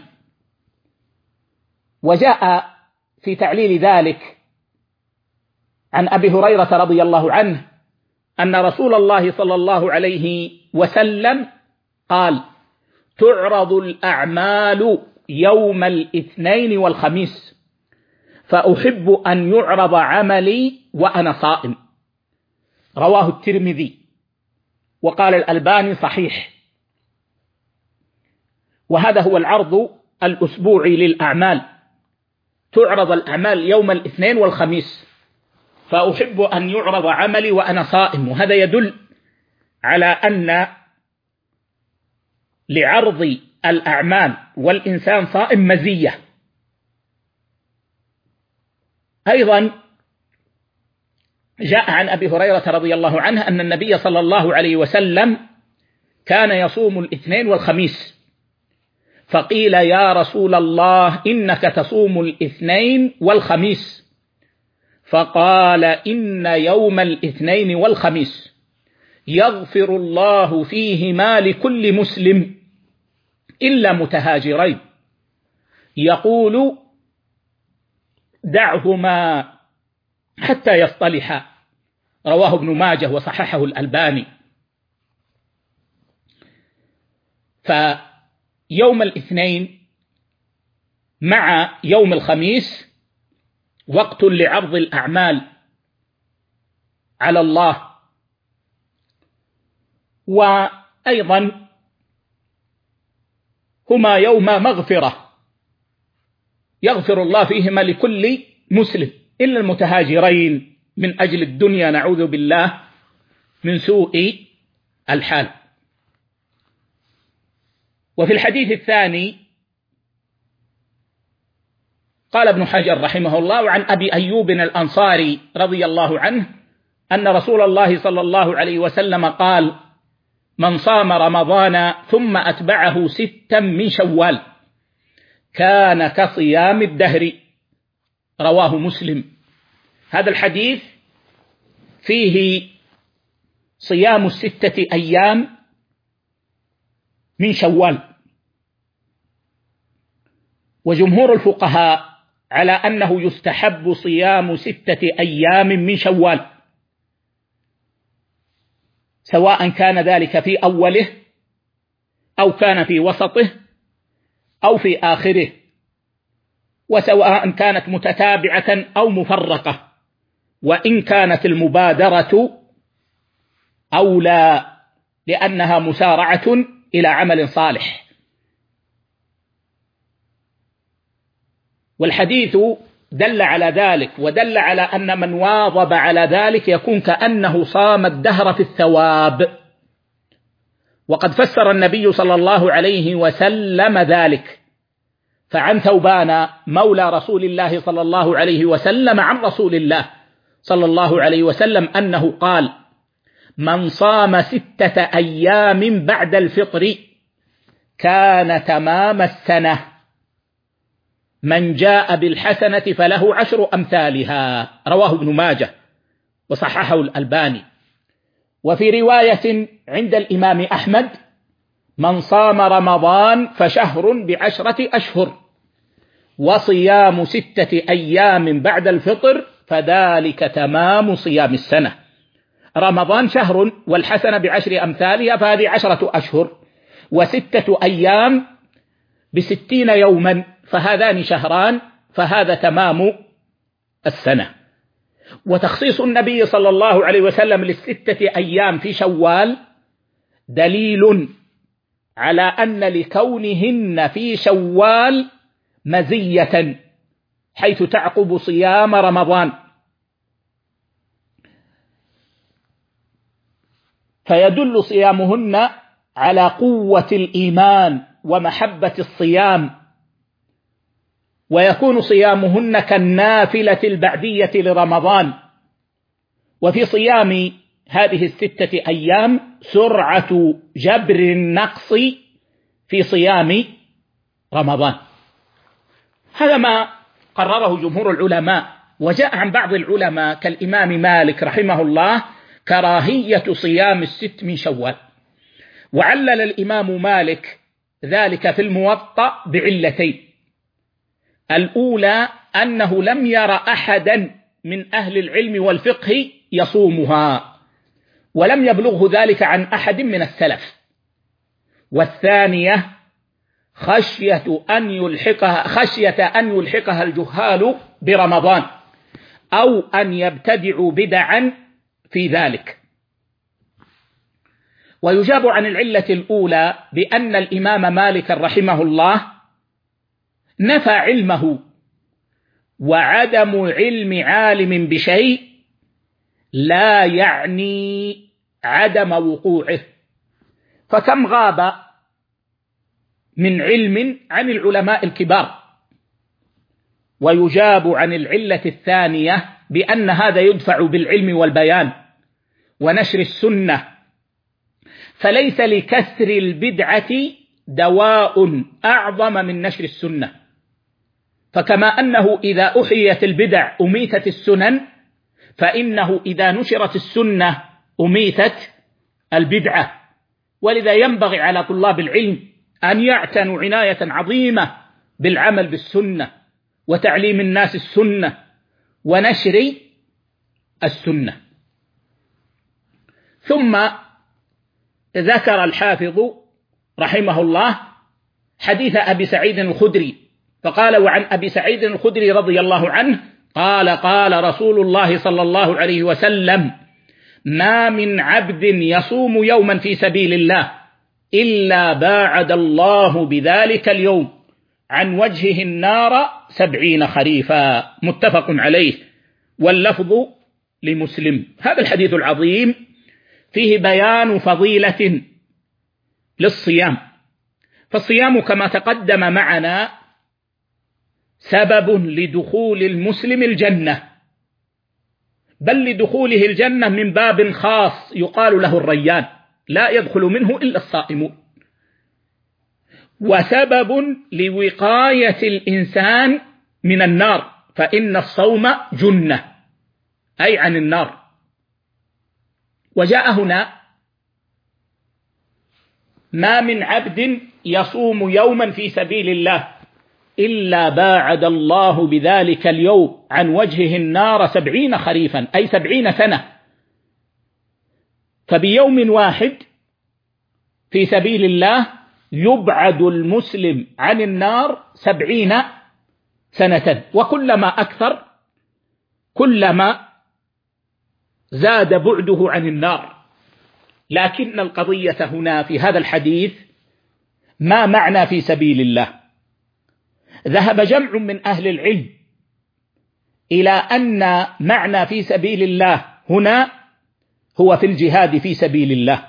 وجاء في تعليل ذلك عن أبي هريرة رضي الله عنه أن رسول الله صلى الله عليه وسلم قال: تعرض الأعمال يوم الاثنين والخميس، فأحب أن يعرض عملي وأنا صائم. رواه الترمذي، وقال الألباني صحيح. وهذا هو العرض الأسبوعي للأعمال، تعرض الأعمال يوم الاثنين والخميس، فأحب أن يعرض عملي وأنا صائم. وهذا يدل على أن لعرض الأعمال والإنسان صائم مزية. أيضا جاء عن أبي هريرة رضي الله عنه أن النبي صلى الله عليه وسلم كان يصوم الاثنين والخميس، فقيل: يا رسول الله إنك تصوم الاثنين والخميس. فقال: إن يوم الاثنين والخميس يغفر الله فيهما لكل مسلم إلا متهاجرين يقول: دعهما حتى يصطلحا. رواه ابن ماجه وصححه الألباني. فيوم الاثنين مع يوم الخميس وقت لعرض الأعمال على الله، وأيضا هما يوم مغفرة يغفر الله فيهما لكل مسلم إلا المتهاجرين من أجل الدنيا، نعوذ بالله من سوء الحال. وفي الحديث الثاني قال ابن حجر رحمه الله عن أبي أيوب الأنصاري رضي الله عنه أن رسول الله صلى الله عليه وسلم قال: من صام رمضان ثم أتبعه 6 من شوال كان كصيام الدهر. رواه مسلم. هذا الحديث فيه صيام 6 أيام من شوال. وجمهور الفقهاء على أنه يستحب صيام 6 أيام من شوال، سواء كان ذلك في أوله أو كان في وسطه أو في آخره، وسواء كانت متتابعة أو مفرقة، وإن كانت المبادرة أولى لأنها مسارعة إلى عمل صالح. والحديث دل على ذلك، ودل على أن من واظب على ذلك يكون كأنه صام الدهر في الثواب. وقد فسر النبي صلى الله عليه وسلم ذلك، فعن ثوبان مولى رسول الله صلى الله عليه وسلم عن رسول الله صلى الله عليه وسلم أنه قال: من صام 6 أيام بعد الفطر كان تمام السنة، من جاء بالحسنة فله 10 أمثالها. رواه ابن ماجه وصححه الألباني. وفي رواية عند الإمام أحمد: من صام رمضان فشهر ب10 أشهر، وصيام 6 أيام بعد الفطر فذلك تمام صيام السنة. رمضان شهر والحسنة ب10 أمثالها، فهذه 10 أشهر، و6 أيام ب60 يوما، فهذان شهران، فهذا تمام السنة. وتخصيص النبي صلى الله عليه وسلم ل6 أيام في شوال دليل على أن لكونهن في شوال مزية، حيث تعقب صيام رمضان، فيدل صيامهن على قوة الإيمان ومحبة الصيام، ويكون صيامهن كالنافلة البعدية لرمضان. وفي صيام هذه ال6 أيام سرعة جبر النقص في صيام رمضان. هذا ما قرره جمهور العلماء. وجاء عن بعض العلماء كالإمام مالك رحمه الله كراهية صيام ال6 من شوال. وعلل الإمام مالك ذلك في الموطأ بعلتين: الأولى أنه لم ير أحدا من أهل العلم والفقه يصومها، ولم يبلغه ذلك عن أحد من السلف. والثانية خشية أن يلحقها الجهال برمضان، أو أن يبتدعوا بدعا في ذلك. ويجاب عن العلة الأولى بأن الإمام مالك رحمه الله نفى علمه، وعدم علم عالم بشيء لا يعني عدم وقوعه. فكم غاب من علم عن العلماء الكبار. ويجاب عن العلة الثانية بأن هذا يدفع بالعلم والبيان ونشر السنة، فليس لكسر البدعة دواء أعظم من نشر السنة. فكما أنه إذا أحيت البدع أميتت السنن، فإنه إذا نشرت السنة أميتت البدعة. ولذا ينبغي على طلاب العلم أن يعتنوا عناية عظيمة بالعمل بالسنة وتعليم الناس السنة ونشر السنة. ثم ذكر الحافظ رحمه الله حديث أبي سعيد الخدري فقال: وعن أبي سعيد الخدري رضي الله عنه قال: قال رسول الله صلى الله عليه وسلم: ما من عبد يصوم يوما في سبيل الله إلا باعد الله بذلك اليوم عن وجهه النار 70 خريفا. متفق عليه، واللفظ لمسلم. هذا الحديث العظيم فيه بيان فضيلة للصيام. فالصيام كما تقدم معنا سبب لدخول المسلم الجنة، بل لدخوله الجنة من باب خاص يقال له الريان، لا يدخل منه إلا الصائمون. وسبب لوقاية الإنسان من النار، فإن الصوم جنة أي عن النار. وجاء هنا: ما من عبد يصوم يوما في سبيل الله إلا باعد الله بذلك اليوم عن وجهه النار 70 خريفا، أي 70 سنة. فبيوم واحد في سبيل الله يبعد المسلم عن النار 70 سنة، وكلما أكثر كلما زاد بعده عن النار. لكن القضية هنا في هذا الحديث ما معنى في سبيل الله؟ ذهب جمع من أهل العلم إلى أن معنى في سبيل الله هنا هو في الجهاد في سبيل الله،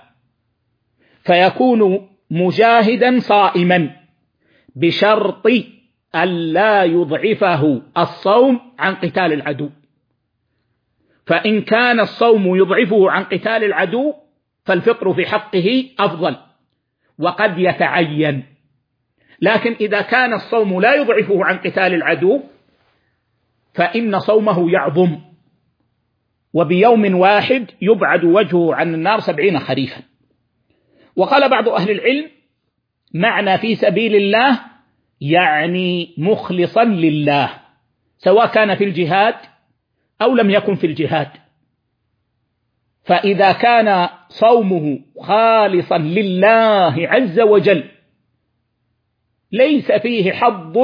فيكون مجاهدا صائما بشرط أن لا يضعفه الصوم عن قتال العدو. فإن كان الصوم يضعفه عن قتال العدو فالفطر في حقه أفضل وقد يتعين. لكن إذا كان الصوم لا يضعفه عن قتال العدو فإن صومه يعظم، وبيوم واحد يبعد وجهه عن النار 70 خريفا. وقال بعض أهل العلم: معنى في سبيل الله يعني مخلصا لله، سواء كان في الجهاد أو لم يكن في الجهاد. فإذا كان صومه خالصا لله عز وجل ليس فيه حظ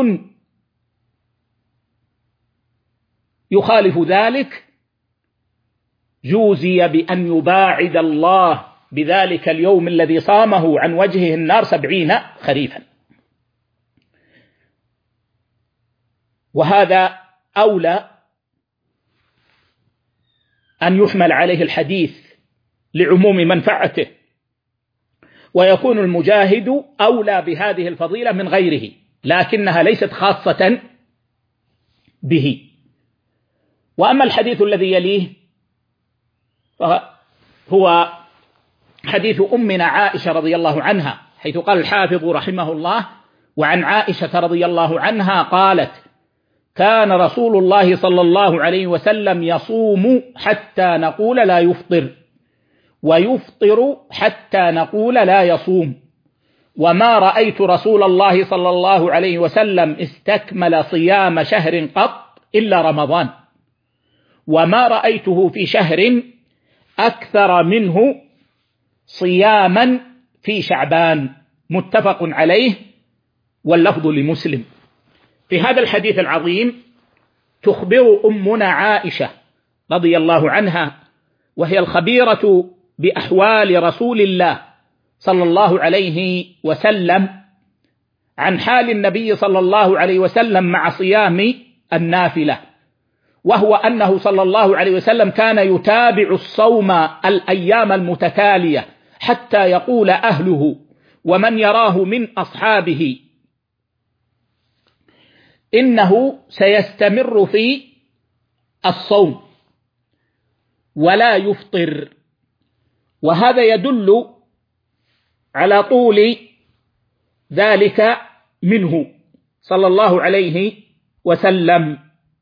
يخالف ذلك، جوزي بأن يباعد الله بذلك اليوم الذي صامه عن وجهه النار 70 خريفا. وهذا أولى أن يحمل عليه الحديث لعموم منفعته، ويكون المجاهد أولى بهذه الفضيلة من غيره، لكنها ليست خاصة به. وأما الحديث الذي يليه هو حديث أمنا عائشة رضي الله عنها، حيث قال الحافظ رحمه الله: وعن عائشة رضي الله عنها قالت: كان رسول الله صلى الله عليه وسلم يصوم حتى نقول لا يفطر، ويفطر حتى نقول لا يصوم، وما رأيت رسول الله صلى الله عليه وسلم استكمل صيام شهر قط إلا رمضان، وما رأيته في شهر أكثر منه صياما في شعبان. متفق عليه، واللفظ لمسلم. في هذا الحديث العظيم تخبر أمنا عائشة رضي الله عنها، وهي الخبيرة بأحوال رسول الله صلى الله عليه وسلم، عن حال النبي صلى الله عليه وسلم مع صيام النافلة، وهو أنه صلى الله عليه وسلم كان يتابع الصوم الأيام المتتالية حتى يقول أهله ومن يراه من أصحابه إنه سيستمر في الصوم ولا يفطر، وهذا يدل على طول ذلك منه صلى الله عليه وسلم.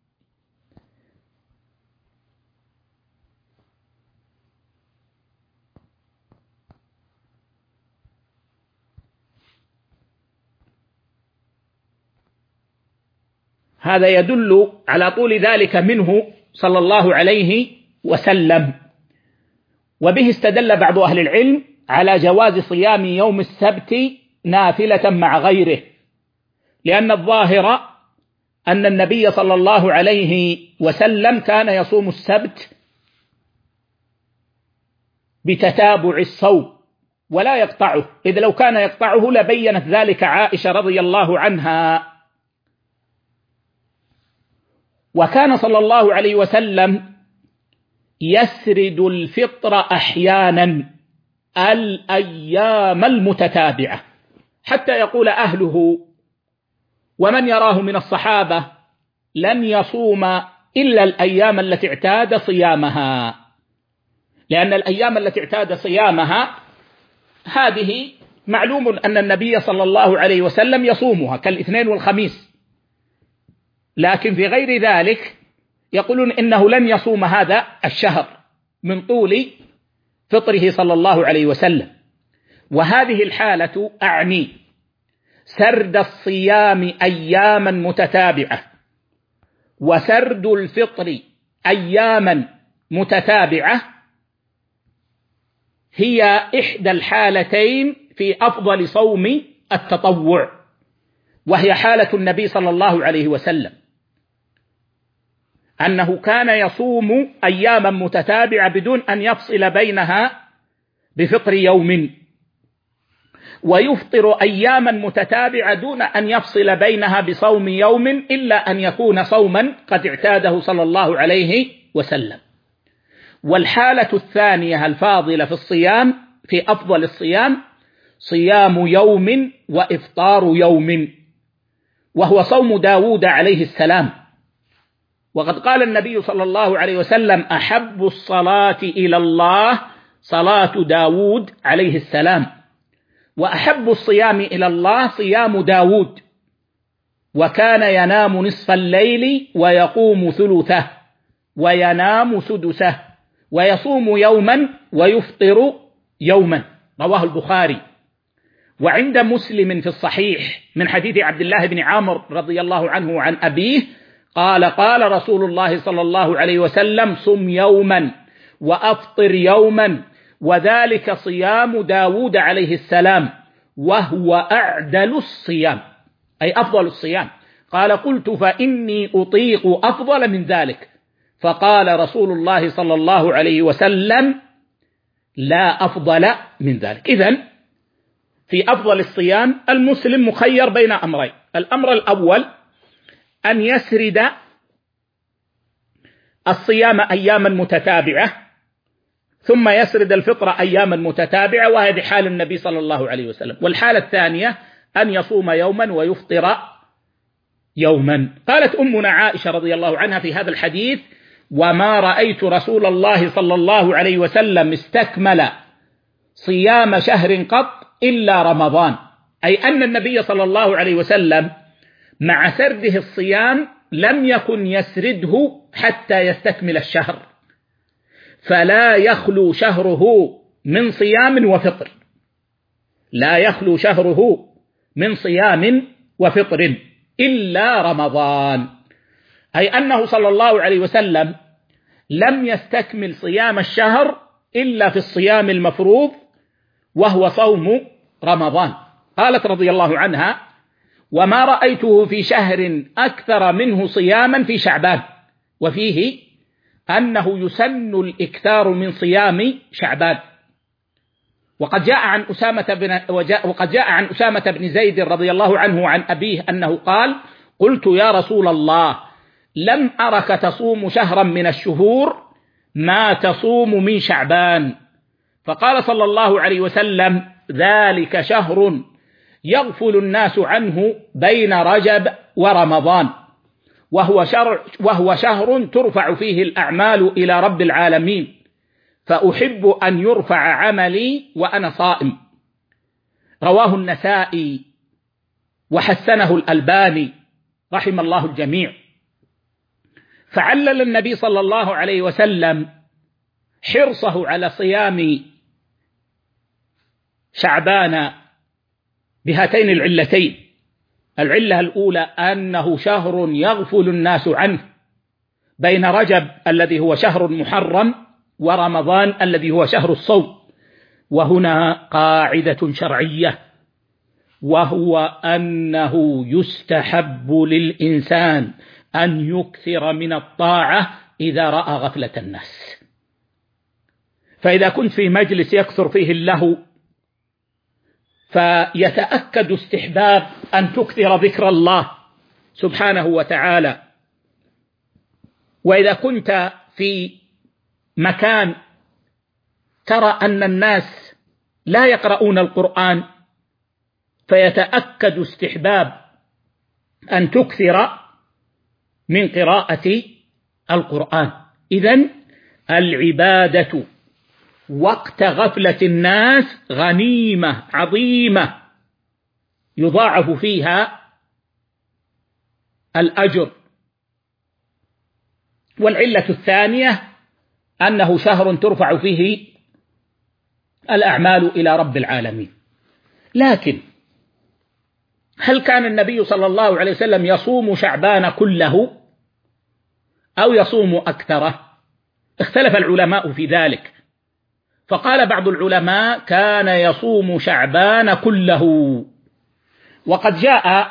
هذا يدل على طول ذلك منه صلى الله عليه وسلم. وبه استدل بعض أهل العلم على جواز صيام يوم السبت نافلة مع غيره، لأن الظاهر أن النبي صلى الله عليه وسلم كان يصوم السبت بتتابع الصوم ولا يقطعه، إذ لو كان يقطعه لبينت ذلك عائشة رضي الله عنها. وكان صلى الله عليه وسلم يسرد الفطر أحيانا الأيام المتتابعة حتى يقول أهله ومن يراه من الصحابة لن يصوم إلا الأيام التي اعتاد صيامها، لأن الأيام التي اعتاد صيامها هذه معلوم أن النبي صلى الله عليه وسلم يصومها كالاثنين والخميس، لكن في غير ذلك يقولون إنه لن يصوم هذا الشهر من طول فطره صلى الله عليه وسلم. وهذه الحالة أعني سرد الصيام أياما متتابعة وسرد الفطر أياما متتابعة هي إحدى الحالتين في أفضل صوم التطوع، وهي حالة النبي صلى الله عليه وسلم، أنه كان يصوم أياما متتابعة بدون أن يفصل بينها بفطر يوم، ويفطر أياما متتابعة دون أن يفصل بينها بصوم يوم إلا أن يكون صوما قد اعتاده صلى الله عليه وسلم. والحالة الثانية الفاضلة في الصيام في أفضل الصيام صيام يوم وإفطار يوم، وهو صوم داود عليه السلام. وقد قال النبي صلى الله عليه وسلم: أحب الصلاة إلى الله صلاة داود عليه السلام، وأحب الصيام إلى الله صيام داود، وكان ينام نصف الليل ويقوم ثلثه وينام سدسه ويصوم يوما ويفطر يوما، رواه البخاري. وعند مسلم في الصحيح من حديث عبد الله بن عمرو رضي الله عنه عن أبيه قال: قال رسول الله صلى الله عليه وسلم: صم يوما وأفطر يوما، وذلك صيام داود عليه السلام، وهو أعدل الصيام، أي أفضل الصيام. قال: قلت: فإني أطيق أفضل من ذلك. فقال رسول الله صلى الله عليه وسلم: لا أفضل من ذلك. إذن في أفضل الصيام المسلم مخير بين أمرين: الأمر الأول أن يسرد الصيام أياما متتابعة ثم يسرد الفطر أياما متتابعة، وهذه حال النبي صلى الله عليه وسلم. والحالة الثانية أن يصوم يوما ويفطر يوما. قالت أمنا عائشة رضي الله عنها في هذا الحديث: وما رأيت رسول الله صلى الله عليه وسلم استكمل صيام شهر قط إلا رمضان، أي أن النبي صلى الله عليه وسلم مع سرده الصيام لم يكن يسرده حتى يستكمل الشهر، فلا يخلو شهره من صيام وفطر، لا يخلو شهره من صيام وفطر إلا رمضان، أي أنه صلى الله عليه وسلم لم يستكمل صيام الشهر إلا في الصيام المفروض وهو صوم رمضان. قالت رضي الله عنها: وما رأيته في شهر أكثر منه صياما في شعبان، وفيه أنه يسن الإكثار من صيام شعبان. وقد جاء عن أسامة بن زيد رضي الله عنه وعن أبيه أنه قال: قلت يا رسول الله لم أرك تصوم شهرا من الشهور ما تصوم من شعبان، فقال صلى الله عليه وسلم: ذلك شهر يغفل الناس عنه بين رجب ورمضان، وهو شهر ترفع فيه الأعمال إلى رب العالمين، فأحب أن يرفع عملي وأنا صائم. رواه النسائي وحسنه الألباني رحم الله الجميع. فعلل النبي صلى الله عليه وسلم حرصه على صيام شعبان بهاتين العلتين: العلة الأولى أنه شهر يغفل الناس عنه بين رجب الذي هو شهر محرم ورمضان الذي هو شهر الصوم. وهنا قاعدة شرعية، وهو أنه يستحب للإنسان أن يكثر من الطاعة إذا رأى غفلة الناس. فإذا كنت في مجلس يكثر فيه اللهو فيتأكد استحباب أن تكثر ذكر الله سبحانه وتعالى. وإذا كنت في مكان ترى أن الناس لا يقرؤون القرآن فيتأكد استحباب أن تكثر من قراءة القرآن. إذن العبادة وقت غفلة الناس غنيمة عظيمة يضاعف فيها الأجر. والعلة الثانية أنه شهر ترفع فيه الأعمال إلى رب العالمين. لكن هل كان النبي صلى الله عليه وسلم يصوم شعبان كله أو يصوم أكثره؟ اختلف العلماء في ذلك، فقال بعض العلماء كان يصوم شعبان كله. وقد جاء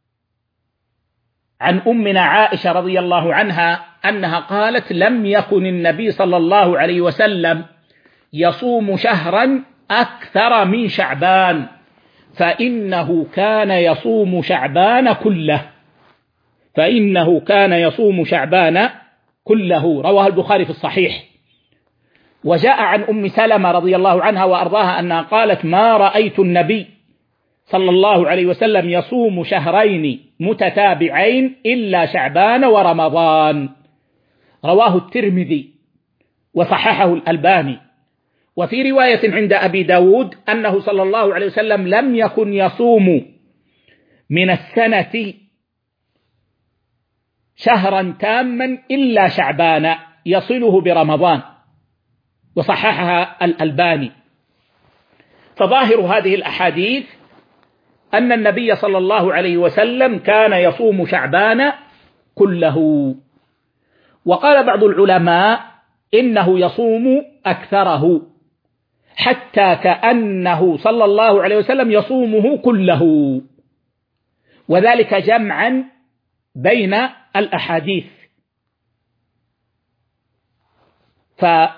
عن أمنا عائشة رضي الله عنها أنها قالت: لم يكن النبي صلى الله عليه وسلم يصوم شهرا أكثر من شعبان، فإنه كان يصوم شعبان كله، فإنه كان يصوم شعبان كله. رواه البخاري في الصحيح. وجاء عن أم سلمة رضي الله عنها وأرضاها أنها قالت: ما رأيت النبي صلى الله عليه وسلم يصوم شهرين متتابعين إلا شعبان ورمضان. رواه الترمذي وصححه الألباني. وفي رواية عند أبي داود أنه صلى الله عليه وسلم لم يكن يصوم من السنة شهرا تاما إلا شعبان يصله برمضان، وصححها الألباني. فظاهر هذه الأحاديث أن النبي صلى الله عليه وسلم كان يصوم شعبان كله. وقال بعض العلماء إنه يصوم أكثره حتى كأنه صلى الله عليه وسلم يصومه كله، وذلك جمعا بين الأحاديث. فقد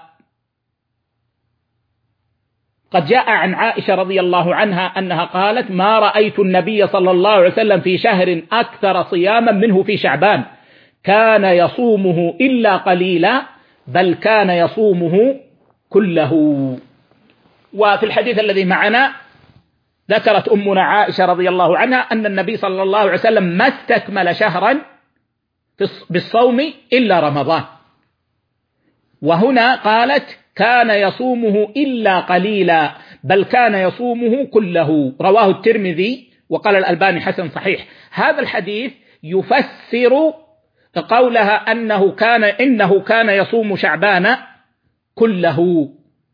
جاء عن عائشة رضي الله عنها أنها قالت: ما رأيت النبي صلى الله عليه وسلم في شهر أكثر صياما منه في شعبان، كان يصومه إلا قليلا بل كان يصومه كله. وفي الحديث الذي معنا ذكرت أمنا عائشة رضي الله عنها أن النبي صلى الله عليه وسلم ما استكمل شهرا بالصوم إلا رمضان، وهنا قالت كان يصومه إلا قليلا، بل كان يصومه كله. رواه الترمذي وقال الألباني حسن صحيح. هذا الحديث يفسر قولها إنه كان يصوم شعبان كله،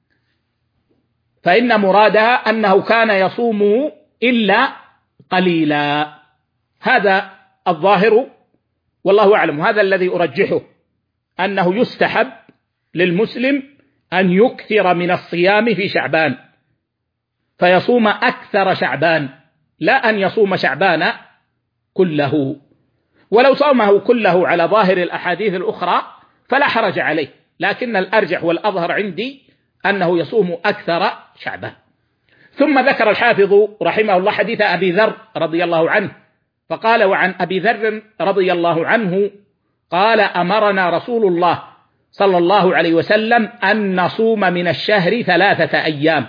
فإن مرادها أنه كان يصومه إلا قليلا. هذا الظاهر والله أعلم، هذا الذي أرجحه، أنه يستحب للمسلم أن يكثر من الصيام في شعبان، فيصوم أكثر شعبان، لا أن يصوم شعبان كله. ولو صومه كله على ظاهر الأحاديث الأخرى فلا حرج عليه، لكن الأرجح والأظهر عندي أنه يصوم أكثر شعبان. ثم ذكر الحافظ رحمه الله حديث أبي ذر رضي الله عنه، فقال: وعن أبي ذر رضي الله عنه قال: أمرنا رسول الله صلى الله عليه وسلم أن نصوم من الشهر 3 أيام،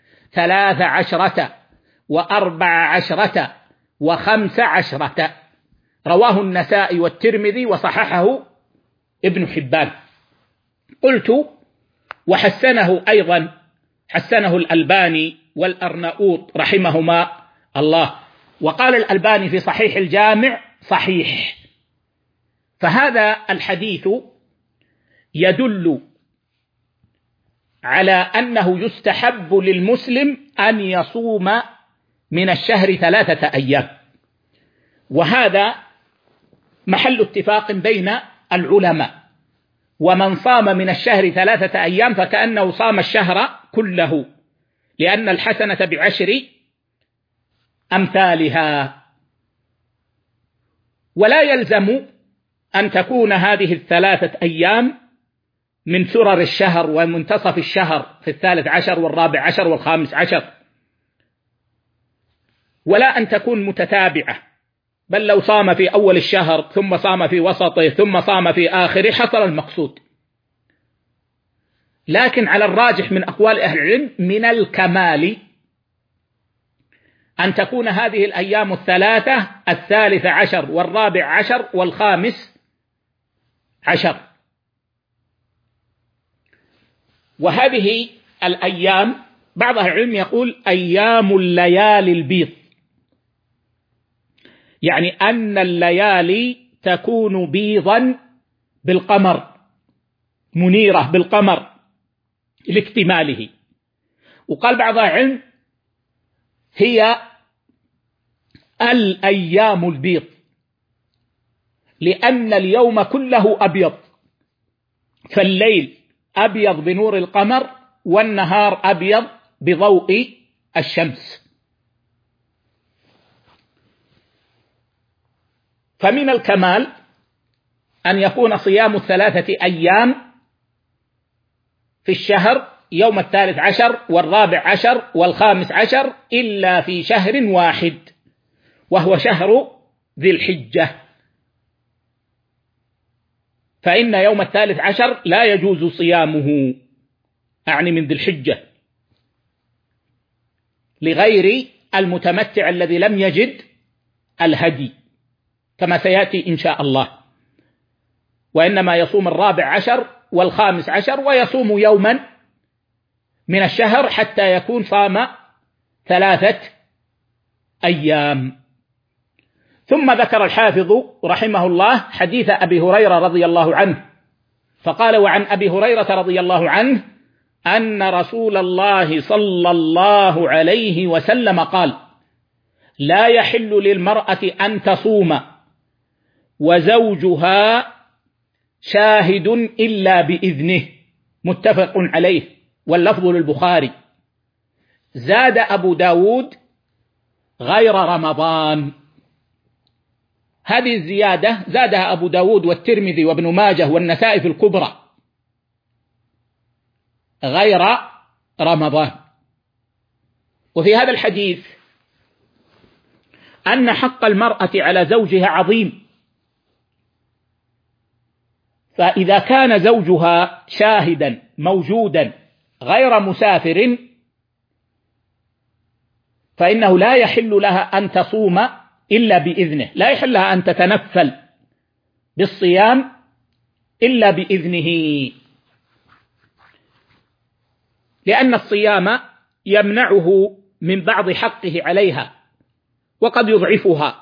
13 و14 و15. رواه النسائي والترمذي وصححه ابن حبان. قلت: وحسنه أيضا، حسنه الألباني والأرناؤوط رحمهما الله، وقال الألباني في صحيح الجامع صحيح. فهذا الحديث يدل على أنه يستحب للمسلم أن يصوم من الشهر 3 أيام، وهذا محل اتفاق بين العلماء. ومن صام من الشهر 3 أيام فكأنه صام الشهر كله، لأن الحسنة ب10 أمثالها. ولا يلزم أن تكون هذه 3 أيام من سرر الشهر ومنتصف الشهر في 13 و14 و15، ولا أن تكون متتابعة، بل لو صام في أول الشهر ثم صام في وسطه ثم صام في آخره حصل المقصود. لكن على الراجح من أقوال أهل العلم من الكمال أن تكون هذه الأيام 3، 13 و14 و15. وهذه الأيام بعض أهل العلم يقول أيام الليالي البيض، يعني أن الليالي تكون بيضا بالقمر، منيرة بالقمر لاكتماله. وقال بعض العلم هي الأيام البيض، لأن اليوم كله أبيض، فالليل أبيض بنور القمر والنهار أبيض بضوء الشمس. فمن الكمال أن يكون صيام 3 أيام في الشهر يوم 13 و14 و15 إلا في شهر واحد وهو شهر ذي الحجة، فإن يوم 13 لا يجوز صيامه، أعني من ذي الحجة، لغير المتمتع الذي لم يجد الهدي كما سيأتي إن شاء الله، وإنما يصوم 14 و15 ويصوم يوما من الشهر حتى يكون صام 3 أيام. ثم ذكر الحافظ رحمه الله حديث أبي هريرة رضي الله عنه، فقال: وعن أبي هريرة رضي الله عنه أن رسول الله صلى الله عليه وسلم قال: لا يحل للمرأة أن تصوم وزوجها شاهد إلا بإذنه، متفق عليه، واللفظ للبخاري. زاد أبو داود غير رمضان. هذه الزيادة زادها أبو داود والترمذي وابن ماجه والنسائي في الكبرى، غير رمضان. وفي هذا الحديث أن حق المرأة على زوجها عظيم، فإذا كان زوجها شاهدا موجودا غير مسافر فإنه لا يحل لها أن تصوم إلا بإذنه، لا يحل لها أن تتنفل بالصيام إلا بإذنه. لأن الصيام يمنعه من بعض حقه عليها وقد يضعفها،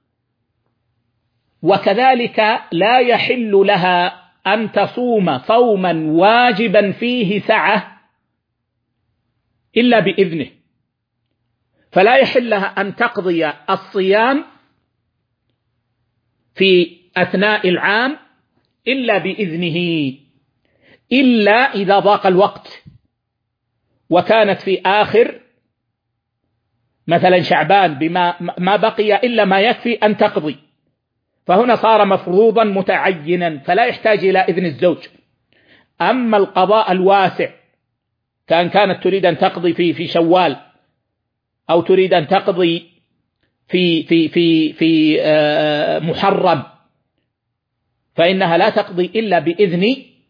وكذلك لا يحل لها أن تصوم صوما واجبا فيه سعة إلا بإذنه، فلا يحل لها أن تقضي الصيام في أثناء العام إلا بإذنه، إلا إذا ضاق الوقت وكانت في آخر مثلا شعبان بما ما بقي إلا ما يكفي أن تقضي، فهنا صار مفروضا متعينا فلا يحتاج إلى إذن الزوج. أما القضاء الواسع كانت تريد أن تقضي في شوال، أو تريد أن تقضي في محرم، فإنها لا تقضي إلا بإذن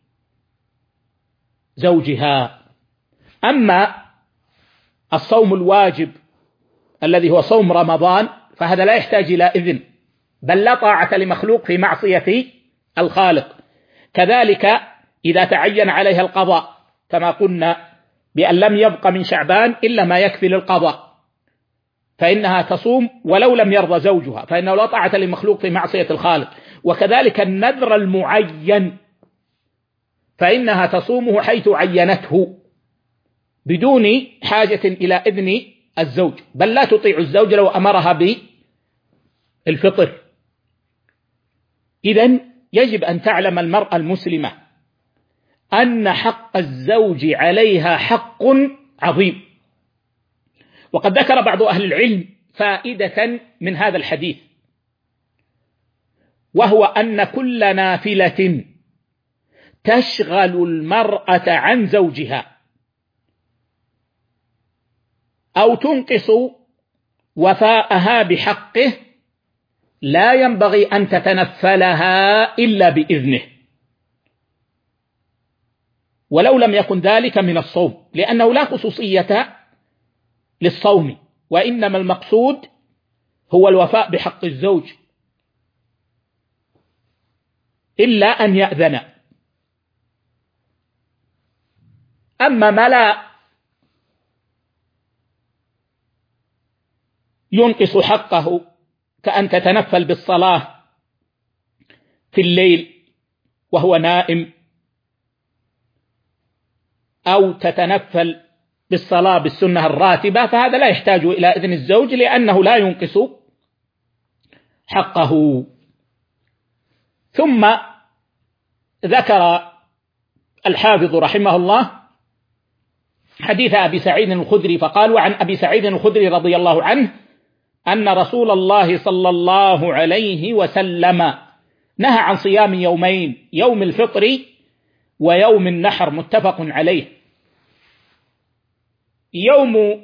زوجها. أما الصوم الواجب الذي هو صوم رمضان فهذا لا يحتاج إلى إذن، بل لا طاعة لمخلوق في معصية الخالق. كذلك إذا تعين عليها القضاء كما قلنا بأن لم يبق من شعبان إلا ما يكفي للقضاء، فإنها تصوم ولو لم يرضى زوجها، فإنه لا طاعة لمخلوق في معصية الخالق. وكذلك النذر المعين فإنها تصومه حيث عينته بدون حاجة إلى إذن الزوج، بل لا تطيع الزوج لو أمرها بالفطر. إذن يجب أن تعلم المرأة المسلمة أن حق الزوج عليها حق عظيم. وقد ذكر بعض أهل العلم فائدة من هذا الحديث، وهو أن كل نافلة تشغل المرأة عن زوجها أو تنقص وفاءها بحقه لا ينبغي أن تتنفلها إلا بإذنه، ولو لم يكن ذلك من الصوم، لأنه لا خصوصية للصوم، وإنما المقصود هو الوفاء بحق الزوج إلا أن يأذن. أما ما لا ينقص حقه كأن تتنفل بالصلاة في الليل وهو نائم، أو تتنفل بالصلاة بالسنة الراتبة، فهذا لا يحتاج إلى إذن الزوج لأنه لا ينقص حقه. ثم ذكر الحافظ رحمه الله حديث أبي سعيد الخدري فقال: وعن أبي سعيد الخدري رضي الله عنه أن رسول الله صلى الله عليه وسلم نهى عن صيام يومين، يوم الفطر ويوم النحر، متفق عليه. يوم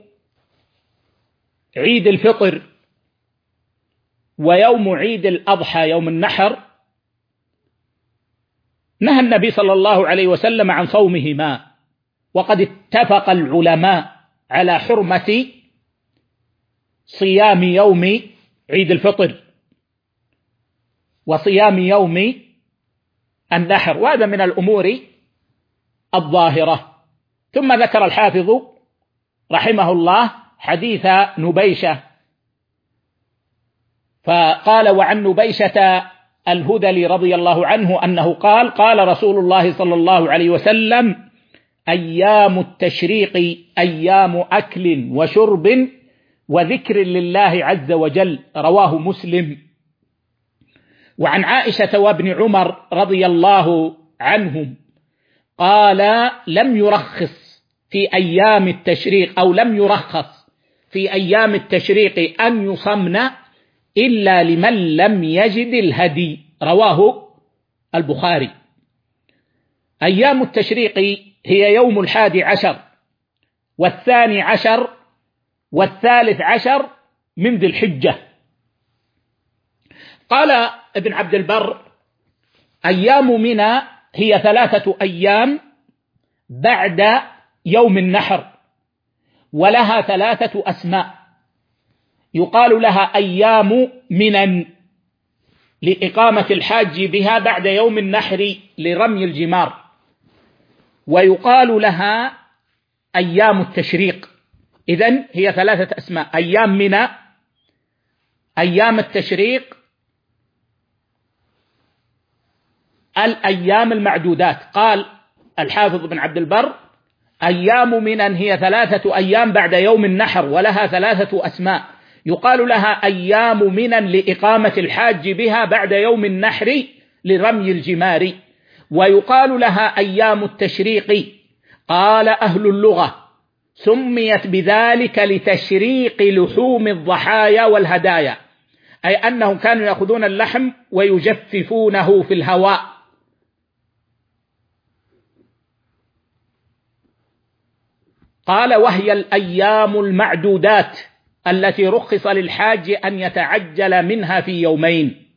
عيد الفطر ويوم عيد الأضحى يوم النحر نهى النبي صلى الله عليه وسلم عن صومهما، وقد اتفق العلماء على حرمة صيام يوم عيد الفطر وصيام يوم النحر، وهذا من الأمور الظاهرة. ثم ذكر الحافظ رحمه الله حديث نبيشة فقال: وعن نبيشة الهذلي رضي الله عنه أنه قال: قال رسول الله صلى الله عليه وسلم: أيام التشريق أيام أكل وشرب وذكر لله عز وجل، رواه مسلم. وعن عائشة وابن عمر رضي الله عنهم قال: لم يرخص في أيام التشريق، أو لم يرخص في أيام التشريق أن يصمن إلا لمن لم يجد الهدي، رواه البخاري. أيام التشريق هي يوم 11 و12 و13 من ذي الحجة. قال ابن عبد البر: أيام منى هي 3 أيام بعد يوم النحر، ولها 3 أسماء، يقال لها أيام منى لإقامة الحاج بها بعد يوم النحر لرمي الجمار، ويقال لها أيام التشريق. إذن هي 3 أسماء: أيام منى، أيام التشريق، الأيام المعدودات. قال الحافظ بن عبد البر: أيام منى هي 3 أيام بعد يوم النحر، ولها 3 أسماء. يقال لها أيام منى لإقامة الحاج بها بعد يوم النحر لرمي الجمار، ويقال لها أيام التشريق. قال أهل اللغة: سميت بذلك لتشريق لحوم الضحايا والهدايا، أي أنهم كانوا يأخذون اللحم ويجففونه في الهواء. قال: وهي الأيام المعدودات التي رخص للحاج أن يتعجل منها في يومين.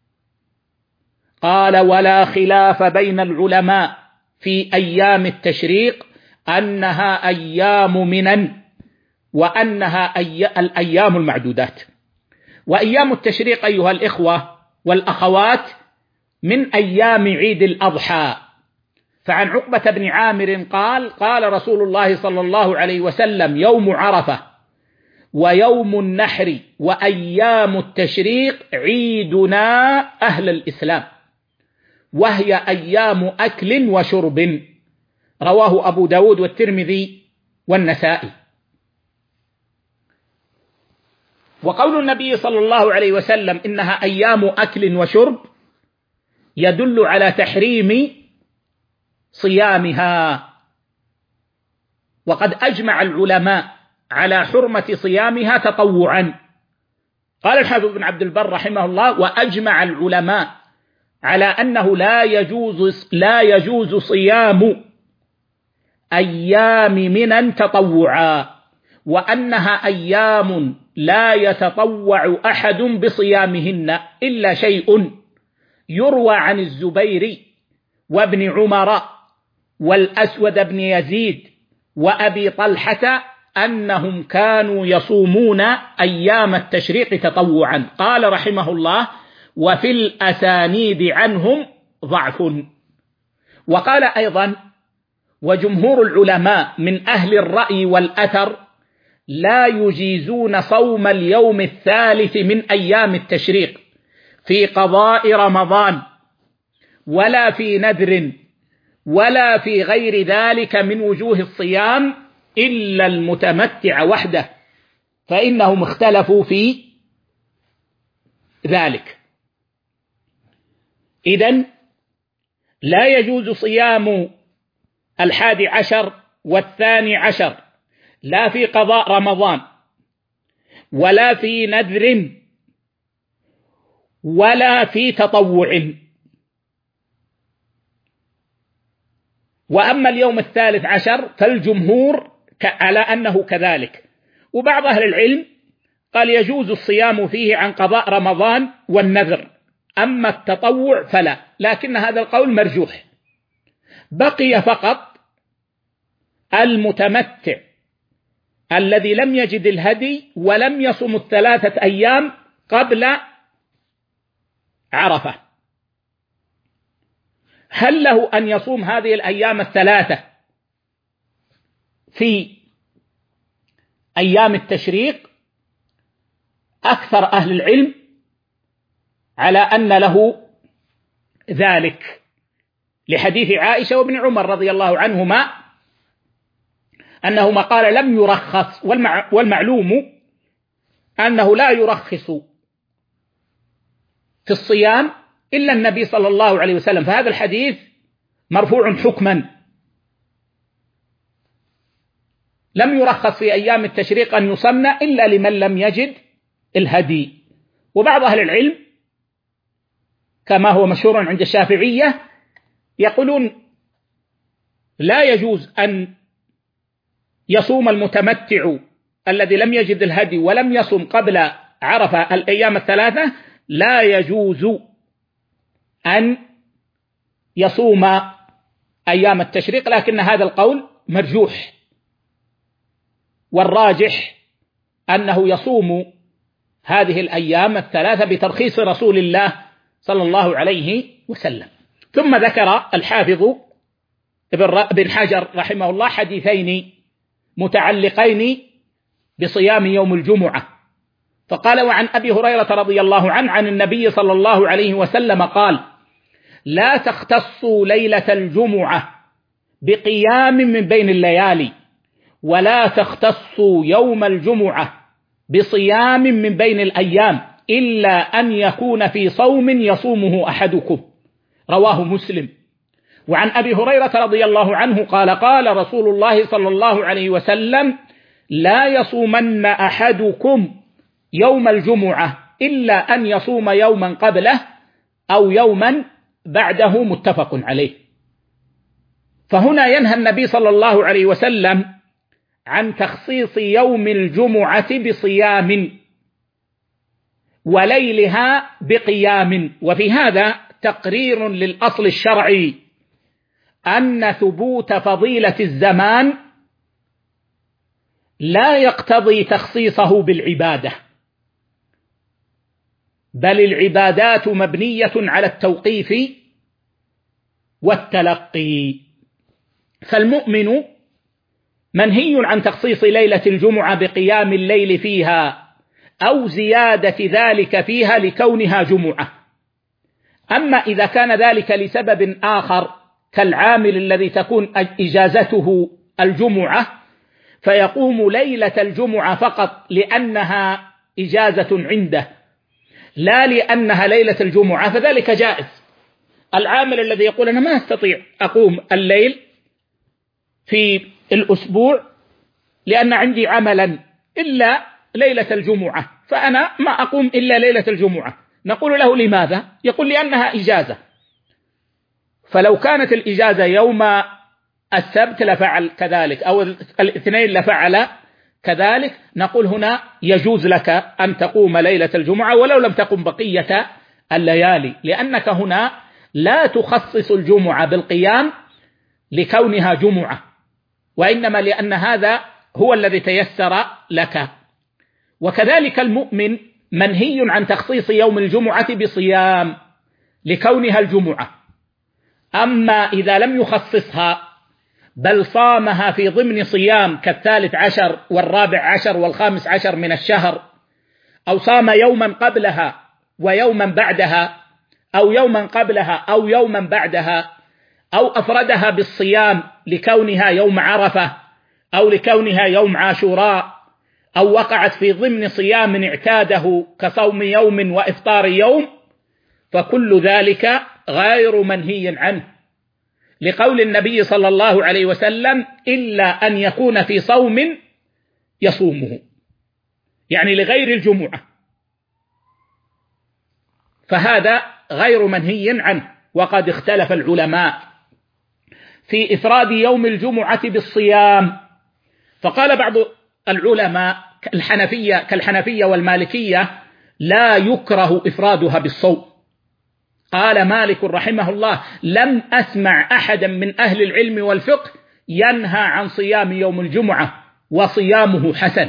قال: ولا خلاف بين العلماء في أيام التشريق أنها أيام منى وأنها الأيام المعدودات. وأيام التشريق أيها الإخوة والأخوات من أيام عيد الأضحى. فعن عقبة بن عامر قال: قال رسول الله صلى الله عليه وسلم: يوم عرفة ويوم النحر وأيام التشريق عيدنا أهل الإسلام، وهي أيام أكل وشرب. رواه أبو داود والترمذي والنسائي. وقول النبي صلى الله عليه وسلم إنها أيام أكل وشرب يدل على تحريم صيامها، وقد أجمع العلماء على حرمة صيامها تطوعا. قال الحافظ بن عبد البر رحمه الله: وأجمع العلماء على أنه لا يجوز صيام أيام منى تطوعا، وأنها أيام لا يتطوع أحد بصيامهن إلا شيء يروى عن الزبير وابن عمر والأسود بن يزيد وأبي طلحة أنهم كانوا يصومون أيام التشريق تطوعا. قال رحمه الله: وفي الأسانيد عنهم ضعف. وقال أيضا: وجمهور العلماء من أهل الرأي والأثر لا يجيزون صوم اليوم الثالث من أيام التشريق في قضاء رمضان ولا في نذر ولا في غير ذلك من وجوه الصيام إلا المتمتع وحده، فإنهم اختلفوا في ذلك. إذن لا يجوز صيام 11 و12 لا في قضاء رمضان ولا في نذر ولا في تطوع. وأما اليوم 13 فالجمهور على أنه كذلك، وبعض أهل العلم قال يجوز الصيام فيه عن قضاء رمضان والنذر، أما التطوع فلا، لكن هذا القول مرجوح. بقي فقط المتمتع الذي لم يجد الهدي ولم يصم 3 أيام قبل عرفة، هل له أن يصوم هذه الأيام 3 في أيام التشريق؟ أكثر أهل العلم على أن له ذلك، لحديث عائشة وابن عمر رضي الله عنهما أنهما قال لم يرخص، والمعلوم أنه لا يرخص في الصيام إلا النبي صلى الله عليه وسلم، فهذا الحديث مرفوع حكما. لم يرخص في أيام التشريق أن يصمن إلا لمن لم يجد الهدي. وبعض أهل العلم كما هو مشهور عند الشافعية يقولون لا يجوز أن يصوم المتمتع الذي لم يجد الهدي ولم يصم قبل عرفة الأيام 3، لا يجوز أن يصوم أيام التشريق، لكن هذا القول مرجوح، والراجح أنه يصوم هذه الأيام 3 بترخيص رسول الله صلى الله عليه وسلم. ثم ذكر الحافظ ابن حجر رحمه الله حديثين متعلقين بصيام يوم الجمعة. فقال: وعن أبي هريرة رضي الله عنه عن النبي صلى الله عليه وسلم قال: لا تختصوا ليلة الجمعة بقيام من بين الليالي، ولا تختصوا يوم الجمعة بصيام من بين الأيام، إلا أن يكون في صوم يصومه أحدكم. رواه مسلم. وعن أبي هريرة رضي الله عنه قال: قال رسول الله صلى الله عليه وسلم: لا يصومن أحدكم يوم الجمعة إلا أن يصوم يوما قبله أو يوما بعده. متفق عليه. فهنا ينهى النبي صلى الله عليه وسلم عن تخصيص يوم الجمعة بصيام وليلها بقيام. وفي هذا تقرير للأصل الشرعي أن ثبوت فضيلة الزمان لا يقتضي تخصيصه بالعبادة، بل العبادات مبنية على التوقيف والتلقي. فالمؤمن منهي عن تخصيص ليلة الجمعة بقيام الليل فيها أو زيادة ذلك فيها لكونها جمعة. أما إذا كان ذلك لسبب آخر كالعامل الذي تكون إجازته الجمعة فيقوم ليلة الجمعة فقط لأنها إجازة عنده لا لأنها ليلة الجمعة، فذلك جائز. العامل الذي يقول: أنا ما أستطيع أقوم الليل في الأسبوع لأن عندي عملا إلا ليلة الجمعة، فأنا ما أقوم إلا ليلة الجمعة، نقول له: لماذا؟ يقول: لأنها إجازة. فلو كانت الإجازة يوم السبت لفعل كذلك، أو الاثنين لفعل كذلك، نقول هنا يجوز لك أن تقوم ليلة الجمعة ولو لم تقم بقية الليالي، لأنك هنا لا تخصص الجمعة بالقيام لكونها جمعة، وإنما لأن هذا هو الذي تيسر لك. وكذلك المؤمن منهي عن تخصيص يوم الجمعة بصيام لكونها الجمعة. أما إذا لم يخصصها بل صامها في ضمن صيام كال13 وال14 وال15 من الشهر، أو صام يوما قبلها ويوما بعدها، أو يوما قبلها أو يوما بعدها، أو أفردها بالصيام لكونها يوم عرفة أو لكونها يوم عاشوراء، أو وقعت في ضمن صيام اعتاده كصوم يوم وإفطار يوم، فكل ذلك غير منهي عنه، لقول النبي صلى الله عليه وسلم: إلا أن يكون في صوم يصومه، يعني لغير الجمعة، فهذا غير منهي عنه. وقد اختلف العلماء في إفراد يوم الجمعة بالصيام، فقال بعض العلماء كالحنفية والمالكية: لا يكره إفرادها بالصوم. قال مالك رحمه الله: لم أسمع أحدا من أهل العلم والفقه ينهى عن صيام يوم الجمعة وصيامه حسن،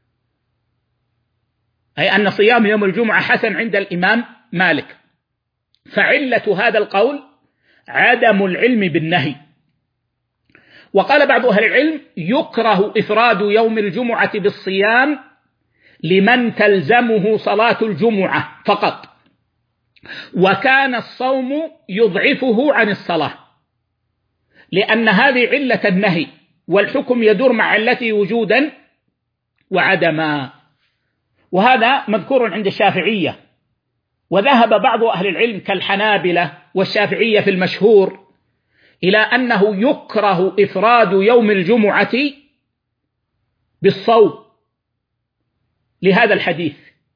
أي أن صيام يوم الجمعة حسن عند الإمام مالك. فعلة هذا القول عدم العلم بالنهي. وقال بعض أهل العلم: يكره إفراد يوم الجمعة بالصيام لمن تلزمه صلاة الجمعة فقط، وكان الصوم يضعفه عن الصلاة، لأن هذه علة النهي، والحكم يدور مع علته وجودا وعدما. وهذا مذكور عند الشافعية. وذهب بعض أهل العلم كالحنابلة والشافعية في المشهور إلى أنه يكره إفراد يوم الجمعة بالصوم لهذا الحديث.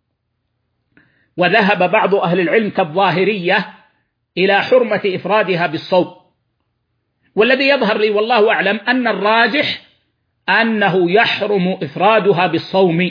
وذهب بعض أهل العلم كالظاهرية إلى حرمة إفرادها بالصوم. والذي يظهر لي والله أعلم أن الراجح أنه يحرم إفرادها بالصوم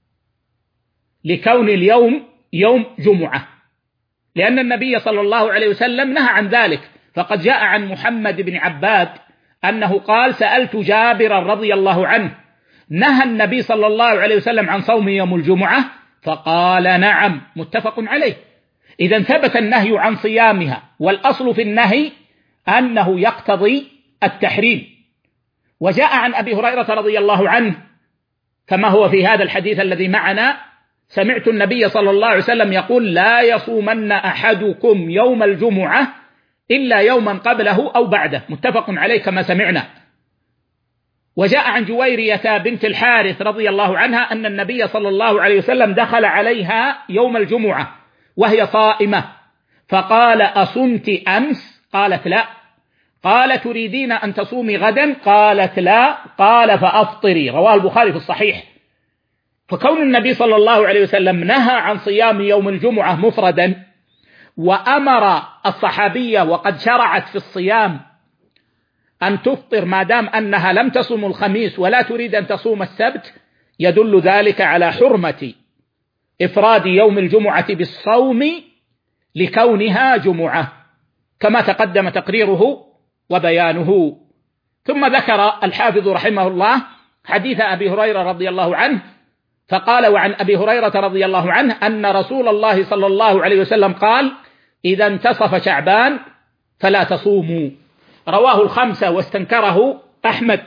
لكون اليوم يوم جمعة، لأن النبي صلى الله عليه وسلم نهى عن ذلك. فقد جاء عن محمد بن عباد أنه قال: سألت جابرا رضي الله عنه: نهى النبي صلى الله عليه وسلم عن صوم يوم الجمعة؟ فقال: نعم. متفق عليه. إذن ثبت النهي عن صيامها، والأصل في النهي أنه يقتضي التحريم. وجاء عن أبي هريرة رضي الله عنه كما هو في هذا الحديث الذي معنا: سمعت النبي صلى الله عليه وسلم يقول: لا يصومن أحدكم يوم الجمعة إلا يوما قبله أو بعده، متفق عليه كما سمعنا. وجاء عن جويرية بنت الحارث رضي الله عنها أن النبي صلى الله عليه وسلم دخل عليها يوم الجمعة وهي صائمة فقال: أصمت أمس؟ قالت: لا. قال: تريدين أن تصومي غدا؟ قالت: لا. قال: فأفطري. رواه البخاري في الصحيح. فكون النبي صلى الله عليه وسلم نهى عن صيام يوم الجمعة مفردا، وأمر الصحابية وقد شرعت في الصيام أن تفطر ما دام أنها لم تصم الخميس ولا تريد أن تصوم السبت، يدل ذلك على حرمة إفراد يوم الجمعة بالصوم لكونها جمعة، كما تقدم تقريره وبيانه. ثم ذكر الحافظ رحمه الله حديث أبي هريرة رضي الله عنه فقال: وعن أبي هريرة رضي الله عنه أن رسول الله صلى الله عليه وسلم قال: إذا انتصف شعبان فلا تصوموا. رواه الخمسة واستنكره أحمد.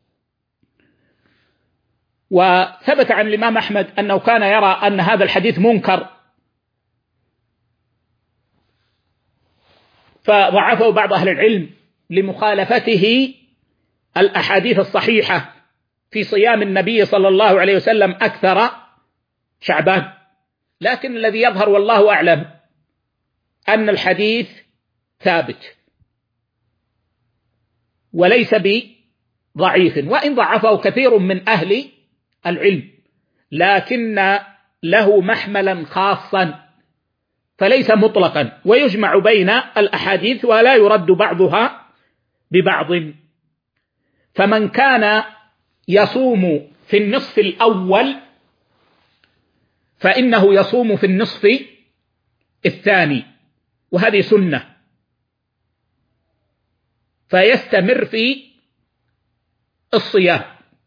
وثبت عن الإمام أحمد أنه كان يرى أن هذا الحديث منكر، فضعفه بعض أهل العلم لمخالفته الأحاديث الصحيحة في صيام النبي صلى الله عليه وسلم أكثر شعبان. لكن الذي يظهر والله أعلم أن الحديث ثابت وليس بضعيف، وإن ضعفه كثير من أهل العلم، لكن له محملا خاصا فليس مطلقا، ويجمع بين الأحاديث ولا يرد بعضها ببعض. فمن كان يصوم في النصف الأول فإنه يصوم في النصف الثاني، وهذه سنة، فيستمر في الصيام.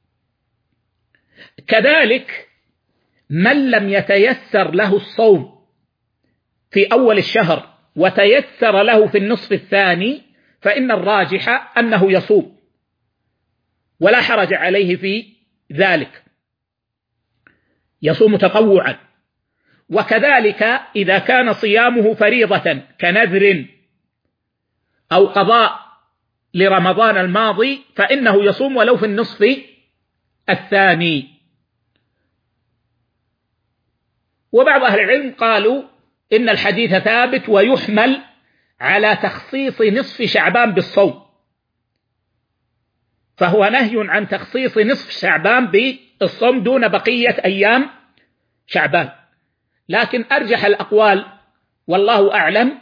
كذلك من لم يتيسر له الصوم في أول الشهر وتيسر له في النصف الثاني فإن الراجح أنه يصوم ولا حرج عليه في ذلك، يصوم تطوعا. وكذلك إذا كان صيامه فريضة كنذر أو قضاء لرمضان الماضي فإنه يصوم ولو في النصف الثاني. وبعض أهل العلم قالوا إن الحديث ثابت ويحمل على تخصيص نصف شعبان بالصوم، فهو نهي عن تخصيص نصف شعبان بالصوم دون بقية أيام شعبان. لكن أرجح الأقوال والله أعلم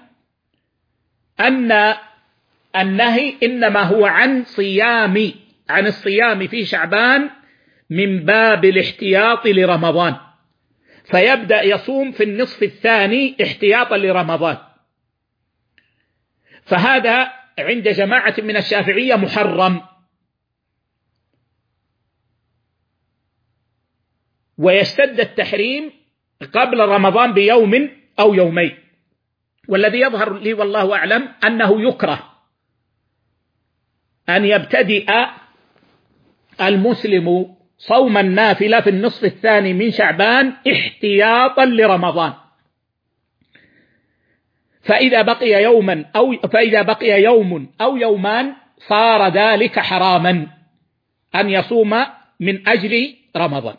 أن النهي إنما هو عن الصيام في شعبان من باب الاحتياط لرمضان، فيبدأ يصوم في النصف الثاني احتياطا لرمضان. فهذا عند جماعة من الشافعية محرم، ويشتد التحريم قبل رمضان بيوم أو يومين. والذي يظهر لي والله أعلم أنه يكره أن يبتدئ المسلم صوم النافلة في النصف الثاني من شعبان احتياطا لرمضان، فإذا بقي يوم أو يومان صار ذلك حراما أن يصوم من أجل رمضان.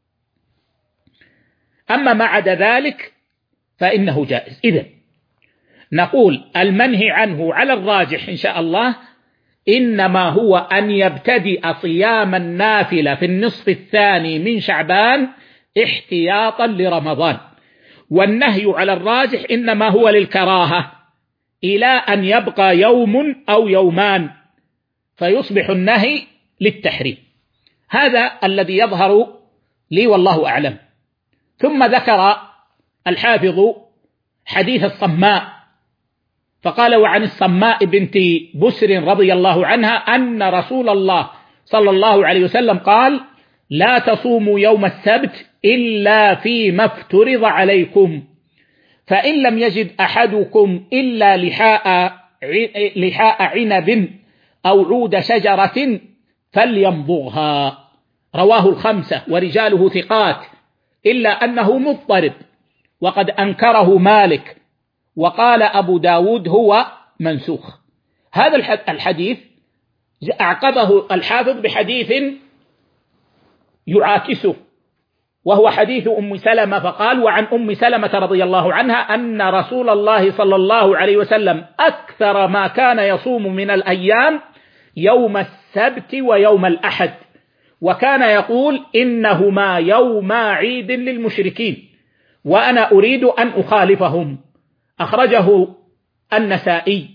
أما ما عدا ذلك فإنه جائز. إذن نقول المنهي عنه على الراجح إن شاء الله إنما هو أن يبتدئ صيام النافلة في النصف الثاني من شعبان احتياطا لرمضان، والنهي على الراجح إنما هو للكراهة إلى أن يبقى يوم أو يومان فيصبح النهي للتحريم. هذا الذي يظهر لي والله أعلم. ثم ذكر الحافظ حديث الصماء فقال: وعن الصماء بنت بسر رضي الله عنها أن رسول الله صلى الله عليه وسلم قال: لا تصوموا يوم السبت إلا فيما افترض عليكم، فإن لم يجد أحدكم إلا لحاء عنب أو عود شجرة فليمضغها. رواه الخمسة ورجاله ثقات، إلا أنه مضطرب، وقد أنكره مالك، وقال أبو داود هو منسوخ. هذا الحديث أعقبه الحافظ بحديث يعاكسه، وهو حديث أم سلمة، فقال: وعن أم سلمة رضي الله عنها أن رسول الله صلى الله عليه وسلم أكثر ما كان يصوم من الأيام يوم السبت ويوم الأحد، وكان يقول: إنهما يوم عيد للمشركين وأنا أريد أن أخالفهم. أخرجه النسائي.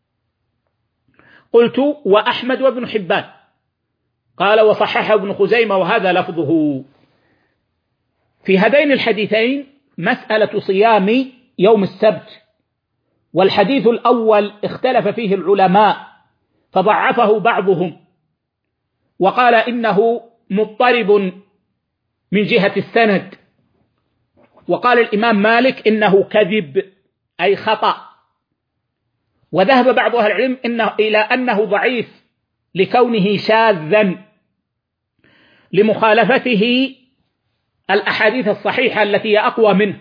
قلت: وأحمد وابن حبان. قال: وصححه ابن خزيمة وهذا لفظه. في هذين الحديثين مسألة صيام يوم السبت، والحديث الأول اختلف فيه العلماء فضعفه بعضهم وقال إنه مضطرب من جهة السند، وقال الإمام مالك إنه كذب أي خطأ، وذهب بعض أهل العلم إلى أنه ضعيف لكونه شاذا لمخالفته الأحاديث الصحيحة التي هي أقوى منه.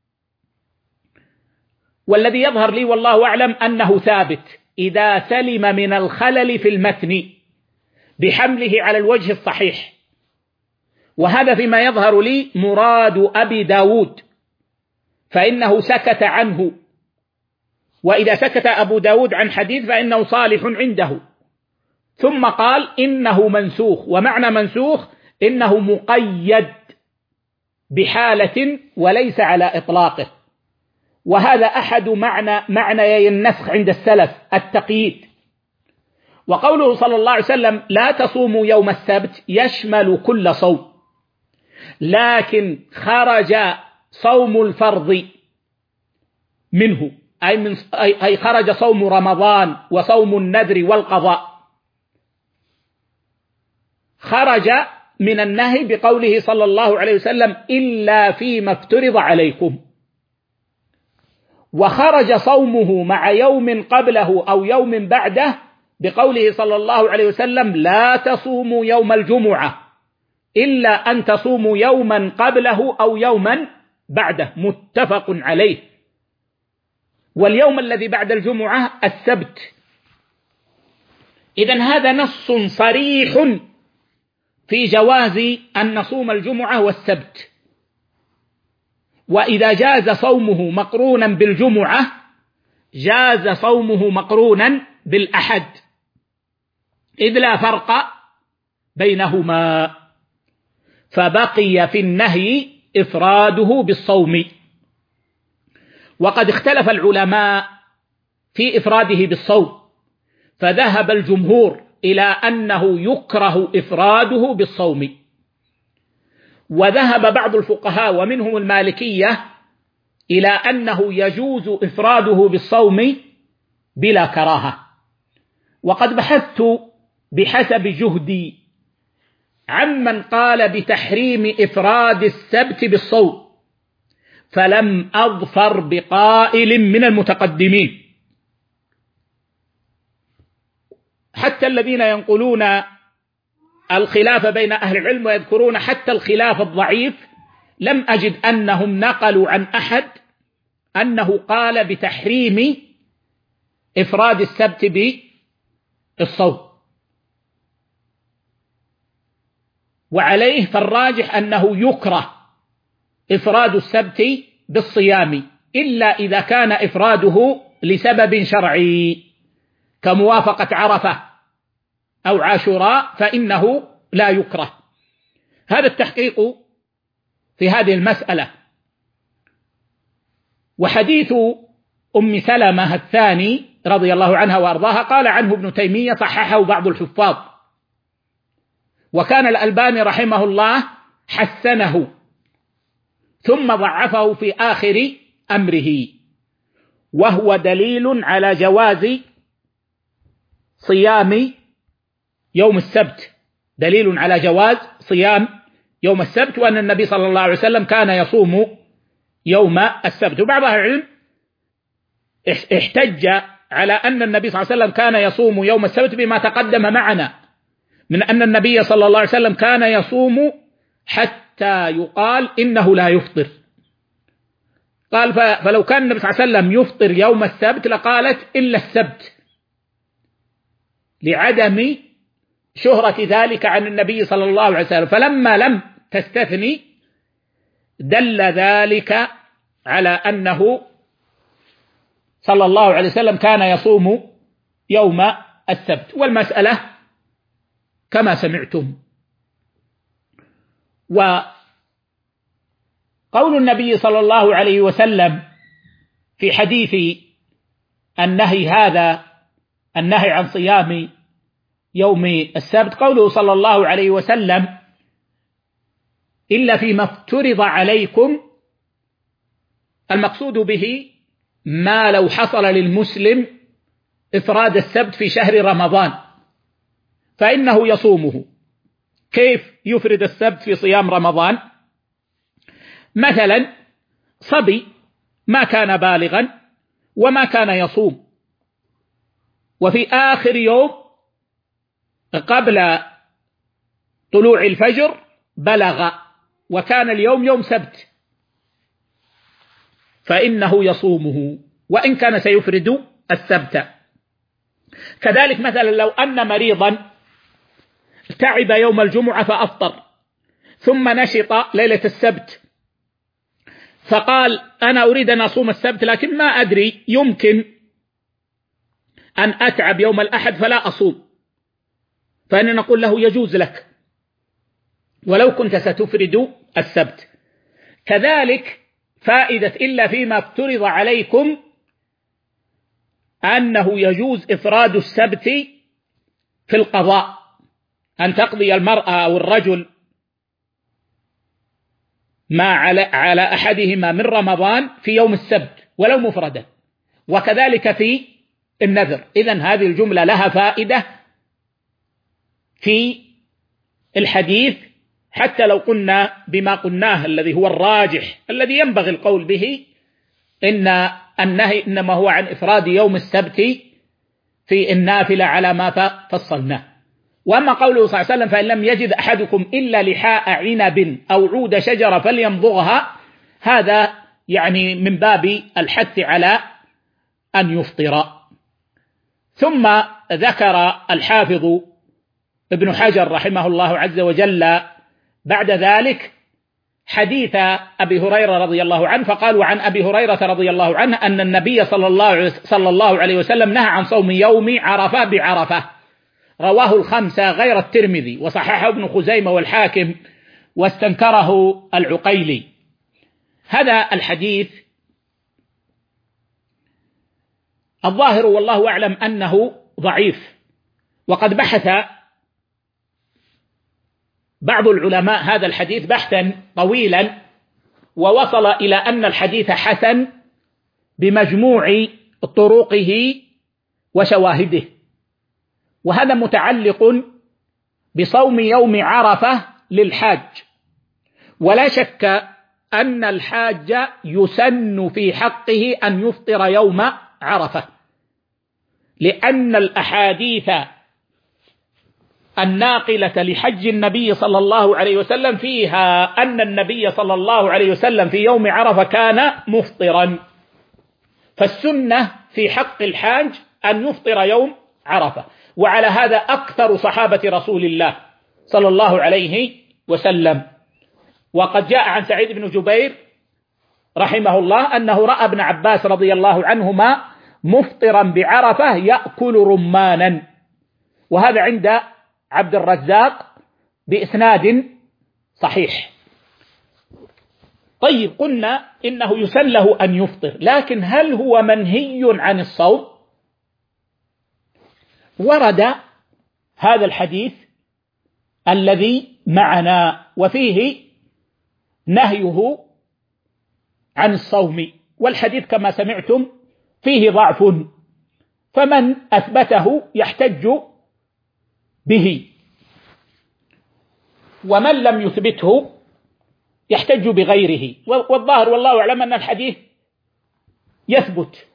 والذي يظهر لي والله أعلم أنه ثابت إذا سلم من الخلل في المتن بحمله على الوجه الصحيح، وهذا فيما يظهر لي مراد أبي داود، فإنه سكت عنه، وإذا سكت أبو داود عن حديث فإنه صالح عنده. ثم قال إنه منسوخ، ومعنى منسوخ إنه مقيد بحالة وليس على إطلاقه، وهذا أحد معنى النسخ عند السلف التقييد. وقوله صلى الله عليه وسلم لا تصوموا يوم السبت يشمل كل صوم، لكن خرج صوم الفرض منه، أي خرج صوم رمضان وصوم النذر والقضاء، خرج من النهي بقوله صلى الله عليه وسلم إلا فيما افترض عليكم، وخرج صومه مع يوم قبله أو يوم بعده بقوله صلى الله عليه وسلم لا تصوموا يوم الجمعة إلا أن تصوموا يوما قبله أو يوما بعده، متفق عليه. واليوم الذي بعد الجمعة السبت. إذن هذا نص صريح في جواز أن نصوم الجمعة والسبت، وإذا جاز صومه مقرونا بالجمعة جاز صومه مقرونا بالأحد، إذ لا فرق بينهما، فبقي في النهي إفراده بالصوم. وقد اختلف العلماء في إفراده بالصوم، فذهب الجمهور إلى أنه يكره إفراده بالصوم، وذهب بعض الفقهاء ومنهم المالكية إلى أنه يجوز إفراده بالصوم بلا كراهة. وقد بحثت بحسب جهدي عمن قال بتحريم إفراد السبت بالصوم، فلم أظفر بقائل من المتقدمين، حتى الذين ينقلون الخلاف بين أهل العلم ويذكرون حتى الخلاف الضعيف لم أجد أنهم نقلوا عن أحد أنه قال بتحريم إفراد السبت بالصوم. وعليه فالراجح أنه يكره إفراد السبت بالصيام، إلا إذا كان إفراده لسبب شرعي كموافقة عرفة أو عاشوراء فإنه لا يكره. هذا التحقيق في هذه المسألة. وحديث أم سلمة الثاني رضي الله عنها وأرضاها قال عنه ابن تيمية صححه بعض الحفاظ، وكان الألباني رحمه الله حسنه ثم ضعفه في آخر أمره، وهو دليل على جواز صيام يوم السبت، دليل على جواز صيام يوم السبت، وأن النبي صلى الله عليه وسلم كان يصوم يوم السبت. وبعض أهل العلم احتج على أن النبي صلى الله عليه وسلم كان يصوم يوم السبت بما تقدم معنا، من أن النبي صلى الله عليه وسلم كان يصوم حتى يقال إنه لا يفطر. قال فلو كان النبي صلى الله عليه وسلم يفطر يوم السبت لقالت إلا السبت، لعدم شهرة ذلك عن النبي صلى الله عليه وسلم. فلما لم تستثني دل ذلك على أنه صلى الله عليه وسلم كان يصوم يوم السبت. والمسألة كما سمعتم. وقول النبي صلى الله عليه وسلم في حديث النهي هذا، النهي عن صيام يوم السبت، قوله صلى الله عليه وسلم إلا فيما افترض عليكم، المقصود به ما لو حصل للمسلم إفراد السبت في شهر رمضان فإنه يصومه. كيف يفرد السبت في صيام رمضان؟ مثلا صبي ما كان بالغا وما كان يصوم، وفي آخر يوم قبل طلوع الفجر بلغ وكان اليوم يوم سبت، فإنه يصومه وإن كان سيفرد السبت. كذلك مثلا لو أن مريضا تعب يوم الجمعة فأفطر ثم نشط ليلة السبت فقال أنا أريد أن أصوم السبت لكن ما أدري يمكن أن أتعب يوم الأحد فلا أصوم، فإننا نقول له يجوز لك ولو كنت ستفرد السبت. كذلك فائدة إلا فيما افترض عليكم أنه يجوز إفراد السبت في القضاء، أن تقضي المرأة أو الرجل ما على أحدهما من رمضان في يوم السبت ولو مفردا، وكذلك في النذر. إذن هذه الجملة لها فائدة في الحديث، حتى لو قلنا بما قلناه الذي هو الراجح الذي ينبغي القول به، إن النهي إنما هو عن إفراد يوم السبت في النافلة على ما فصلناه. وأما قوله صلى الله عليه وسلم فإن لم يجد أحدكم إلا لحاء عنب أو عود شجرة فليمضغها، هذا يعني من باب الحث على أن يفطر. ثم ذكر الحافظ ابن حجر رحمه الله عز وجل بعد ذلك حديث أبي هريرة رضي الله عنه، فقالوا عن أبي هريرة رضي الله عنه أن النبي صلى الله عليه وسلم نهى عن صوم يوم عرفة بعرفة، رواه الخمسة غير الترمذي، وصححه ابن خزيمة والحاكم واستنكره العقيلي. هذا الحديث الظاهر والله أعلم أنه ضعيف، وقد بحث بعض العلماء هذا الحديث بحثا طويلا ووصل إلى أن الحديث حسن بمجموع طرقه وشواهده، وهذا متعلق بصوم يوم عرفة للحاج. ولا شك أن الحاج يسن في حقه أن يفطر يوم عرفة، لأن الأحاديث الناقلة لحج النبي صلى الله عليه وسلم فيها أن النبي صلى الله عليه وسلم في يوم عرفة كان مفطرا، فالسنة في حق الحاج أن يفطر يوم عرفة. وعلى هذا أكثر صحابة رسول الله صلى الله عليه وسلم. وقد جاء عن سعيد بن جبير رحمه الله أنه رأى ابن عباس رضي الله عنهما مفطرا بعرفة يأكل رمانا، وهذا عند عبد الرزاق بإسناد صحيح. طيب، قلنا إنه يسن له أن يفطر، لكن هل هو منهي عن الصوم؟ ورد هذا الحديث الذي معنا وفيه نهيه عن الصوم، والحديث كما سمعتم فيه ضعف، فمن أثبته يحتج به، ومن لم يثبته يحتج بغيره. والظاهر والله أعلم أن الحديث يثبت،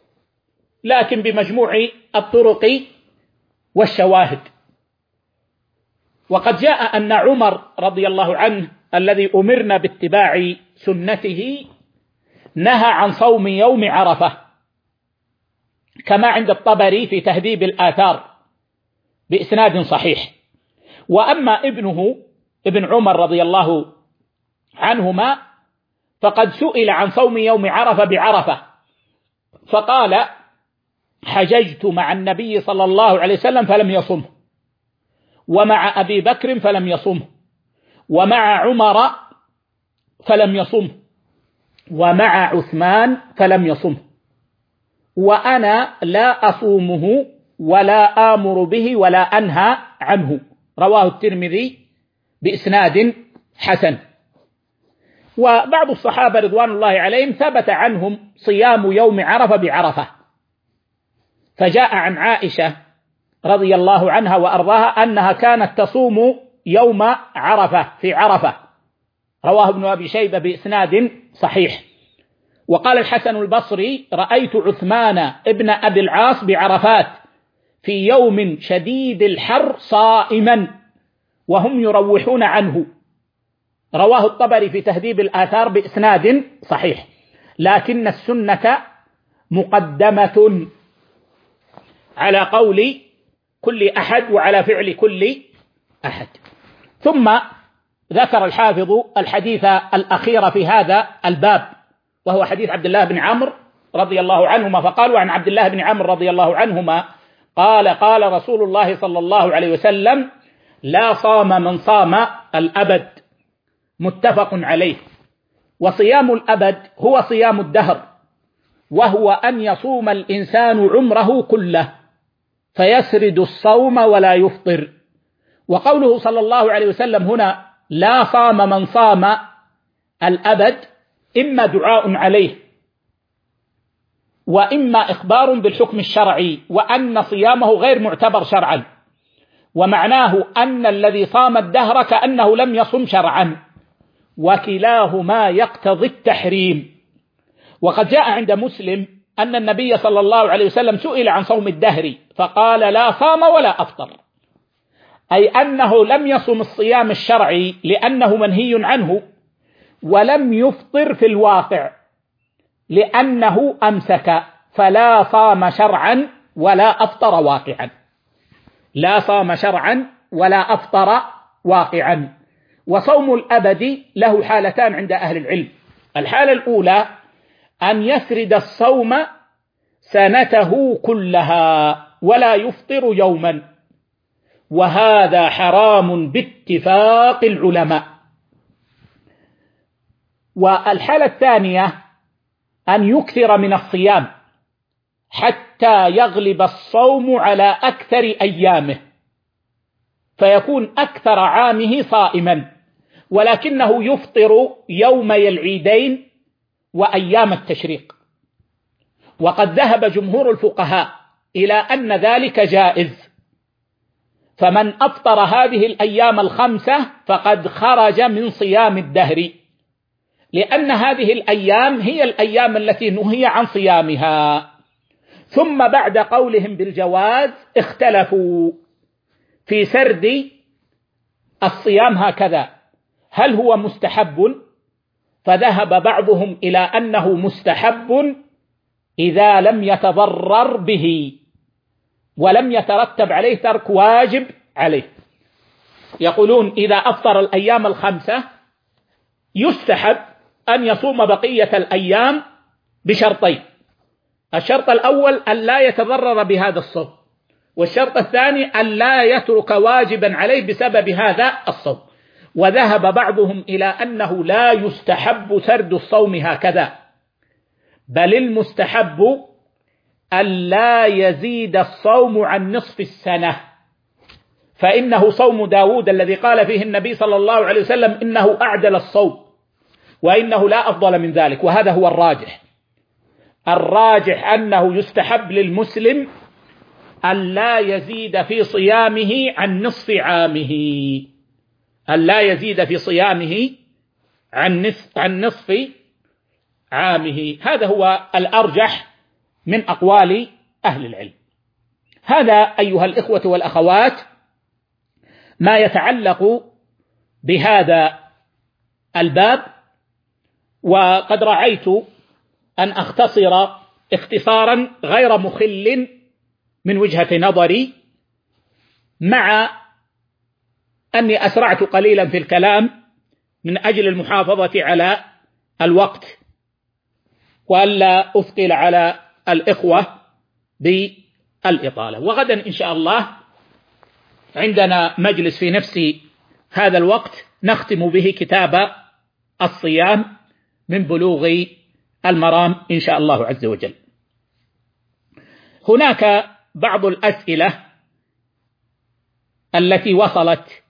لكن بمجموع الطرق والشواهد. وقد جاء أن عمر رضي الله عنه الذي أمرنا باتباع سنته نهى عن صوم يوم عرفة، كما عند الطبري في تهذيب الآثار بإسناد صحيح. وأما ابن عمر رضي الله عنهما فقد سئل عن صوم يوم عرفة بعرفة فقال: حججت مع النبي صلى الله عليه وسلم فلم يصمه، ومع أبي بكر فلم يصمه، ومع عمر فلم يصمه، ومع عثمان فلم يصمه، وأنا لا أصومه ولا آمر به ولا أنهى عنه. رواه الترمذي بإسناد حسن. وبعض الصحابة رضوان الله عليهم ثبت عنهم صيام يوم عرفة بعرفة، فجاء عن عائشة رضي الله عنها وأرضاها أنها كانت تصوم يوم عرفة في عرفة، رواه ابن أبي شيبة بإسناد صحيح. وقال الحسن البصري: رأيت عثمان ابن أبي العاص بعرفات في يوم شديد الحر صائما وهم يروحون عنه. رواه الطبري في تهذيب الآثار بإسناد صحيح، لكن السنة مقدمة على قول كل أحد وعلى فعل كل أحد. ثم ذكر الحافظ الحديث الأخير في هذا الباب، وهو حديث عبد الله بن عمرو رضي الله عنهما، فقال: وعن عبد الله بن عمرو رضي الله عنهما قال: قال رسول الله صلى الله عليه وسلم: لا صام من صام الأبد. متفق عليه. وصيام الأبد هو صيام الدهر، وهو أن يصوم الإنسان عمره كله فيسرد الصوم ولا يفطر. وقوله صلى الله عليه وسلم هنا لا صام من صام الأبد إما دعاء عليه، وإما إخبار بالحكم الشرعي وأن صيامه غير معتبر شرعا، ومعناه أن الذي صام الدهر كأنه لم يصم شرعا، وكلاهما يقتضي التحريم. وقد جاء عند مسلم أن النبي صلى الله عليه وسلم سئل عن صوم الدهر فقال: لا صام ولا أفطر، أي أنه لم يصم الصيام الشرعي لأنه منهي عنه، ولم يفطر في الواقع لأنه أمسك، فلا صام شرعا ولا أفطر واقعا. لا صام شرعا ولا أفطر واقعا. وصوم الأبد له حالتان عند أهل العلم. الحالة الأولى أن يسرد الصوم سنته كلها ولا يفطر يوما، وهذا حرام باتفاق العلماء. والحالة الثانية أن يكثر من الصيام حتى يغلب الصوم على أكثر أيامه، فيكون أكثر عامه صائما، ولكنه يفطر يومي العيدين وأيام التشريق. وقد ذهب جمهور الفقهاء إلى أن ذلك جائز، فمن أفطر هذه الأيام الخمسة فقد خرج من صيام الدهر، لأن هذه الأيام هي الأيام التي نهي عن صيامها. ثم بعد قولهم بالجواز اختلفوا في سرد الصيام هكذا، هل هو مستحب؟ فذهب بعضهم إلى أنه مستحب إذا لم يتضرر به ولم يترتب عليه ترك واجب عليه. يقولون إذا أفطر الأيام الخمسة يستحب أن يصوم بقية الأيام بشرطين: الشرط الأول أن لا يتضرر بهذا الصوم، والشرط الثاني أن لا يترك واجبا عليه بسبب هذا الصوم. وذهب بعضهم إلى أنه لا يستحب سرد الصوم هكذا، بل المستحب أن لا يزيد الصوم عن نصف السنة، فإنه صوم داود الذي قال فيه النبي صلى الله عليه وسلم إنه أعدل الصوم، وإنه لا أفضل من ذلك. وهذا هو الراجح. الراجح أنه يستحب للمسلم أن لا يزيد في صيامه عن نصف عامه، أن لا يزيد في صيامه عن نصف عامه. هذا هو الأرجح من أقوال أهل العلم. هذا أيها الإخوة والأخوات ما يتعلق بهذا الباب، وقد رعيت أن أختصر اختصارا غير مخل من وجهة نظري، مع أني أسرعت قليلا في الكلام من أجل المحافظة على الوقت وألا أثقل على الإخوة بالإطالة. وغدا إن شاء الله عندنا مجلس في نفس هذا الوقت نختم به كتاب الصيام من بلوغ المرام إن شاء الله عز وجل. هناك بعض الأسئلة التي وصلت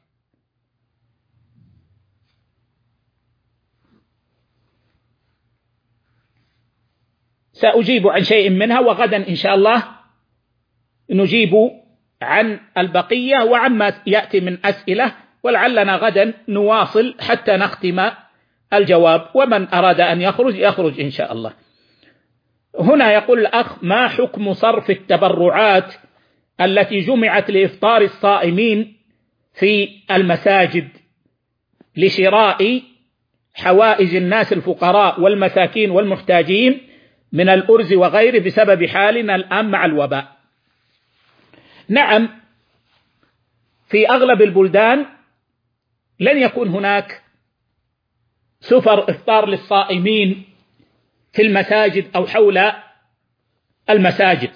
سأجيب عن شيء منها، وغدا إن شاء الله نجيب عن البقية وعما يأتي من أسئلة، ولعلنا غدا نواصل حتى نختم الجواب، ومن أراد أن يخرج إن شاء الله. هنا يقول الأخ: ما حكم صرف التبرعات التي جمعت لإفطار الصائمين في المساجد لشراء حوائج الناس الفقراء والمساكين والمحتاجين من الأرز وغيره بسبب حالنا الآن مع الوباء؟ نعم، في أغلب البلدان لن يكون هناك سفر إفطار للصائمين في المساجد أو حول المساجد،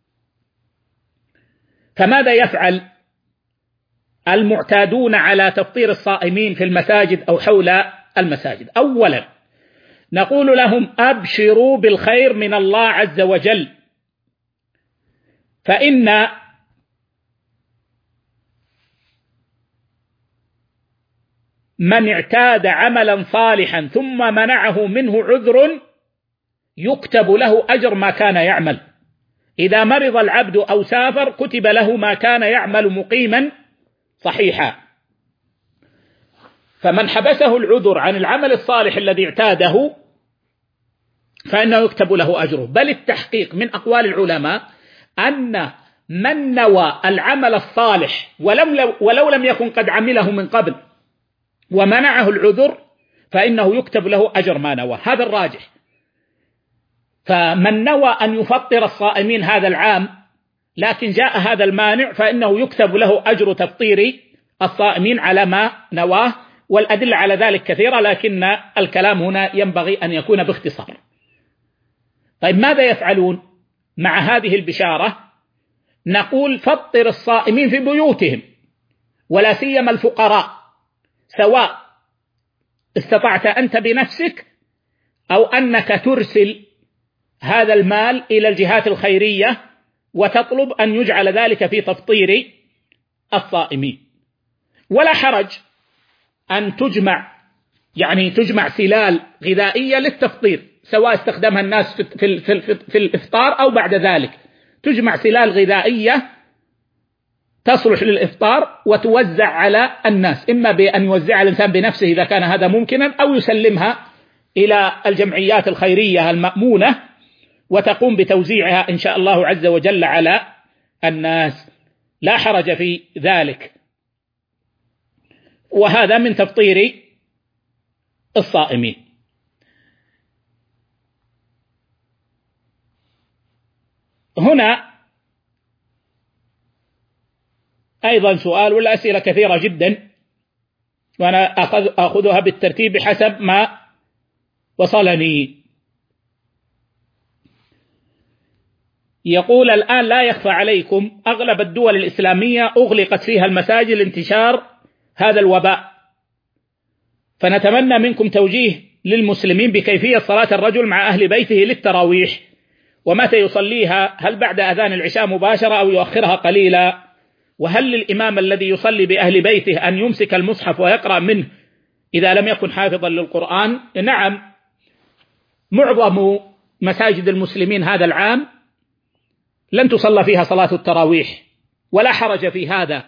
فماذا يفعل المعتادون على تفطير الصائمين في المساجد أو حول المساجد؟ أولا نقول لهم: أبشروا بالخير من الله عز وجل، فإن من اعتاد عملا صالحا ثم منعه منه عذر يكتب له أجر ما كان يعمل. إذا مرض العبد أو سافر كتب له ما كان يعمل مقيما صحيحا، فمن حبسه العذر عن العمل الصالح الذي اعتاده فإنه يكتب له أجره. بل التحقيق من أقوال العلماء أن من نوى العمل الصالح ولو لم يكن قد عمله من قبل ومنعه العذر فإنه يكتب له أجر ما نوى، هذا الراجح. فمن نوى أن يفطر الصائمين هذا العام لكن جاء هذا المانع فإنه يكتب له أجر تفطير الصائمين على ما نواه، والأدلة على ذلك كثيرة، لكن الكلام هنا ينبغي أن يكون باختصار. طيب ماذا يفعلون مع هذه البشارة؟ نقول: فطر الصائمين في بيوتهم، ولا سيما الفقراء، سواء استطعت أنت بنفسك أو أنك ترسل هذا المال إلى الجهات الخيرية وتطلب أن يجعل ذلك في تفطير الصائمين. ولا حرج أن تجمع سلال غذائية للتفطير، سواء استخدمها الناس في الإفطار أو بعد ذلك، تجمع سلال غذائية تصلح للإفطار وتوزع على الناس، إما بأن يوزعها الإنسان بنفسه إذا كان هذا ممكنا، أو يسلمها إلى الجمعيات الخيرية المأمونة وتقوم بتوزيعها إن شاء الله عز وجل على الناس، لا حرج في ذلك. وهذا من تفطير الصائمين. هنا أيضا سؤال، والأسئلة كثيرة جدا وأنا أخذها بالترتيب حسب ما وصلني. يقول: الآن لا يخفى عليكم أغلب الدول الإسلامية أغلقت فيها المساجد لانتشار هذا الوباء، فنتمنى منكم توجيه للمسلمين بكيفية صلاة الرجل مع أهل بيته للتراويح، ومتى يصليها، هل بعد أذان العشاء مباشرة أو يؤخرها قليلا؟ وهل للإمام الذي يصلي بأهل بيته أن يمسك المصحف ويقرأ منه إذا لم يكن حافظا للقرآن؟ نعم، معظم مساجد المسلمين هذا العام لن تصلى فيها صلاة التراويح، ولا حرج في هذا.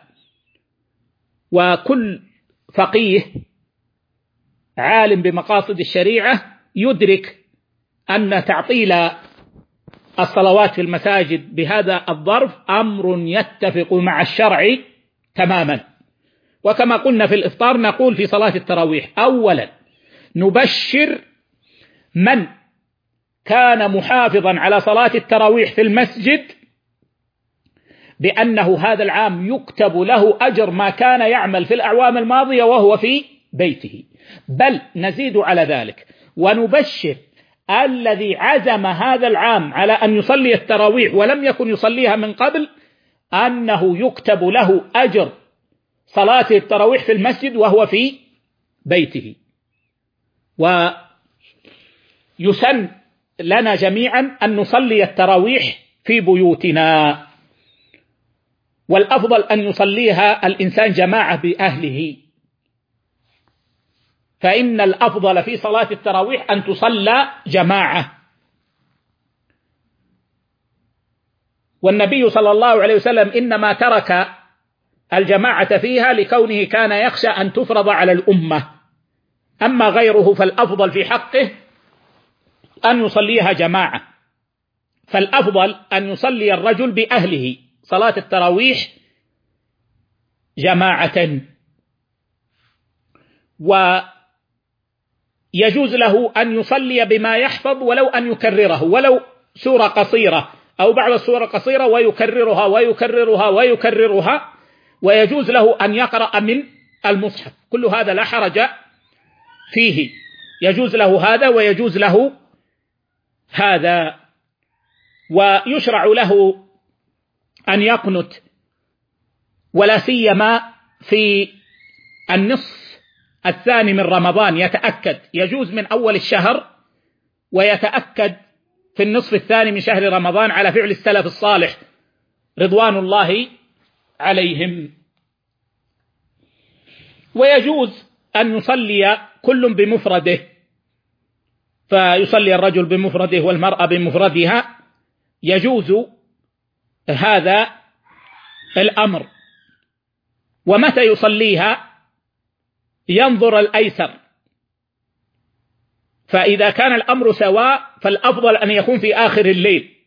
وكل فقيه عالم بمقاصد الشريعة يدرك أن تعطيل الصلوات في المساجد بهذا الظرف أمر يتفق مع الشرع تماما، وكما قلنا في الإفطار نقول في صلاة التراويح: أولا نبشر من كان محافظا على صلاة التراويح في المسجد بأنه هذا العام يكتب له أجر ما كان يعمل في الأعوام الماضية وهو في بيته، بل نزيد على ذلك ونبشر الذي عزم هذا العام على أن يصلي التراويح ولم يكن يصليها من قبل أنه يكتب له أجر صلاة التراويح في المسجد وهو في بيته. ويسن لنا جميعا أن نصلي التراويح في بيوتنا، والأفضل أن يصليها الإنسان جماعة بأهله، فإن الأفضل في صلاة التراويح أن تصلى جماعة. والنبي صلى الله عليه وسلم إنما ترك الجماعة فيها لكونه كان يخشى أن تفرض على الأمة، أما غيره فالأفضل في حقه أن يصليها جماعة. فالأفضل أن يصلي الرجل بأهله صلاة التراويح جماعة، ويجوز له أن يصلي بما يحفظ ولو أن يكرره، ولو سورة قصيرة أو بعض السور قصيرة ويكررها ويكررها ويكررها، ويجوز له أن يقرأ من المصحف، كل هذا لا حرج فيه، يجوز له هذا ويجوز له هذا. ويشرع له أن يقنت، ولا سيما في النصف الثاني من رمضان يتأكد، يجوز من أول الشهر ويتأكد في النصف الثاني من شهر رمضان على فعل السلف الصالح رضوان الله عليهم. ويجوز أن يصلي كل بمفرده، فيصلي الرجل بمفرده والمرأة بمفردها، يجوز هذا الأمر. ومتى يصليها؟ ينظر الأيسر، فإذا كان الأمر سواء فالأفضل أن يكون في آخر الليل،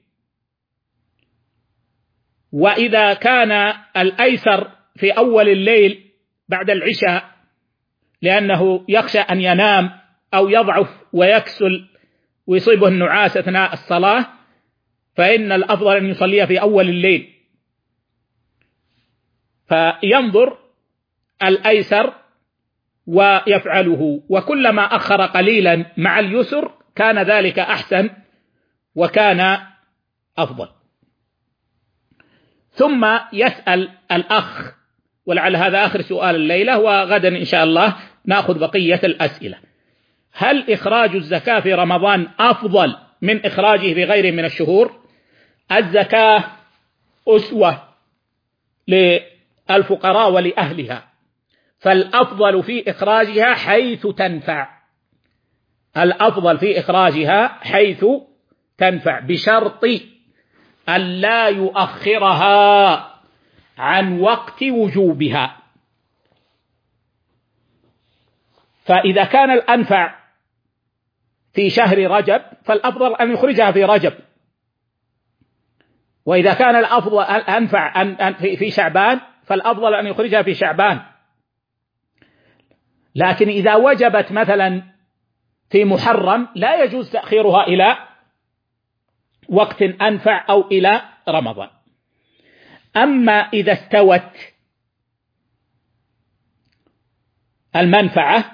وإذا كان الأيسر في أول الليل بعد العشاء لأنه يخشى أن ينام أو يضعف ويكسل ويصيبه النعاس أثناء الصلاة، فإن الأفضل أن يصليها في أول الليل، فينظر الأيسر ويفعله، وكلما أخر قليلا مع اليسر كان ذلك أحسن وكان أفضل. ثم يسأل الأخ، ولعل هذا آخر سؤال الليلة، وغدا إن شاء الله نأخذ بقية الأسئلة: هل إخراج الزكاة في رمضان أفضل من إخراجه في غيره من الشهور؟ الزكاة أسوة للفقراء ولأهلها، فالأفضل في إخراجها حيث تنفع، الأفضل في إخراجها حيث تنفع، بشرط أن لا يؤخرها عن وقت وجوبها. فإذا كان الأنفع في شهر رجب فالأفضل أن يخرجها في رجب، وإذا كان الأفضل أنفع في شعبان فالأفضل أن يخرجها في شعبان. لكن إذا وجبت مثلا في محرم لا يجوز تأخيرها إلى وقت أنفع أو إلى رمضان. أما إذا استوت المنفعة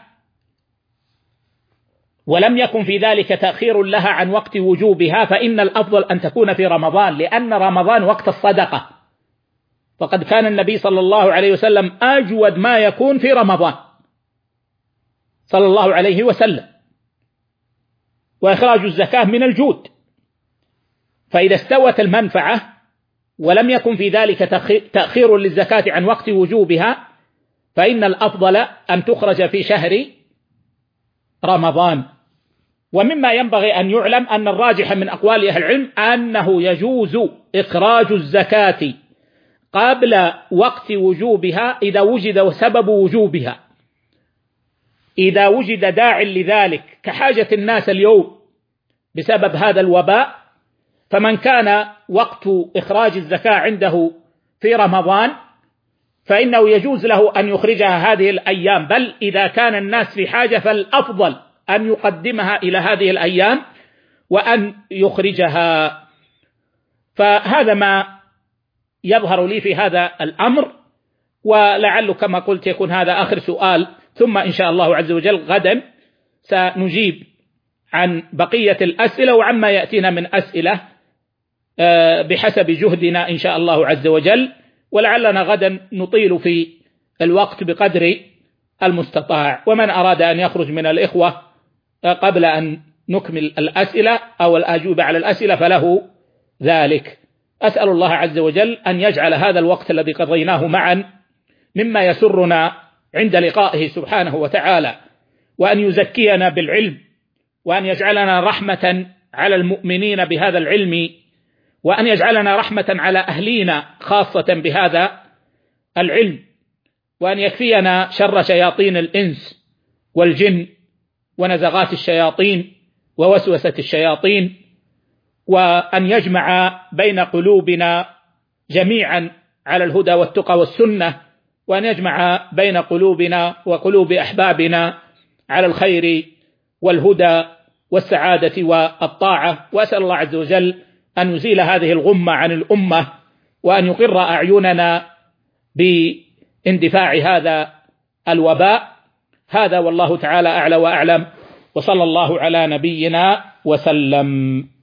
ولم يكن في ذلك تأخير لها عن وقت وجوبها فإن الأفضل أن تكون في رمضان، لأن رمضان وقت الصدقة، فقد كان النبي صلى الله عليه وسلم أجود ما يكون في رمضان صلى الله عليه وسلم، وإخراج الزكاة من الجود. فإذا استوت المنفعة ولم يكن في ذلك تأخير للزكاة عن وقت وجوبها فإن الأفضل أن تخرج في شهر رمضان. ومما ينبغي أن يعلم أن الراجح من أقوال أهل العلم أنه يجوز إخراج الزكاة قبل وقت وجوبها إذا وجد سبب وجوبها، إذا وجد داع لذلك كحاجة الناس اليوم بسبب هذا الوباء، فمن كان وقت إخراج الزكاة عنده في رمضان فإنه يجوز له أن يخرجها هذه الأيام، بل إذا كان الناس في حاجة فالأفضل أن يقدمها إلى هذه الأيام وأن يخرجها. فهذا ما يظهر لي في هذا الأمر، ولعل كما قلت يكون هذا آخر سؤال، ثم إن شاء الله عز وجل غدا سنجيب عن بقية الأسئلة وعما يأتينا من أسئلة بحسب جهدنا إن شاء الله عز وجل، ولعلنا غدا نطيل في الوقت بقدر المستطاع. ومن أراد أن يخرج من الإخوة قبل أن نكمل الأسئلة أو الأجوبة على الأسئلة فله ذلك. أسأل الله عز وجل أن يجعل هذا الوقت الذي قضيناه معا مما يسرنا عند لقائه سبحانه وتعالى، وأن يزكينا بالعلم، وأن يجعلنا رحمة على المؤمنين بهذا العلم، وأن يجعلنا رحمة على أهلينا خاصة بهذا العلم، وأن يكفينا شر شياطين الإنس والجن ونزغات الشياطين ووسوسة الشياطين، وأن يجمع بين قلوبنا جميعا على الهدى والتقى والسنة، وأن يجمع بين قلوبنا وقلوب أحبابنا على الخير والهدى والسعادة والطاعة. وأسأل الله عز وجل أن يزيل هذه الغمة عن الأمة، وأن يقر أعيننا باندفاع هذا الوباء. هذا والله تعالى أعلى وأعلم، وصلى الله على نبينا وسلم.